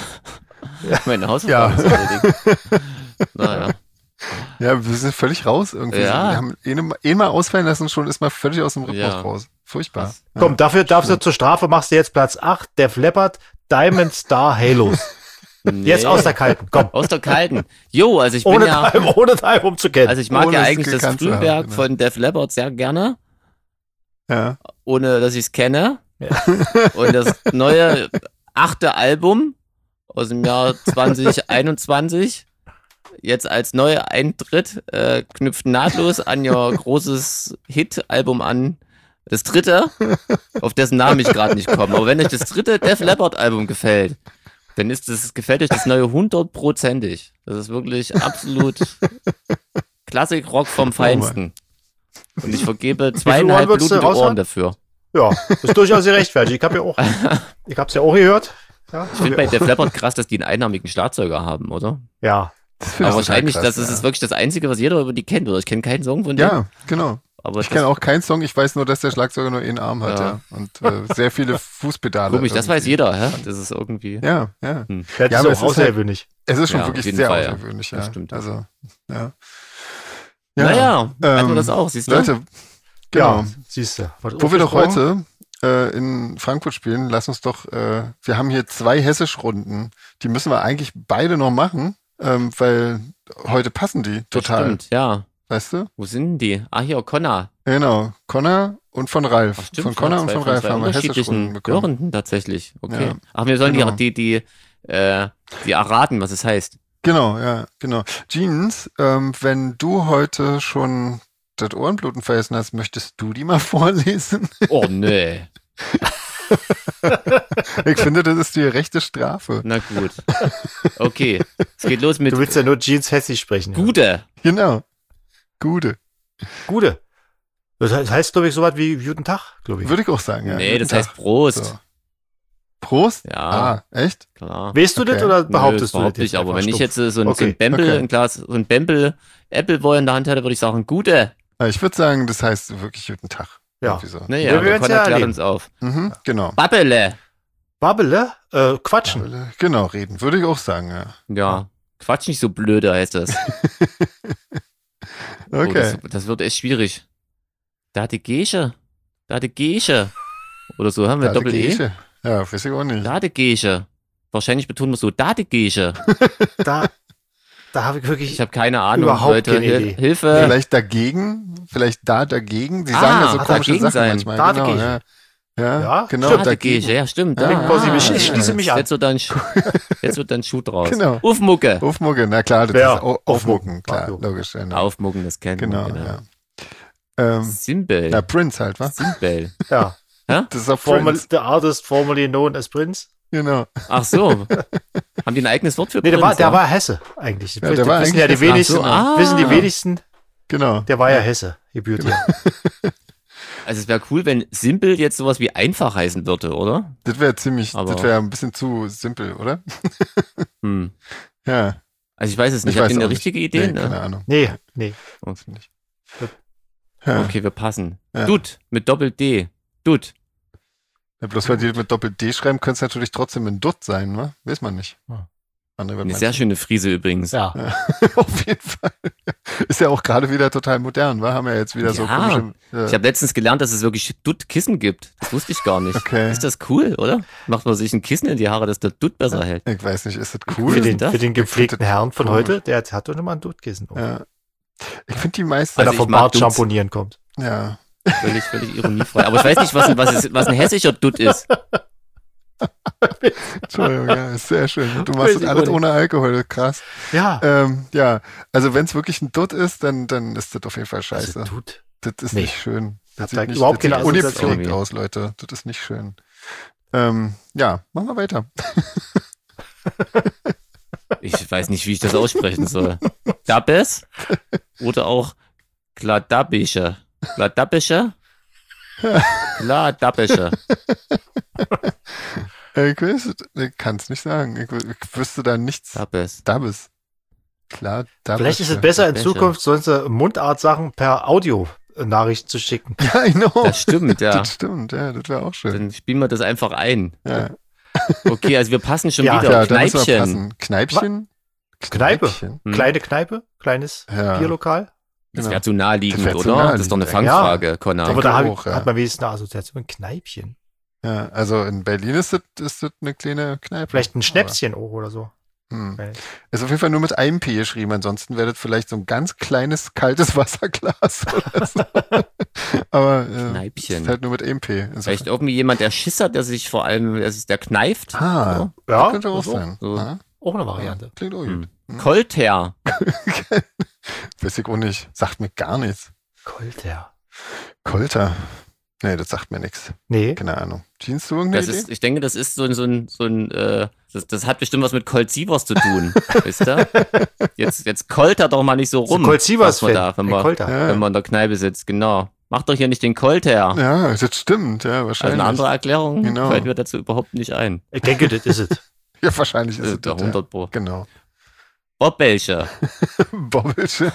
[SPEAKER 3] Meine
[SPEAKER 2] Ja.
[SPEAKER 3] Hausaufgaben zu erledigen. Naja.
[SPEAKER 2] Ja, wir sind völlig raus irgendwie.
[SPEAKER 3] Ja.
[SPEAKER 2] Wir haben ihn, ihn mal ausfallen lassen, schon ist mal völlig aus dem Rhythmus
[SPEAKER 3] Ja.
[SPEAKER 2] raus. Furchtbar.
[SPEAKER 3] Was?
[SPEAKER 2] Ja.
[SPEAKER 1] Komm, dafür darfst du zur Strafe, machst du jetzt Platz acht, Def Leppard, Diamond Star Halos. Jetzt
[SPEAKER 3] Nee.
[SPEAKER 1] aus der Kalten, komm.
[SPEAKER 3] Aus der Kalten. Jo, also ich bin
[SPEAKER 1] Ohne,
[SPEAKER 3] ja,
[SPEAKER 1] dein, ohne dein Album zu kennen.
[SPEAKER 3] also ich mag
[SPEAKER 2] Ohne
[SPEAKER 3] ja
[SPEAKER 2] es
[SPEAKER 3] eigentlich das
[SPEAKER 2] gekannt zu haben,
[SPEAKER 3] Frühwerk
[SPEAKER 2] genau.
[SPEAKER 3] von Def Leppard sehr gerne,
[SPEAKER 2] Ja.
[SPEAKER 3] ohne dass ich es kenne.
[SPEAKER 1] Ja.
[SPEAKER 3] Und das neue achte Album aus dem Jahr zwanzig einundzwanzig, jetzt als neuer Eintritt, äh, knüpft nahtlos an ihr großes Hit-Album an. Das dritte, auf dessen Namen ich gerade nicht komme. Aber wenn euch das dritte Def Leppard-Album gefällt, dann ist das, gefällt euch das neue hundertprozentig. Das ist wirklich absolut Klassik-Rock vom Feinsten. Und ich vergebe zweieinhalb
[SPEAKER 1] Ohren würdest du
[SPEAKER 3] blutende
[SPEAKER 1] raushauen?
[SPEAKER 3] Ohren dafür.
[SPEAKER 1] Ja, ist durchaus gerechtfertigt. Ich habe ja auch, ich hab's ja auch gehört. Ja,
[SPEAKER 3] Ich finde bei Def Leppard krass, dass die einen einarmigen Schlagzeuger haben, oder?
[SPEAKER 1] ja.
[SPEAKER 2] Das find ich
[SPEAKER 3] Aber
[SPEAKER 2] total
[SPEAKER 3] wahrscheinlich,
[SPEAKER 2] krass,
[SPEAKER 3] das ist
[SPEAKER 2] ja.
[SPEAKER 3] es wirklich das Einzige, was jeder über die kennt, oder? Ich kenne keinen Song von denen.
[SPEAKER 2] Ja, genau.
[SPEAKER 3] aber
[SPEAKER 2] Ich
[SPEAKER 3] das,
[SPEAKER 2] kenne auch keinen Song, ich weiß nur, dass der Schlagzeuger nur einen Arm hat, ja.
[SPEAKER 3] Ja.
[SPEAKER 2] Und äh, sehr viele Fußpedale.
[SPEAKER 3] komisch, das weiß
[SPEAKER 2] irgendwie.
[SPEAKER 3] jeder, hä? Das ist irgendwie.
[SPEAKER 2] Ja, ja.
[SPEAKER 3] Hm.
[SPEAKER 1] Das
[SPEAKER 2] Ja,
[SPEAKER 1] ist
[SPEAKER 2] aber
[SPEAKER 1] auch
[SPEAKER 2] es ist
[SPEAKER 1] außergewöhnlich.
[SPEAKER 2] Es ist schon
[SPEAKER 3] Ja, auf
[SPEAKER 2] wirklich
[SPEAKER 3] jeden
[SPEAKER 2] sehr
[SPEAKER 3] Fall, ja.
[SPEAKER 2] außergewöhnlich, ja.
[SPEAKER 3] Das stimmt.
[SPEAKER 2] Also, ja.
[SPEAKER 3] Naja, hatten wir
[SPEAKER 2] ähm,
[SPEAKER 3] das auch, siehst du?
[SPEAKER 2] Leute, genau.
[SPEAKER 1] Ja, siehst du.
[SPEAKER 2] Wo wir doch heute äh, in Frankfurt spielen, lass uns doch, äh, wir haben hier zwei Hessisch-Runden. Die müssen wir eigentlich beide noch machen, ähm, weil heute passen die
[SPEAKER 3] Das
[SPEAKER 2] total.
[SPEAKER 3] stimmt, ja.
[SPEAKER 2] Weißt du?
[SPEAKER 3] Wo sind die? Ah, hier, Connor.
[SPEAKER 2] Genau. Connor und von Ralf.
[SPEAKER 3] Ach, stimmt,
[SPEAKER 2] von Connor und
[SPEAKER 3] zwei
[SPEAKER 2] von Ralf
[SPEAKER 3] zwei
[SPEAKER 2] haben wir
[SPEAKER 3] unterschiedlichen
[SPEAKER 2] Hessisch-Runden bekommen.
[SPEAKER 3] Hörenden tatsächlich. Okay.
[SPEAKER 2] Ja,
[SPEAKER 3] Ach, wir sollen
[SPEAKER 2] genau.
[SPEAKER 3] die, die, die, äh, die erraten, was es heißt.
[SPEAKER 2] Genau, ja, genau. Jeans, ähm, wenn du heute schon das Ohrenbluten vergessen hast, möchtest du die mal vorlesen?
[SPEAKER 3] Oh, nee.
[SPEAKER 2] Ich finde, das ist die rechte Strafe.
[SPEAKER 3] Na gut. Okay. Es geht los mit
[SPEAKER 1] Du willst ja nur Jeans Hessisch sprechen. Ja.
[SPEAKER 3] Gude.
[SPEAKER 2] Genau. Gute.
[SPEAKER 1] Gute. Das heißt, glaube ich, so was wie Guten Tag, glaube ich.
[SPEAKER 2] Würde ich auch sagen, ja.
[SPEAKER 3] Nee, das
[SPEAKER 2] Guten
[SPEAKER 3] heißt
[SPEAKER 2] Tag.
[SPEAKER 3] Prost.
[SPEAKER 2] So. Prost?
[SPEAKER 3] Ja,
[SPEAKER 2] Ah, echt?
[SPEAKER 3] klar.
[SPEAKER 1] Weißt du
[SPEAKER 2] Okay.
[SPEAKER 1] das oder
[SPEAKER 3] Nö,
[SPEAKER 1] behauptest du das?
[SPEAKER 3] überhaupt
[SPEAKER 1] jetzt
[SPEAKER 3] nicht, aber
[SPEAKER 1] einfach
[SPEAKER 3] wenn ich
[SPEAKER 1] stumpf?
[SPEAKER 3] jetzt äh, so ein, so
[SPEAKER 1] Okay,
[SPEAKER 3] ein Bembel,
[SPEAKER 2] okay.
[SPEAKER 3] ein Glas, so ein Bembel Appleboy in der Hand hätte, würde ich sagen, Gute.
[SPEAKER 2] Ja, Ich würde sagen, das heißt wirklich Guten Tag.
[SPEAKER 1] Ja.
[SPEAKER 2] Irgendwie so.
[SPEAKER 3] Naja,
[SPEAKER 1] Wir
[SPEAKER 3] wir
[SPEAKER 1] werden's
[SPEAKER 3] Connor
[SPEAKER 1] ja
[SPEAKER 3] klärt
[SPEAKER 1] erleben.
[SPEAKER 3] uns auf.
[SPEAKER 2] Mhm, genau.
[SPEAKER 3] Babbele.
[SPEAKER 1] Babbele? Äh, quatschen.
[SPEAKER 2] Genau, reden. Würde ich auch sagen, ja.
[SPEAKER 3] Ja, Quatsch nicht so blöde heißt das. Oh,
[SPEAKER 2] Okay.
[SPEAKER 3] das, das wird echt schwierig. Da die Gesche. Da die Gesche. Oder so haben wir
[SPEAKER 2] Da die
[SPEAKER 3] Doppel-E.
[SPEAKER 2] Gesche. Ja, weiß ich auch nicht.
[SPEAKER 3] Da die Gesche. Wahrscheinlich betonen wir so, da die Gesche.
[SPEAKER 1] Da, da habe ich wirklich.
[SPEAKER 3] Ich habe keine Ahnung,
[SPEAKER 1] Überhaupt
[SPEAKER 3] Leute.
[SPEAKER 1] keine
[SPEAKER 3] Hil-
[SPEAKER 1] Idee.
[SPEAKER 3] Hilfe.
[SPEAKER 2] Vielleicht dagegen, vielleicht da dagegen. Sie
[SPEAKER 3] Ah,
[SPEAKER 2] sagen ja so
[SPEAKER 3] ah,
[SPEAKER 2] komische
[SPEAKER 3] dagegen
[SPEAKER 2] Sachen
[SPEAKER 3] sein.
[SPEAKER 2] manchmal.
[SPEAKER 1] Da
[SPEAKER 2] genau,
[SPEAKER 1] dagegen.
[SPEAKER 2] ja. Ja,
[SPEAKER 1] Ja,
[SPEAKER 2] genau,
[SPEAKER 1] stimmt.
[SPEAKER 3] Da die Gesche,
[SPEAKER 2] dagegen.
[SPEAKER 3] ja, stimmt.
[SPEAKER 2] Ja,
[SPEAKER 3] Ah,
[SPEAKER 1] Cosimo, ich-
[SPEAKER 3] ah,
[SPEAKER 1] ich schließe mich an.
[SPEAKER 3] Jetzt wird dann, Sch- jetzt wird dann Schuh draus.
[SPEAKER 2] Genau.
[SPEAKER 3] Aufmucke.
[SPEAKER 2] Aufmucke, na klar, das
[SPEAKER 1] Ja,
[SPEAKER 2] ist au-
[SPEAKER 1] aufmucken.
[SPEAKER 2] Aufmucken, klar,
[SPEAKER 1] Ach,
[SPEAKER 2] logisch. Ja, ne.
[SPEAKER 3] Aufmucken, das kennen
[SPEAKER 2] Genau,
[SPEAKER 3] wir.
[SPEAKER 2] ja. Ähm,
[SPEAKER 3] Simbel.
[SPEAKER 2] na, Prince halt, was?
[SPEAKER 3] Simbel.
[SPEAKER 1] Ja.
[SPEAKER 2] Das ist auch
[SPEAKER 1] Formal,
[SPEAKER 2] Prince.
[SPEAKER 1] the artist formerly known as Prince.
[SPEAKER 2] Genau.
[SPEAKER 3] Ach so. Haben die ein eigenes Wort für
[SPEAKER 1] Nee, der
[SPEAKER 3] Prince,
[SPEAKER 1] war, der
[SPEAKER 3] ja?
[SPEAKER 1] war Hesse eigentlich.
[SPEAKER 2] Ja, der war
[SPEAKER 1] wissen ja die
[SPEAKER 2] eigentlich Hesse.
[SPEAKER 1] wenigsten.
[SPEAKER 3] Ach so, ah.
[SPEAKER 1] Wissen die wenigsten,
[SPEAKER 2] Genau.
[SPEAKER 1] der war ja Hesse, gebürtig.
[SPEAKER 3] Also es wäre cool, wenn simpel jetzt sowas wie einfach heißen würde, oder?
[SPEAKER 2] Das wäre ziemlich,
[SPEAKER 3] Aber-
[SPEAKER 2] das wäre ein bisschen zu simpel, oder?
[SPEAKER 3] Hm.
[SPEAKER 2] Ja.
[SPEAKER 3] Also ich weiß es nicht.
[SPEAKER 2] Ich
[SPEAKER 3] Habt
[SPEAKER 2] weiß
[SPEAKER 3] ihr eine
[SPEAKER 2] auch nicht.
[SPEAKER 3] richtige Idee?
[SPEAKER 2] Nee, keine
[SPEAKER 3] Ne?
[SPEAKER 2] Ahnung.
[SPEAKER 1] Nee, nee.
[SPEAKER 2] Nicht. Ja.
[SPEAKER 3] Okay, wir passen.
[SPEAKER 2] Ja.
[SPEAKER 3] Dut mit Doppel-D. Dut.
[SPEAKER 2] Ja, bloß weil die mit Doppel-D schreiben, könnte es natürlich trotzdem ein Dutt sein, ne? Weiß man nicht.
[SPEAKER 1] Ja.
[SPEAKER 2] Andere wird
[SPEAKER 3] Eine
[SPEAKER 2] man-
[SPEAKER 3] sehr schöne Frise übrigens.
[SPEAKER 1] Ja.
[SPEAKER 2] Auf jeden Fall. Ist ja auch gerade wieder total modern, wa? Haben ja jetzt wieder so
[SPEAKER 3] Ja.
[SPEAKER 2] komische. Äh,
[SPEAKER 3] Ich habe letztens gelernt, dass es wirklich Dutt-Kissen gibt. Das wusste ich gar nicht.
[SPEAKER 2] Okay.
[SPEAKER 3] Ist das cool, oder? Macht man sich ein Kissen in die Haare, dass der Dutt besser hält.
[SPEAKER 2] ich weiß nicht, ist das
[SPEAKER 1] Für
[SPEAKER 2] cool?
[SPEAKER 1] den,
[SPEAKER 3] das?
[SPEAKER 1] für den gepflegten Herrn von
[SPEAKER 2] komisch.
[SPEAKER 1] heute, der hat hat doch immer ein Duttkissen. Oh.
[SPEAKER 2] Ja. Ich finde die meisten.
[SPEAKER 1] Weil
[SPEAKER 3] Also
[SPEAKER 1] er vom
[SPEAKER 3] ich mag
[SPEAKER 1] Bart
[SPEAKER 3] Dutz.
[SPEAKER 1] schamponieren kommt.
[SPEAKER 2] Ja.
[SPEAKER 3] Völlig, völlig ironiefrei. Aber ich weiß nicht, was ein, was, ist, was ein hessischer Dutt ist.
[SPEAKER 2] Entschuldigung, ja, ist sehr schön. Du machst
[SPEAKER 1] Weiß
[SPEAKER 2] das
[SPEAKER 1] ich
[SPEAKER 2] alles
[SPEAKER 1] auch nicht.
[SPEAKER 2] ohne Alkohol, krass.
[SPEAKER 1] Ja.
[SPEAKER 2] Ähm, ja, also wenn es wirklich ein Dutt ist, dann, dann ist das auf jeden Fall scheiße.
[SPEAKER 1] Also, tut.
[SPEAKER 2] Das ist
[SPEAKER 1] Nee.
[SPEAKER 2] nicht schön. Das
[SPEAKER 1] Hab
[SPEAKER 2] sieht
[SPEAKER 1] da
[SPEAKER 2] nicht,
[SPEAKER 1] überhaupt
[SPEAKER 2] das
[SPEAKER 1] keine
[SPEAKER 2] sieht
[SPEAKER 1] Assoziation.
[SPEAKER 2] ungepflegt aus, Leute. Das ist nicht schön. Ähm, ja, machen wir weiter.
[SPEAKER 3] Ich weiß nicht, wie ich das aussprechen soll. Dabbes? Oder auch Gladabische? Gladabische? Gladabische.
[SPEAKER 2] Ich weiß, ich kann es nicht sagen. Ich, wü- ich wüsste da nichts.
[SPEAKER 3] Dabbes.
[SPEAKER 2] Dabis. Klar, Dabis.
[SPEAKER 1] Vielleicht ist es besser in
[SPEAKER 3] Welche?
[SPEAKER 1] Zukunft, solche Mundart-Sachen per Audio-Nachricht zu schicken.
[SPEAKER 2] Ja, I know.
[SPEAKER 3] Das stimmt, ja.
[SPEAKER 2] Das stimmt, ja, das wäre auch schön.
[SPEAKER 3] Dann spielen wir das einfach ein.
[SPEAKER 2] Ja,
[SPEAKER 3] Okay, also wir passen schon
[SPEAKER 1] Ja,
[SPEAKER 3] wieder.
[SPEAKER 2] ja da müssen wir
[SPEAKER 3] Kneipchen.
[SPEAKER 2] passen. Kneipchen?
[SPEAKER 1] Kneipe.
[SPEAKER 2] Kneipchen.
[SPEAKER 3] Hm.
[SPEAKER 1] Kleine Kneipe, kleines
[SPEAKER 2] Ja.
[SPEAKER 1] Bierlokal.
[SPEAKER 3] Das
[SPEAKER 2] Genau.
[SPEAKER 3] wäre zu naheliegend,
[SPEAKER 2] Das wär zu
[SPEAKER 3] oder?
[SPEAKER 2] naheliegend,
[SPEAKER 3] Das ist doch eine
[SPEAKER 2] ja.
[SPEAKER 3] Fangfrage, Connor.
[SPEAKER 1] Aber da hab ich,
[SPEAKER 2] auch, ja.
[SPEAKER 1] hat man wenigstens eine Assoziation. Ein Kneipchen.
[SPEAKER 2] Ja, also in Berlin ist das, ist das eine kleine Kneipe.
[SPEAKER 1] Vielleicht ein Schnäpschen auch oder so.
[SPEAKER 2] Aber, hm.
[SPEAKER 1] Weil-
[SPEAKER 2] Ist auf jeden Fall nur mit einem P geschrieben, ansonsten wäre das vielleicht so ein ganz kleines, kaltes Wasserglas oder so. Aber äh,
[SPEAKER 3] Kneipchen.
[SPEAKER 2] ist halt nur mit einem P. Insofern-
[SPEAKER 3] Vielleicht irgendwie jemand, der Schissert, der sich vor allem, der sich, der kneift.
[SPEAKER 2] Ah,
[SPEAKER 1] Ja,
[SPEAKER 2] könnte auch
[SPEAKER 1] so.
[SPEAKER 2] sein.
[SPEAKER 3] so.
[SPEAKER 2] Ja,
[SPEAKER 1] Auch eine Variante.
[SPEAKER 2] klingt auch
[SPEAKER 3] Hm.
[SPEAKER 2] gut. Hm.
[SPEAKER 3] Kolter.
[SPEAKER 2] Weiß ich auch nicht. Sagt mir gar nichts.
[SPEAKER 1] Kolter.
[SPEAKER 2] Kolter. Nee, das sagt mir nichts.
[SPEAKER 1] Nee.
[SPEAKER 2] Keine Ahnung. Jeans, du irgendeine
[SPEAKER 3] Das
[SPEAKER 2] Idee?
[SPEAKER 3] ist, ich denke, das ist so ein, so ein, so ein äh, das, das hat bestimmt was mit Colt Sievers zu tun. Wisst ihr? Jetzt, jetzt kolter doch mal nicht so
[SPEAKER 1] So
[SPEAKER 3] rum.
[SPEAKER 1] Colt Sievers
[SPEAKER 3] was man
[SPEAKER 1] Fan.
[SPEAKER 3] da, wenn
[SPEAKER 1] Ein
[SPEAKER 3] man,
[SPEAKER 1] Kolter.
[SPEAKER 2] Ja.
[SPEAKER 3] wenn man in der Kneipe sitzt, genau. Macht doch hier nicht den Kolter.
[SPEAKER 2] Ja, das stimmt, ja,
[SPEAKER 3] Also
[SPEAKER 2] wahrscheinlich.
[SPEAKER 3] eine andere Erklärung
[SPEAKER 2] Genau.
[SPEAKER 3] fällt mir dazu überhaupt nicht ein.
[SPEAKER 1] Ich denke, das ist es.
[SPEAKER 2] Ja, wahrscheinlich ist
[SPEAKER 3] Äh,
[SPEAKER 2] es
[SPEAKER 3] der
[SPEAKER 2] das, ja.
[SPEAKER 3] hundert Pro.
[SPEAKER 2] Genau.
[SPEAKER 3] Bobbelche.
[SPEAKER 2] Bobbelche.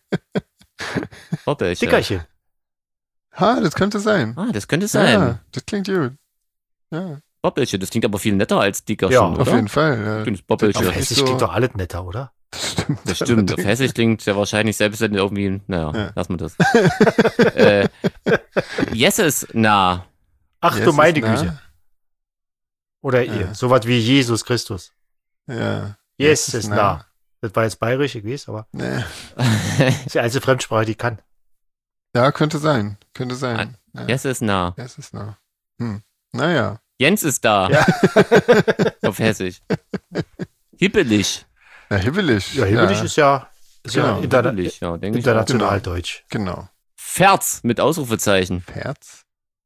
[SPEAKER 3] Bobbelche.
[SPEAKER 1] Dickerchen.
[SPEAKER 2] Ha, das könnte sein.
[SPEAKER 3] Ah, das könnte sein.
[SPEAKER 2] Ja, das klingt gut. Ja,
[SPEAKER 3] Bobbelche, das klingt aber viel netter als Dickerchen,
[SPEAKER 1] Ja,
[SPEAKER 3] oder?
[SPEAKER 2] auf jeden Fall. Ja.
[SPEAKER 3] Schönes Bobbelche.
[SPEAKER 1] Auf
[SPEAKER 2] Auf
[SPEAKER 1] Hessisch
[SPEAKER 2] so-
[SPEAKER 1] klingt doch alles netter, oder?
[SPEAKER 2] Das stimmt.
[SPEAKER 3] Das stimmt. Auf Hessisch klingt ja wahrscheinlich selbst wenn irgendwie, naja,
[SPEAKER 2] Ja.
[SPEAKER 3] lassen wir das. äh, Jesses na.
[SPEAKER 1] Ach
[SPEAKER 2] Yes
[SPEAKER 1] du meine
[SPEAKER 2] ist nah.
[SPEAKER 1] Güte. Oder
[SPEAKER 2] Ja.
[SPEAKER 1] ihr. Sowas wie Jesus Christus.
[SPEAKER 2] Ja.
[SPEAKER 1] Yes,
[SPEAKER 2] Yes
[SPEAKER 1] ist
[SPEAKER 2] ist
[SPEAKER 1] nah.
[SPEAKER 2] nah.
[SPEAKER 1] Das war jetzt bayerisch, ich weiß, aber
[SPEAKER 2] Nee.
[SPEAKER 1] das ist die einzige Fremdsprache, die ich kann.
[SPEAKER 2] Ja, könnte sein. Könnte sein. Ja.
[SPEAKER 3] Jesses na.
[SPEAKER 2] Yes ist nah. Hm. Naja.
[SPEAKER 3] Jens ist da.
[SPEAKER 1] Ja.
[SPEAKER 3] Auf Hessisch. Hippelig.
[SPEAKER 2] Ja, hibbelig.
[SPEAKER 1] Ja, hibbelig ist ja, ist ja
[SPEAKER 2] Genau.
[SPEAKER 1] interna
[SPEAKER 3] Hippelig, ja, denke ich auch.
[SPEAKER 1] international
[SPEAKER 2] Genau.
[SPEAKER 1] deutsch.
[SPEAKER 2] Genau.
[SPEAKER 3] Ferz mit Ausrufezeichen.
[SPEAKER 2] Herz.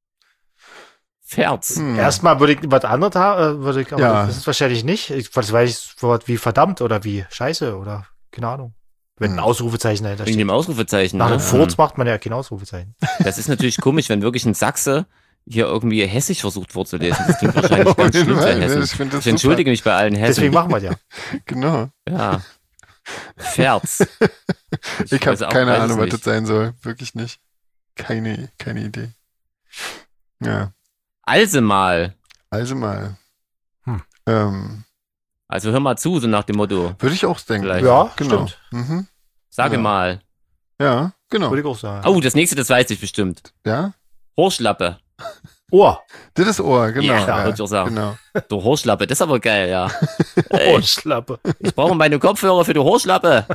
[SPEAKER 3] Ferz.
[SPEAKER 2] Hm.
[SPEAKER 1] Erstmal würde ich was anderes haben, würde ich, aber
[SPEAKER 2] Ja.
[SPEAKER 1] das ist wahrscheinlich nicht. Ich, das weiß ich, Wort wie verdammt oder wie scheiße oder keine Ahnung. Wenn ein
[SPEAKER 2] Hm.
[SPEAKER 1] Ausrufezeichen dahinter
[SPEAKER 3] Wegen
[SPEAKER 1] steht.
[SPEAKER 3] dem Ausrufezeichen.
[SPEAKER 1] Nach
[SPEAKER 3] ne?
[SPEAKER 1] einem Furz macht man ja kein Ausrufezeichen.
[SPEAKER 3] Das ist natürlich komisch, wenn wirklich ein Sachse hier irgendwie Hessisch versucht vorzulesen. Das klingt wahrscheinlich ganz
[SPEAKER 2] jeden
[SPEAKER 3] schlimm für
[SPEAKER 2] Fall, ne?
[SPEAKER 3] Hessen.
[SPEAKER 2] Ich finde das
[SPEAKER 3] Ich entschuldige mich bei allen Hessen.
[SPEAKER 1] Deswegen machen wir es ja.
[SPEAKER 2] Genau.
[SPEAKER 3] Ja. Ferz.
[SPEAKER 2] Ich habe
[SPEAKER 3] weiß auch-
[SPEAKER 2] keine
[SPEAKER 3] weiß es
[SPEAKER 2] Ahnung, was
[SPEAKER 3] nicht.
[SPEAKER 2] das sein soll. Wirklich nicht. Keine, keine Idee. Ja.
[SPEAKER 3] Also mal.
[SPEAKER 2] Also mal.
[SPEAKER 1] Hm.
[SPEAKER 2] Ähm,
[SPEAKER 3] Also hör mal zu, so nach dem Motto.
[SPEAKER 2] würde ich auch denken.
[SPEAKER 3] Vielleicht.
[SPEAKER 1] Ja,
[SPEAKER 2] Genau.
[SPEAKER 1] stimmt.
[SPEAKER 2] Mhm.
[SPEAKER 3] Sage
[SPEAKER 2] Ja.
[SPEAKER 3] mal.
[SPEAKER 2] Ja, genau.
[SPEAKER 1] Würde ich auch sagen.
[SPEAKER 3] Oh, das nächste, das weiß ich bestimmt.
[SPEAKER 2] Ja.
[SPEAKER 3] Horschlappe.
[SPEAKER 1] Ohr.
[SPEAKER 2] Das ist Ohr, genau.
[SPEAKER 3] Ja, würde ich auch sagen.
[SPEAKER 2] Genau.
[SPEAKER 3] Du Horschlappe, das ist aber geil, ja. Ey,
[SPEAKER 1] Ohrschlappe.
[SPEAKER 3] ich brauche meine Kopfhörer für die Horschlappe.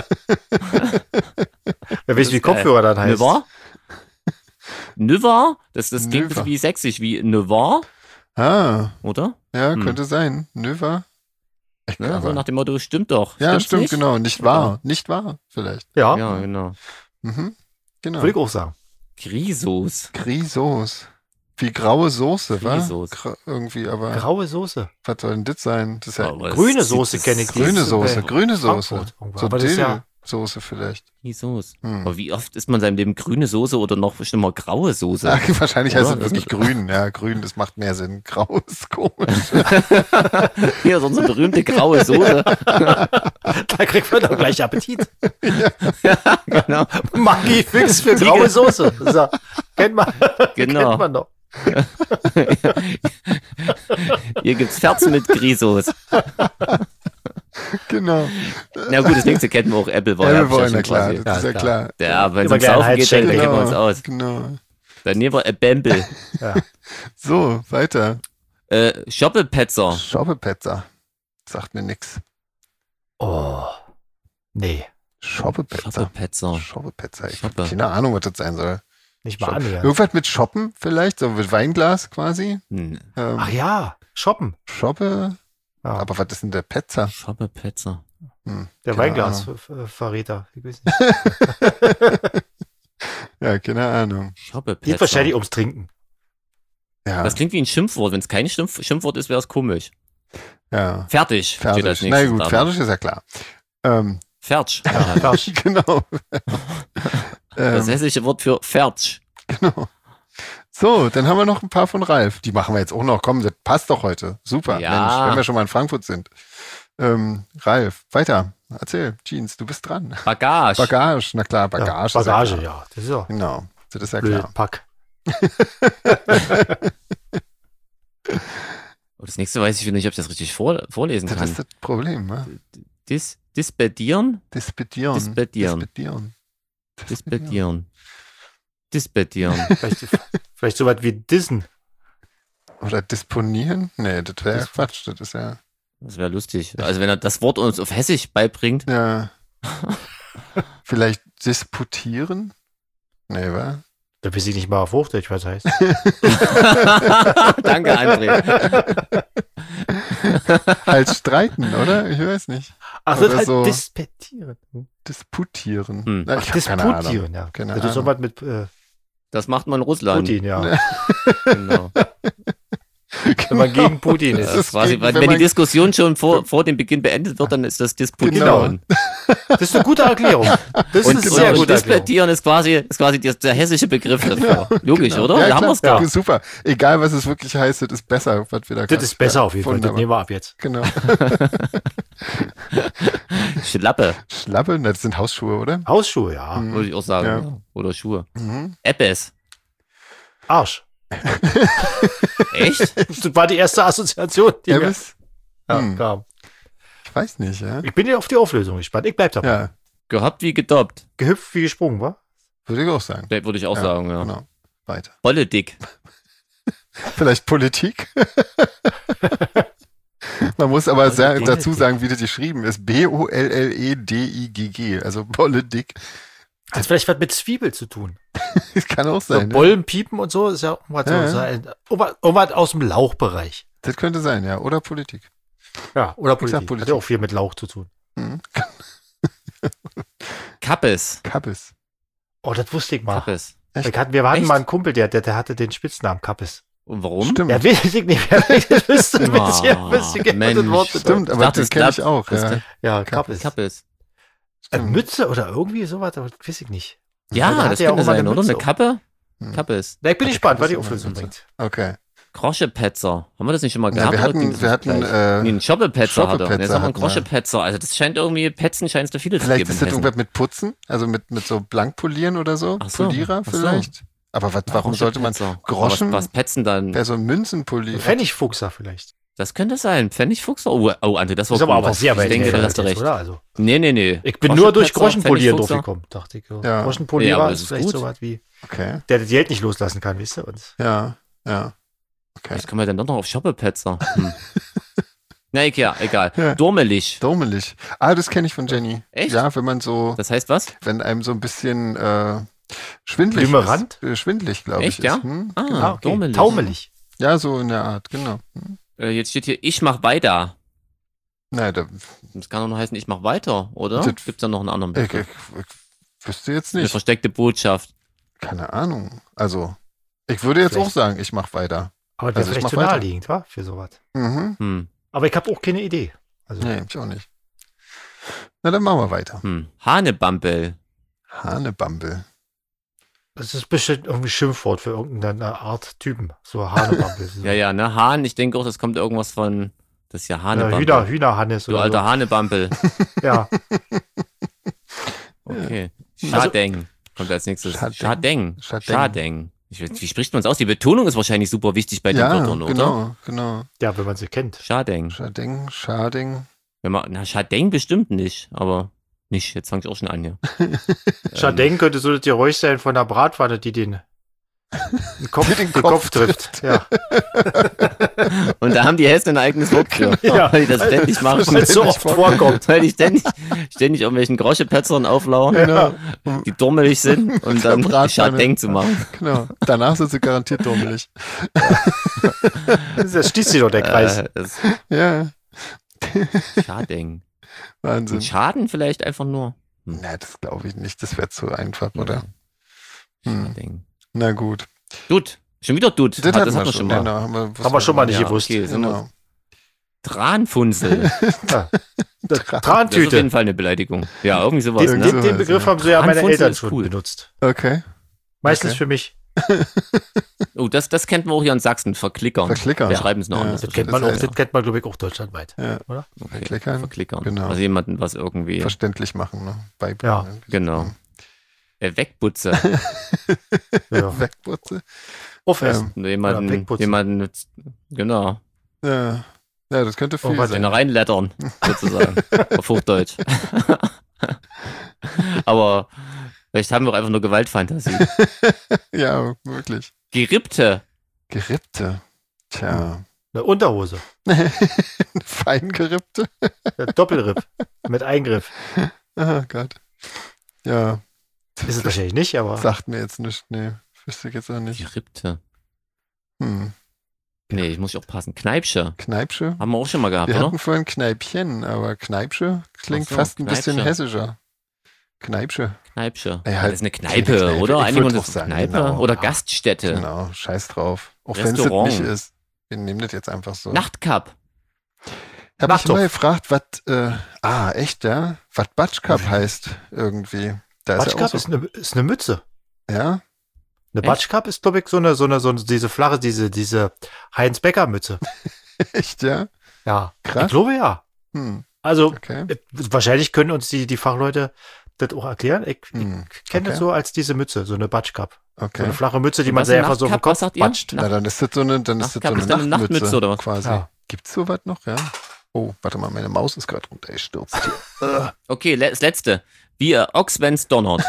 [SPEAKER 1] Wer weiß,
[SPEAKER 3] ist
[SPEAKER 1] wie
[SPEAKER 3] geil.
[SPEAKER 1] Kopfhörer dann heißt.
[SPEAKER 3] Növer? Növer? Das, das klingt ein
[SPEAKER 2] Növer.
[SPEAKER 3] bisschen wie sächsisch, wie Növer,
[SPEAKER 2] Ah,
[SPEAKER 3] oder?
[SPEAKER 2] ja,
[SPEAKER 3] Hm.
[SPEAKER 2] könnte sein. Növer. Ich,
[SPEAKER 3] Ne? So
[SPEAKER 2] aber,
[SPEAKER 3] nach dem Motto, stimmt doch.
[SPEAKER 2] ja,
[SPEAKER 3] Stimmt's
[SPEAKER 2] stimmt,
[SPEAKER 3] nicht?
[SPEAKER 2] genau. Nicht wahr. Nicht wahr, vielleicht.
[SPEAKER 1] Ja,
[SPEAKER 3] Ja, genau.
[SPEAKER 2] Mhm. Genau.
[SPEAKER 1] würde ich auch sagen.
[SPEAKER 3] Grisos.
[SPEAKER 2] Grisos. Wie graue Soße, wa?
[SPEAKER 3] Grisos.
[SPEAKER 2] Gra irgendwie, aber
[SPEAKER 1] Graue Soße.
[SPEAKER 2] was soll denn das sein? Das ist ja
[SPEAKER 3] Aber es-
[SPEAKER 1] Grüne Soße
[SPEAKER 3] das-
[SPEAKER 1] kenne ich. die
[SPEAKER 2] grüne
[SPEAKER 1] ist
[SPEAKER 2] Soße,
[SPEAKER 1] bei
[SPEAKER 2] grüne Soße.
[SPEAKER 1] Frankfurt irgendwo.
[SPEAKER 2] So
[SPEAKER 1] Aber das ist ja,
[SPEAKER 2] Dill-Soße vielleicht.
[SPEAKER 3] Grisos.
[SPEAKER 2] Hm.
[SPEAKER 3] Aber wie oft isst man in seinem Leben grüne Soße oder noch schlimmer graue Soße?
[SPEAKER 2] Ah, wahrscheinlich heißt
[SPEAKER 3] Oder?
[SPEAKER 2] es wirklich grün. Ja, grün, das macht mehr Sinn. Grau ist komisch.
[SPEAKER 3] Hier ist unsere berühmte graue Soße.
[SPEAKER 1] da kriegt man doch gleich Appetit.
[SPEAKER 3] Genau.
[SPEAKER 1] Maggi Fix für graue Soße. So, kennt man,
[SPEAKER 3] Genau.
[SPEAKER 1] kennt man doch.
[SPEAKER 3] Hier gibt's Ferz mit Grisos.
[SPEAKER 2] Genau.
[SPEAKER 3] Na gut, das nächste kennen wir auch. Apple war ja,
[SPEAKER 2] Ja, wir wollen,
[SPEAKER 3] schon
[SPEAKER 2] na klar,
[SPEAKER 3] quasi.
[SPEAKER 2] das ist ja
[SPEAKER 1] Ja,
[SPEAKER 2] klar.
[SPEAKER 3] Ja, wenn es
[SPEAKER 1] Immer
[SPEAKER 3] ums
[SPEAKER 1] gleich
[SPEAKER 3] Saufen
[SPEAKER 1] ein
[SPEAKER 3] geht, dann
[SPEAKER 1] Halsschenkel.
[SPEAKER 3] kennen wir uns aus.
[SPEAKER 2] Genau.
[SPEAKER 3] Dann nehmen wir ein Bembel.
[SPEAKER 1] Ja.
[SPEAKER 2] So, weiter.
[SPEAKER 3] Äh, Schoppelpetzer.
[SPEAKER 2] Schoppepetzer. Sagt mir nix.
[SPEAKER 1] Oh. Nee,
[SPEAKER 2] Schoppepetzer.
[SPEAKER 3] Schoppelpetzer.
[SPEAKER 2] Schoppepetzer. Ich
[SPEAKER 3] Schoppe.
[SPEAKER 2] habe keine Ahnung, was das sein soll.
[SPEAKER 1] nicht mal
[SPEAKER 2] Schopp-
[SPEAKER 1] annähernd.
[SPEAKER 2] Irgendwas mit Shoppen vielleicht, so mit Weinglas quasi.
[SPEAKER 3] Hm.
[SPEAKER 2] Ähm,
[SPEAKER 1] Ach ja, Shoppen.
[SPEAKER 2] Shoppe?
[SPEAKER 1] Ja.
[SPEAKER 2] Aber was ist denn der Petzer?
[SPEAKER 3] Shoppe Petzer.
[SPEAKER 2] Hm,
[SPEAKER 1] Der
[SPEAKER 2] keine
[SPEAKER 1] Weinglas-Verräter. Ich weiß nicht.
[SPEAKER 2] Ja, keine Ahnung.
[SPEAKER 3] Shoppe
[SPEAKER 1] Geht
[SPEAKER 3] Petzer.
[SPEAKER 1] wahrscheinlich ums Trinken.
[SPEAKER 2] Ja,
[SPEAKER 3] Das klingt wie ein Schimpfwort. Wenn es kein Schimpf Schimpfwort ist, wäre es komisch.
[SPEAKER 2] ja.
[SPEAKER 3] Fertig. Steht als
[SPEAKER 2] Fertig.
[SPEAKER 3] nächstes
[SPEAKER 2] Na gut,
[SPEAKER 3] da.
[SPEAKER 2] fertig ist ja klar. Ähm,
[SPEAKER 3] Fertig.
[SPEAKER 1] Fertig.
[SPEAKER 2] genau.
[SPEAKER 3] Das
[SPEAKER 2] ähm,
[SPEAKER 3] hessische Wort für fertig.
[SPEAKER 2] genau. So, dann haben wir noch ein paar von Ralf. Die machen wir jetzt auch noch. Komm, das passt doch heute. Super,
[SPEAKER 3] Ja.
[SPEAKER 2] Mensch, wenn wir schon mal in Frankfurt sind. Ähm, Ralf, weiter. Erzähl, Jeans, du bist dran.
[SPEAKER 3] Bagage.
[SPEAKER 2] Bagage, na klar, Bagage.
[SPEAKER 1] Ja,
[SPEAKER 2] ist ja
[SPEAKER 1] Bagage,
[SPEAKER 2] klar.
[SPEAKER 1] ja. Das ist ja
[SPEAKER 2] Genau, das ist ja
[SPEAKER 1] blöd.
[SPEAKER 2] klar.
[SPEAKER 1] Pack.
[SPEAKER 3] Oh, das nächste weiß ich wieder nicht, ob ich das richtig vor, vorlesen
[SPEAKER 2] Das
[SPEAKER 3] kann.
[SPEAKER 2] ist das Problem, ne?
[SPEAKER 3] Dis, dispedieren?
[SPEAKER 2] Dispedieren.
[SPEAKER 3] Dispedieren.
[SPEAKER 2] Dispedieren.
[SPEAKER 3] Dispedieren. Dispedieren.
[SPEAKER 1] Vielleicht, vielleicht so was wie Dissen.
[SPEAKER 2] Oder disponieren? Nee, das wäre
[SPEAKER 3] Dis-
[SPEAKER 2] Quatsch. Das ist ja.
[SPEAKER 3] Das wäre lustig. Also wenn er das Wort uns auf Hessisch beibringt.
[SPEAKER 2] Ja. Vielleicht disputieren? Nee, wa?
[SPEAKER 1] Da weiß ich nicht mal auf Hochdeutsch, was heißt.
[SPEAKER 3] Danke, André.
[SPEAKER 2] Halt streiten, oder? Ich weiß nicht.
[SPEAKER 1] Ach,
[SPEAKER 2] Oder
[SPEAKER 1] das halt
[SPEAKER 2] so.
[SPEAKER 1] dispetieren.
[SPEAKER 2] Disputieren.
[SPEAKER 3] Hm.
[SPEAKER 2] Na,
[SPEAKER 1] Ach,
[SPEAKER 2] ich hab keine Ahnung.
[SPEAKER 1] disputieren, ja.
[SPEAKER 2] Keine
[SPEAKER 1] Das ist so
[SPEAKER 2] Ahnung.
[SPEAKER 1] was mit äh,
[SPEAKER 3] Das macht man in Russland.
[SPEAKER 1] Putin, ja.
[SPEAKER 3] Genau.
[SPEAKER 1] Wenn man gegen Putin
[SPEAKER 2] Das
[SPEAKER 1] ist.
[SPEAKER 3] Das
[SPEAKER 2] ist
[SPEAKER 3] quasi,
[SPEAKER 2] gegen-
[SPEAKER 3] wenn,
[SPEAKER 2] wenn
[SPEAKER 3] wenn die
[SPEAKER 2] man-
[SPEAKER 3] Diskussion schon vor, vor dem Beginn beendet wird, dann ist das Disputieren.
[SPEAKER 1] Das ist eine gute Erklärung. Das
[SPEAKER 3] Und,
[SPEAKER 1] ist eine
[SPEAKER 3] und,
[SPEAKER 1] sehr
[SPEAKER 3] und
[SPEAKER 1] gute Erklärung.
[SPEAKER 3] Disputieren ist quasi, ist quasi der, der hessische Begriff dafür. Logisch,
[SPEAKER 2] Genau.
[SPEAKER 3] oder?
[SPEAKER 2] Ja,
[SPEAKER 3] da haben
[SPEAKER 2] klar.
[SPEAKER 3] wir es
[SPEAKER 1] Ja.
[SPEAKER 3] doch.
[SPEAKER 2] Super. Egal, was es wirklich heißt, das ist besser, was wir da
[SPEAKER 1] Das ist besser auf jeden Fall. Das
[SPEAKER 2] Wunderbar.
[SPEAKER 1] nehmen wir ab jetzt.
[SPEAKER 2] Genau.
[SPEAKER 3] Schlappe,
[SPEAKER 2] Schlappe, na, das sind Hausschuhe, oder?
[SPEAKER 1] Hausschuhe, ja.
[SPEAKER 2] Mhm.
[SPEAKER 3] würde ich auch sagen.
[SPEAKER 2] Ja.
[SPEAKER 3] Ja. Oder Schuhe.
[SPEAKER 2] Mhm.
[SPEAKER 3] Eppes.
[SPEAKER 1] Arsch.
[SPEAKER 3] Echt?
[SPEAKER 1] Das war die erste Assoziation, die mir
[SPEAKER 2] Ebbes?
[SPEAKER 1] ja,
[SPEAKER 2] Hm.
[SPEAKER 1] kam.
[SPEAKER 2] Ich weiß nicht, ja.
[SPEAKER 1] Ich bin ja auf die Auflösung gespannt. Ich bleib dabei.
[SPEAKER 2] Ja,
[SPEAKER 3] Gehabt wie gedoppt.
[SPEAKER 1] Gehüpft wie gesprungen, wa?
[SPEAKER 2] würde ich auch sagen.
[SPEAKER 3] Würde ich auch
[SPEAKER 2] Ja,
[SPEAKER 3] sagen, ja.
[SPEAKER 2] Genau. Weiter.
[SPEAKER 3] Bolle dick.
[SPEAKER 2] Vielleicht Politik? Man muss aber sehr,
[SPEAKER 1] Politik.
[SPEAKER 2] dazu sagen, wie das geschrieben ist. B O L L E D I G G. Also Politik.
[SPEAKER 1] Hat vielleicht was mit Zwiebel zu tun.
[SPEAKER 2] Das kann auch
[SPEAKER 1] So
[SPEAKER 2] sein. ne?
[SPEAKER 1] Bollen, Piepen und so ist ja auch was,
[SPEAKER 2] Ja,
[SPEAKER 1] so,
[SPEAKER 2] ja.
[SPEAKER 1] ein- irgendwas irgendwas aus dem Lauchbereich.
[SPEAKER 2] Das könnte sein, ja. Oder Politik.
[SPEAKER 1] Ja, oder
[SPEAKER 2] Ich
[SPEAKER 1] Politik.
[SPEAKER 2] sag
[SPEAKER 1] Hat
[SPEAKER 2] Politik.
[SPEAKER 1] ja auch viel mit Lauch zu tun.
[SPEAKER 2] Mhm.
[SPEAKER 3] Kappes.
[SPEAKER 2] Kappes.
[SPEAKER 1] Oh, das wusste ich mal.
[SPEAKER 3] Kappes.
[SPEAKER 2] Echt?
[SPEAKER 1] Ich hatten, wir hatten
[SPEAKER 3] Echt?
[SPEAKER 1] mal einen Kumpel, der, der, der hatte den Spitznamen Kappes.
[SPEAKER 3] Und warum?
[SPEAKER 2] Stimmt.
[SPEAKER 1] Ja, weiß ich nicht, wer das wüsste.
[SPEAKER 3] Oh,
[SPEAKER 1] Wüsste ich das
[SPEAKER 3] Mensch.
[SPEAKER 1] Wort
[SPEAKER 2] Stimmt,
[SPEAKER 3] Ich
[SPEAKER 2] aber
[SPEAKER 3] dachte,
[SPEAKER 2] das
[SPEAKER 3] es
[SPEAKER 2] kenne ich
[SPEAKER 3] klappt.
[SPEAKER 2] auch.
[SPEAKER 3] Das
[SPEAKER 2] Ja.
[SPEAKER 3] ist
[SPEAKER 1] Ja, Kappes.
[SPEAKER 3] Kappes.
[SPEAKER 1] Äh,
[SPEAKER 2] Stimmt.
[SPEAKER 1] Mütze oder irgendwie sowas, aber das weiß ich nicht.
[SPEAKER 3] Ja,
[SPEAKER 1] Also hat
[SPEAKER 3] das
[SPEAKER 1] er ja
[SPEAKER 3] könnte
[SPEAKER 1] auch immer
[SPEAKER 3] sein,
[SPEAKER 1] eine
[SPEAKER 3] oder?
[SPEAKER 1] Mütze
[SPEAKER 3] Eine Kappe?
[SPEAKER 2] Hm.
[SPEAKER 3] Kappes.
[SPEAKER 1] Na, ich bin
[SPEAKER 2] Hatte
[SPEAKER 1] gespannt, was
[SPEAKER 2] Kappes
[SPEAKER 1] die
[SPEAKER 2] immer
[SPEAKER 1] Auflösung
[SPEAKER 2] eine
[SPEAKER 1] bringt.
[SPEAKER 2] Okay.
[SPEAKER 3] Groschepetzer. Haben wir das nicht schon mal
[SPEAKER 2] Ja,
[SPEAKER 3] gehabt?
[SPEAKER 2] wir
[SPEAKER 3] oder
[SPEAKER 2] hatten,
[SPEAKER 3] klingt das
[SPEAKER 2] wir
[SPEAKER 3] jetzt
[SPEAKER 2] hatten,
[SPEAKER 3] gleich?
[SPEAKER 2] äh,
[SPEAKER 3] Nee, einen Schoppepetzer hatte. Und
[SPEAKER 2] Schoppepetzer
[SPEAKER 3] jetzt haben wir einen
[SPEAKER 2] hatten wir.
[SPEAKER 3] Groschepetzer. Also das scheint irgendwie, Petzen scheint es da viele zu
[SPEAKER 2] vielleicht
[SPEAKER 3] geben
[SPEAKER 2] ist
[SPEAKER 3] in
[SPEAKER 2] das
[SPEAKER 3] Hessen.
[SPEAKER 2] irgendwas mit Putzen, also mit, mit so Blankpolieren oder so.
[SPEAKER 3] Ach so,
[SPEAKER 2] Polierer
[SPEAKER 3] ach so.
[SPEAKER 2] vielleicht. Aber was, warum sollte man
[SPEAKER 3] Groschepetzer.
[SPEAKER 2] Groschen-
[SPEAKER 3] Aber Was, was Petzen dann?
[SPEAKER 2] bei so Münzenpolier?
[SPEAKER 1] Pfennigfuchser vielleicht.
[SPEAKER 3] Das könnte sein. Pfennigfuchser? Oh, oh André, das war
[SPEAKER 1] Das ist aber,
[SPEAKER 3] gut.
[SPEAKER 1] aber sehr weit
[SPEAKER 3] Ich denke, da
[SPEAKER 1] hergeholt
[SPEAKER 3] hast du
[SPEAKER 1] jetzt,
[SPEAKER 3] recht.
[SPEAKER 1] oder? Also,
[SPEAKER 3] Nee, nee, nee.
[SPEAKER 1] ich bin nur durch
[SPEAKER 3] Groschenpetzer,
[SPEAKER 1] Groschenpolieren
[SPEAKER 3] Pfennigfuchser.
[SPEAKER 1] durchgekommen, dachte ich. So.
[SPEAKER 2] Ja.
[SPEAKER 1] Groschenpolierer
[SPEAKER 3] Ja, aber das
[SPEAKER 1] ist
[SPEAKER 3] ist
[SPEAKER 1] vielleicht
[SPEAKER 3] gut.
[SPEAKER 1] so was wie,
[SPEAKER 2] Okay.
[SPEAKER 1] der das Geld nicht loslassen kann, weißt du? Und
[SPEAKER 2] Ja, ja. Okay.
[SPEAKER 3] Jetzt kommen wir dann doch noch auf Schoppepetzer. Hm. Na, egal, egal.
[SPEAKER 2] Ja.
[SPEAKER 3] Dormelig.
[SPEAKER 2] Domelig. Ah, das kenne ich von Jenny.
[SPEAKER 3] Echt?
[SPEAKER 2] Ja, wenn man so,
[SPEAKER 3] Das heißt was?
[SPEAKER 2] wenn einem so ein bisschen äh, schwindlig
[SPEAKER 1] Flimmerant?
[SPEAKER 2] ist. Äh, schwindlig, glaube ich.
[SPEAKER 3] Echt, ja?
[SPEAKER 2] Ist. Hm?
[SPEAKER 3] Ah,
[SPEAKER 1] ah, okay.
[SPEAKER 3] dormelig.
[SPEAKER 1] Taumelig.
[SPEAKER 2] Ja, so in der Art, genau. Hm.
[SPEAKER 3] Äh, jetzt steht hier, ich mach weiter.
[SPEAKER 2] Nein, da,
[SPEAKER 3] Das kann doch nur heißen, ich mach weiter, oder?
[SPEAKER 2] Das-
[SPEAKER 3] Gibt's da noch einen anderen
[SPEAKER 2] ich, ich,
[SPEAKER 3] Begriff?
[SPEAKER 2] ich wüsste jetzt
[SPEAKER 3] Eine
[SPEAKER 2] nicht.
[SPEAKER 3] versteckte Botschaft.
[SPEAKER 2] Keine Ahnung. Also, ich würde jetzt
[SPEAKER 1] Vielleicht-
[SPEAKER 2] auch sagen, ich mache weiter.
[SPEAKER 1] Aber das
[SPEAKER 2] Also
[SPEAKER 1] ist
[SPEAKER 2] ich
[SPEAKER 1] vielleicht
[SPEAKER 2] mach
[SPEAKER 1] zu
[SPEAKER 2] weiter.
[SPEAKER 1] naheliegend, wa? Für sowas.
[SPEAKER 2] Mhm.
[SPEAKER 3] Hm,
[SPEAKER 1] Aber ich habe auch keine Idee. Also,
[SPEAKER 2] Nee, ich auch nicht. Na, dann machen wir weiter.
[SPEAKER 3] hm. Hanebampel.
[SPEAKER 2] Hanebambel.
[SPEAKER 1] das ist bestimmt irgendwie Schimpfwort für irgendeine Art Typen. So Hanebampel.
[SPEAKER 3] Ja, ja, ne? Hahn, ich denke auch, das kommt irgendwas von, das ist ja
[SPEAKER 1] ja,
[SPEAKER 3] Hanebampel.
[SPEAKER 1] Hühner, Hühnerhannes
[SPEAKER 3] Du
[SPEAKER 1] oder
[SPEAKER 3] alter Hanebampel.
[SPEAKER 1] so. Ja,
[SPEAKER 3] Okay.
[SPEAKER 1] Also-
[SPEAKER 3] Schadeng kommt als nächstes.
[SPEAKER 2] Schadeng.
[SPEAKER 3] Schadeng.
[SPEAKER 2] Schadeng.
[SPEAKER 3] Schadeng. Ich weiß, wie spricht man es aus? Die Betonung ist wahrscheinlich super wichtig bei den
[SPEAKER 2] Ja,
[SPEAKER 3] Wörtern, oder?
[SPEAKER 2] genau, genau.
[SPEAKER 1] ja, wenn man sie kennt.
[SPEAKER 3] Schadeng.
[SPEAKER 2] Schadeng, Schading.
[SPEAKER 3] Wenn man, na, Schadeng bestimmt nicht, aber nicht. Jetzt fange ich auch schon an hier.
[SPEAKER 1] Schadeng könnte so das Geräusch sein von der Bratpfanne, die den Den Kopf,
[SPEAKER 2] Den
[SPEAKER 1] den
[SPEAKER 2] Kopf
[SPEAKER 1] Kopf trifft. Ja.
[SPEAKER 3] Und da haben die Hessen ein eigenes Wort für.
[SPEAKER 1] Ja.
[SPEAKER 3] Weil die das ständig machen.
[SPEAKER 1] Weil es so oft vorkommt.
[SPEAKER 3] Weil die ständig, ständig irgendwelchen Groschepetzern auflauern,
[SPEAKER 2] Genau.
[SPEAKER 3] die dummelig sind und dann
[SPEAKER 2] Bratpfanne.
[SPEAKER 3] Schadeng zu machen.
[SPEAKER 2] Genau. Danach sind sie garantiert dummelig.
[SPEAKER 1] Das schließt sich doch der Kreis.
[SPEAKER 3] Äh, das
[SPEAKER 2] Ja,
[SPEAKER 3] Schadeng.
[SPEAKER 2] Wahnsinn.
[SPEAKER 3] Und Schaden vielleicht einfach nur.
[SPEAKER 2] Na, das glaube ich nicht. Das wäre zu einfach, oder? Hm.
[SPEAKER 3] Schadeng.
[SPEAKER 2] Na gut.
[SPEAKER 3] Dude. Schon wieder Dude.
[SPEAKER 2] Das
[SPEAKER 3] Hat-
[SPEAKER 2] hatten wir
[SPEAKER 3] wir
[SPEAKER 2] schon.
[SPEAKER 3] mal.
[SPEAKER 2] Genau, haben wir,
[SPEAKER 1] Haben wir schon mal nicht
[SPEAKER 3] Ja,
[SPEAKER 1] gewusst.
[SPEAKER 3] okay, sind wir-
[SPEAKER 2] Genau.
[SPEAKER 3] Tranfunzel.
[SPEAKER 1] Ja.
[SPEAKER 3] Das ist auf
[SPEAKER 1] Trantüte.
[SPEAKER 3] jeden Fall eine Beleidigung. Ja, irgendwie sowas.
[SPEAKER 1] Den,
[SPEAKER 3] Ne?
[SPEAKER 1] den, den Begriff haben sie ja meine
[SPEAKER 3] Trantfunzel
[SPEAKER 1] Eltern
[SPEAKER 3] ist
[SPEAKER 1] schon
[SPEAKER 3] cool.
[SPEAKER 1] benutzt.
[SPEAKER 2] Okay.
[SPEAKER 1] Meistens
[SPEAKER 2] Okay.
[SPEAKER 1] für mich.
[SPEAKER 3] Oh, das, das kennt man auch hier in Sachsen. Verklickern.
[SPEAKER 2] Verklickern.
[SPEAKER 3] Wir schreiben es noch
[SPEAKER 2] Ja.
[SPEAKER 3] anders.
[SPEAKER 1] Das kennt man, auch,
[SPEAKER 2] ist ja-
[SPEAKER 1] das kennt man, glaube ich, auch deutschlandweit.
[SPEAKER 2] Ja.
[SPEAKER 1] Oder?
[SPEAKER 3] Okay.
[SPEAKER 2] Verklickern.
[SPEAKER 3] Verklickern.
[SPEAKER 2] Genau.
[SPEAKER 3] Also jemanden, was irgendwie.
[SPEAKER 2] Verständlich machen, ne? Beibringen.
[SPEAKER 3] Genau. Äh, Wegputze.
[SPEAKER 1] Ja.
[SPEAKER 2] Wegputze.
[SPEAKER 1] Aufessen.
[SPEAKER 3] Nur jemanden,
[SPEAKER 1] Oder wegputzen.
[SPEAKER 3] jemanden, jetzt- genau,
[SPEAKER 2] Ja. Ja, das könnte viel
[SPEAKER 1] Oh, warte,
[SPEAKER 2] sein.
[SPEAKER 3] den reinlettern, sozusagen. Auf Hochdeutsch. Aber vielleicht haben wir auch einfach nur Gewaltfantasie.
[SPEAKER 2] Ja, wirklich.
[SPEAKER 3] Gerippte.
[SPEAKER 2] Gerippte. Tja.
[SPEAKER 1] Eine Unterhose.
[SPEAKER 2] Feingerippte.
[SPEAKER 1] Der Doppelripp. Mit Eingriff.
[SPEAKER 2] Oh Gott. Ja.
[SPEAKER 1] Ist es wahrscheinlich nicht, aber.
[SPEAKER 2] Sagt mir jetzt nicht. Nee, wüsste ich jetzt auch nicht.
[SPEAKER 3] Gerippte.
[SPEAKER 2] Hm.
[SPEAKER 3] Nee, ich muss auch passen. Kneipsche.
[SPEAKER 2] Kneipsche?
[SPEAKER 3] Haben wir auch schon mal gehabt,
[SPEAKER 2] Wir
[SPEAKER 3] oder?
[SPEAKER 2] hatten vorhin Kneipchen, aber Kneipsche klingt
[SPEAKER 3] Ach so,
[SPEAKER 2] fast ein bisschen
[SPEAKER 3] Kneipsche.
[SPEAKER 2] hessischer. Kneipsche.
[SPEAKER 3] Kneipsche.
[SPEAKER 2] Ja,
[SPEAKER 3] Ja,
[SPEAKER 2] halt
[SPEAKER 3] das ist eine
[SPEAKER 2] keine
[SPEAKER 3] Kneipe,
[SPEAKER 2] Kneipe.
[SPEAKER 3] oder?
[SPEAKER 2] Ich
[SPEAKER 3] Einigen
[SPEAKER 2] würd
[SPEAKER 3] uns
[SPEAKER 2] auch
[SPEAKER 3] das
[SPEAKER 2] sagen,
[SPEAKER 3] Kneipe
[SPEAKER 2] genau.
[SPEAKER 3] oder
[SPEAKER 2] Ja.
[SPEAKER 3] Gaststätte.
[SPEAKER 2] Genau, scheiß drauf. Auch wenn es das
[SPEAKER 3] Restaurant.
[SPEAKER 2] nicht ist. Wir nehmen das jetzt einfach so.
[SPEAKER 3] Nachtcup.
[SPEAKER 2] Ich habe mich
[SPEAKER 1] Nachthof.
[SPEAKER 2] immer gefragt, was, äh, ah, echt, ja? Was Batschkap heißt irgendwie. Da ist ja auch
[SPEAKER 1] Batschkap
[SPEAKER 2] so,
[SPEAKER 1] ist, eine, ist eine Mütze.
[SPEAKER 2] ja?
[SPEAKER 1] Eine
[SPEAKER 3] Echt?
[SPEAKER 1] Batschkap ist, glaube ich, so eine, so eine, so eine, diese flache, diese, diese Heinz-Becker-Mütze.
[SPEAKER 2] Echt, ja?
[SPEAKER 1] Ja.
[SPEAKER 2] Krass.
[SPEAKER 1] Ich glaube, ja.
[SPEAKER 2] Hm,
[SPEAKER 1] Also,
[SPEAKER 2] okay.
[SPEAKER 1] äh, wahrscheinlich können uns die, die Fachleute das auch erklären. Ich,
[SPEAKER 2] Hm,
[SPEAKER 1] ich kenne
[SPEAKER 2] okay.
[SPEAKER 1] das so als diese Mütze, so eine Batschkap. So
[SPEAKER 2] Okay.
[SPEAKER 1] eine flache Mütze, die
[SPEAKER 3] Und
[SPEAKER 1] man
[SPEAKER 3] was
[SPEAKER 1] sehr
[SPEAKER 3] ist
[SPEAKER 1] einfach so auf den
[SPEAKER 3] Nachtcup? Was
[SPEAKER 1] Kopf
[SPEAKER 3] sagt ihr?
[SPEAKER 1] batscht.
[SPEAKER 2] Na, dann ist das so eine, dann ist das so
[SPEAKER 3] Nachtcup
[SPEAKER 2] eine
[SPEAKER 3] ist dann eine
[SPEAKER 2] Nachtmütze,
[SPEAKER 3] Nachtmütze oder was?
[SPEAKER 2] quasi.
[SPEAKER 1] Ja.
[SPEAKER 2] Gibt's sowas noch, ja? Oh, warte mal, meine Maus ist gerade runtergestürzt hier.
[SPEAKER 3] Okay, le- das letzte. Wie äh, Ochs, wenn's donnert.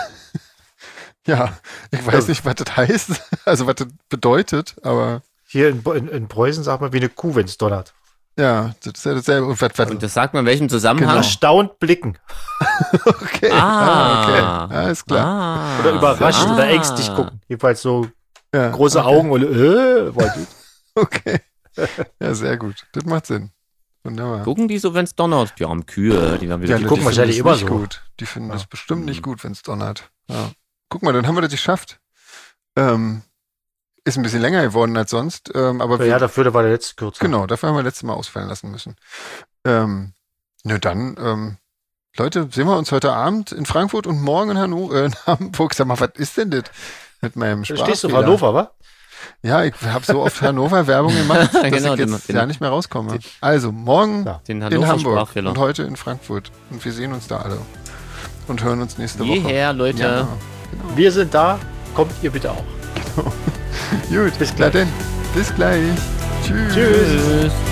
[SPEAKER 2] Ja, ich weiß nicht, was das heißt, also was das bedeutet, aber
[SPEAKER 1] Hier in, in, in Preußen sagt man wie eine Kuh, wenn es donnert.
[SPEAKER 2] ja, das ist ja dasselbe. Und was, was,
[SPEAKER 3] Und das sagt man in welchem Zusammenhang?
[SPEAKER 2] Genau.
[SPEAKER 1] Erstaunt blicken.
[SPEAKER 2] okay,
[SPEAKER 3] Ah.
[SPEAKER 2] okay, alles klar.
[SPEAKER 3] Ah.
[SPEAKER 1] Oder überrascht
[SPEAKER 3] Ah.
[SPEAKER 1] oder ängstlich gucken. Jedenfalls so
[SPEAKER 2] Ja,
[SPEAKER 1] große
[SPEAKER 2] okay.
[SPEAKER 1] Augen und äh, war gut.
[SPEAKER 2] Okay, ja, sehr gut, das macht Sinn. Wunderbar.
[SPEAKER 3] Gucken die so, wenn's donnert? Die haben Kühe, die haben wieder
[SPEAKER 2] Ja,
[SPEAKER 1] die
[SPEAKER 2] ne,
[SPEAKER 1] gucken
[SPEAKER 2] finden
[SPEAKER 1] wahrscheinlich
[SPEAKER 2] das
[SPEAKER 1] immer
[SPEAKER 2] nicht
[SPEAKER 1] so.
[SPEAKER 2] gut. Die finden
[SPEAKER 1] Ja.
[SPEAKER 2] das bestimmt nicht
[SPEAKER 3] Mhm.
[SPEAKER 2] gut, wenn es donnert. Ja. Guck mal, dann haben wir das geschafft. Ähm, ist ein bisschen länger geworden als sonst, ähm, aber
[SPEAKER 1] Ja,
[SPEAKER 2] wir,
[SPEAKER 1] dafür war der letzte kürzer.
[SPEAKER 2] genau, dafür haben wir letztes Mal ausfallen lassen müssen. Ähm, nö, dann, ähm, Leute, sehen wir uns heute Abend in Frankfurt und morgen in, Hanno äh, in Hamburg. Sag mal, was ist denn das mit meinem
[SPEAKER 1] Da
[SPEAKER 2] Sprachfehler?
[SPEAKER 1] stehst du auf Hannover, wa?
[SPEAKER 2] Ja, ich habe so oft Hannover-Werbung gemacht, dass
[SPEAKER 3] Genau,
[SPEAKER 2] ich jetzt
[SPEAKER 3] den-
[SPEAKER 2] ja nicht mehr rauskomme. Also, morgen
[SPEAKER 1] Ja.
[SPEAKER 3] Den
[SPEAKER 2] in
[SPEAKER 3] Hannover
[SPEAKER 2] Hamburg
[SPEAKER 3] Sprachfehler.
[SPEAKER 2] und heute in Frankfurt. Und wir sehen uns da alle. Und hören uns nächste Woche.
[SPEAKER 3] Jeher, Leute.
[SPEAKER 2] Ja,
[SPEAKER 1] Wir sind da. Kommt ihr bitte auch.
[SPEAKER 2] gut.
[SPEAKER 1] Bis
[SPEAKER 2] Na
[SPEAKER 1] gleich.
[SPEAKER 2] denn, bis gleich. Tschüss.
[SPEAKER 1] Tschüss.
[SPEAKER 3] Tschüss.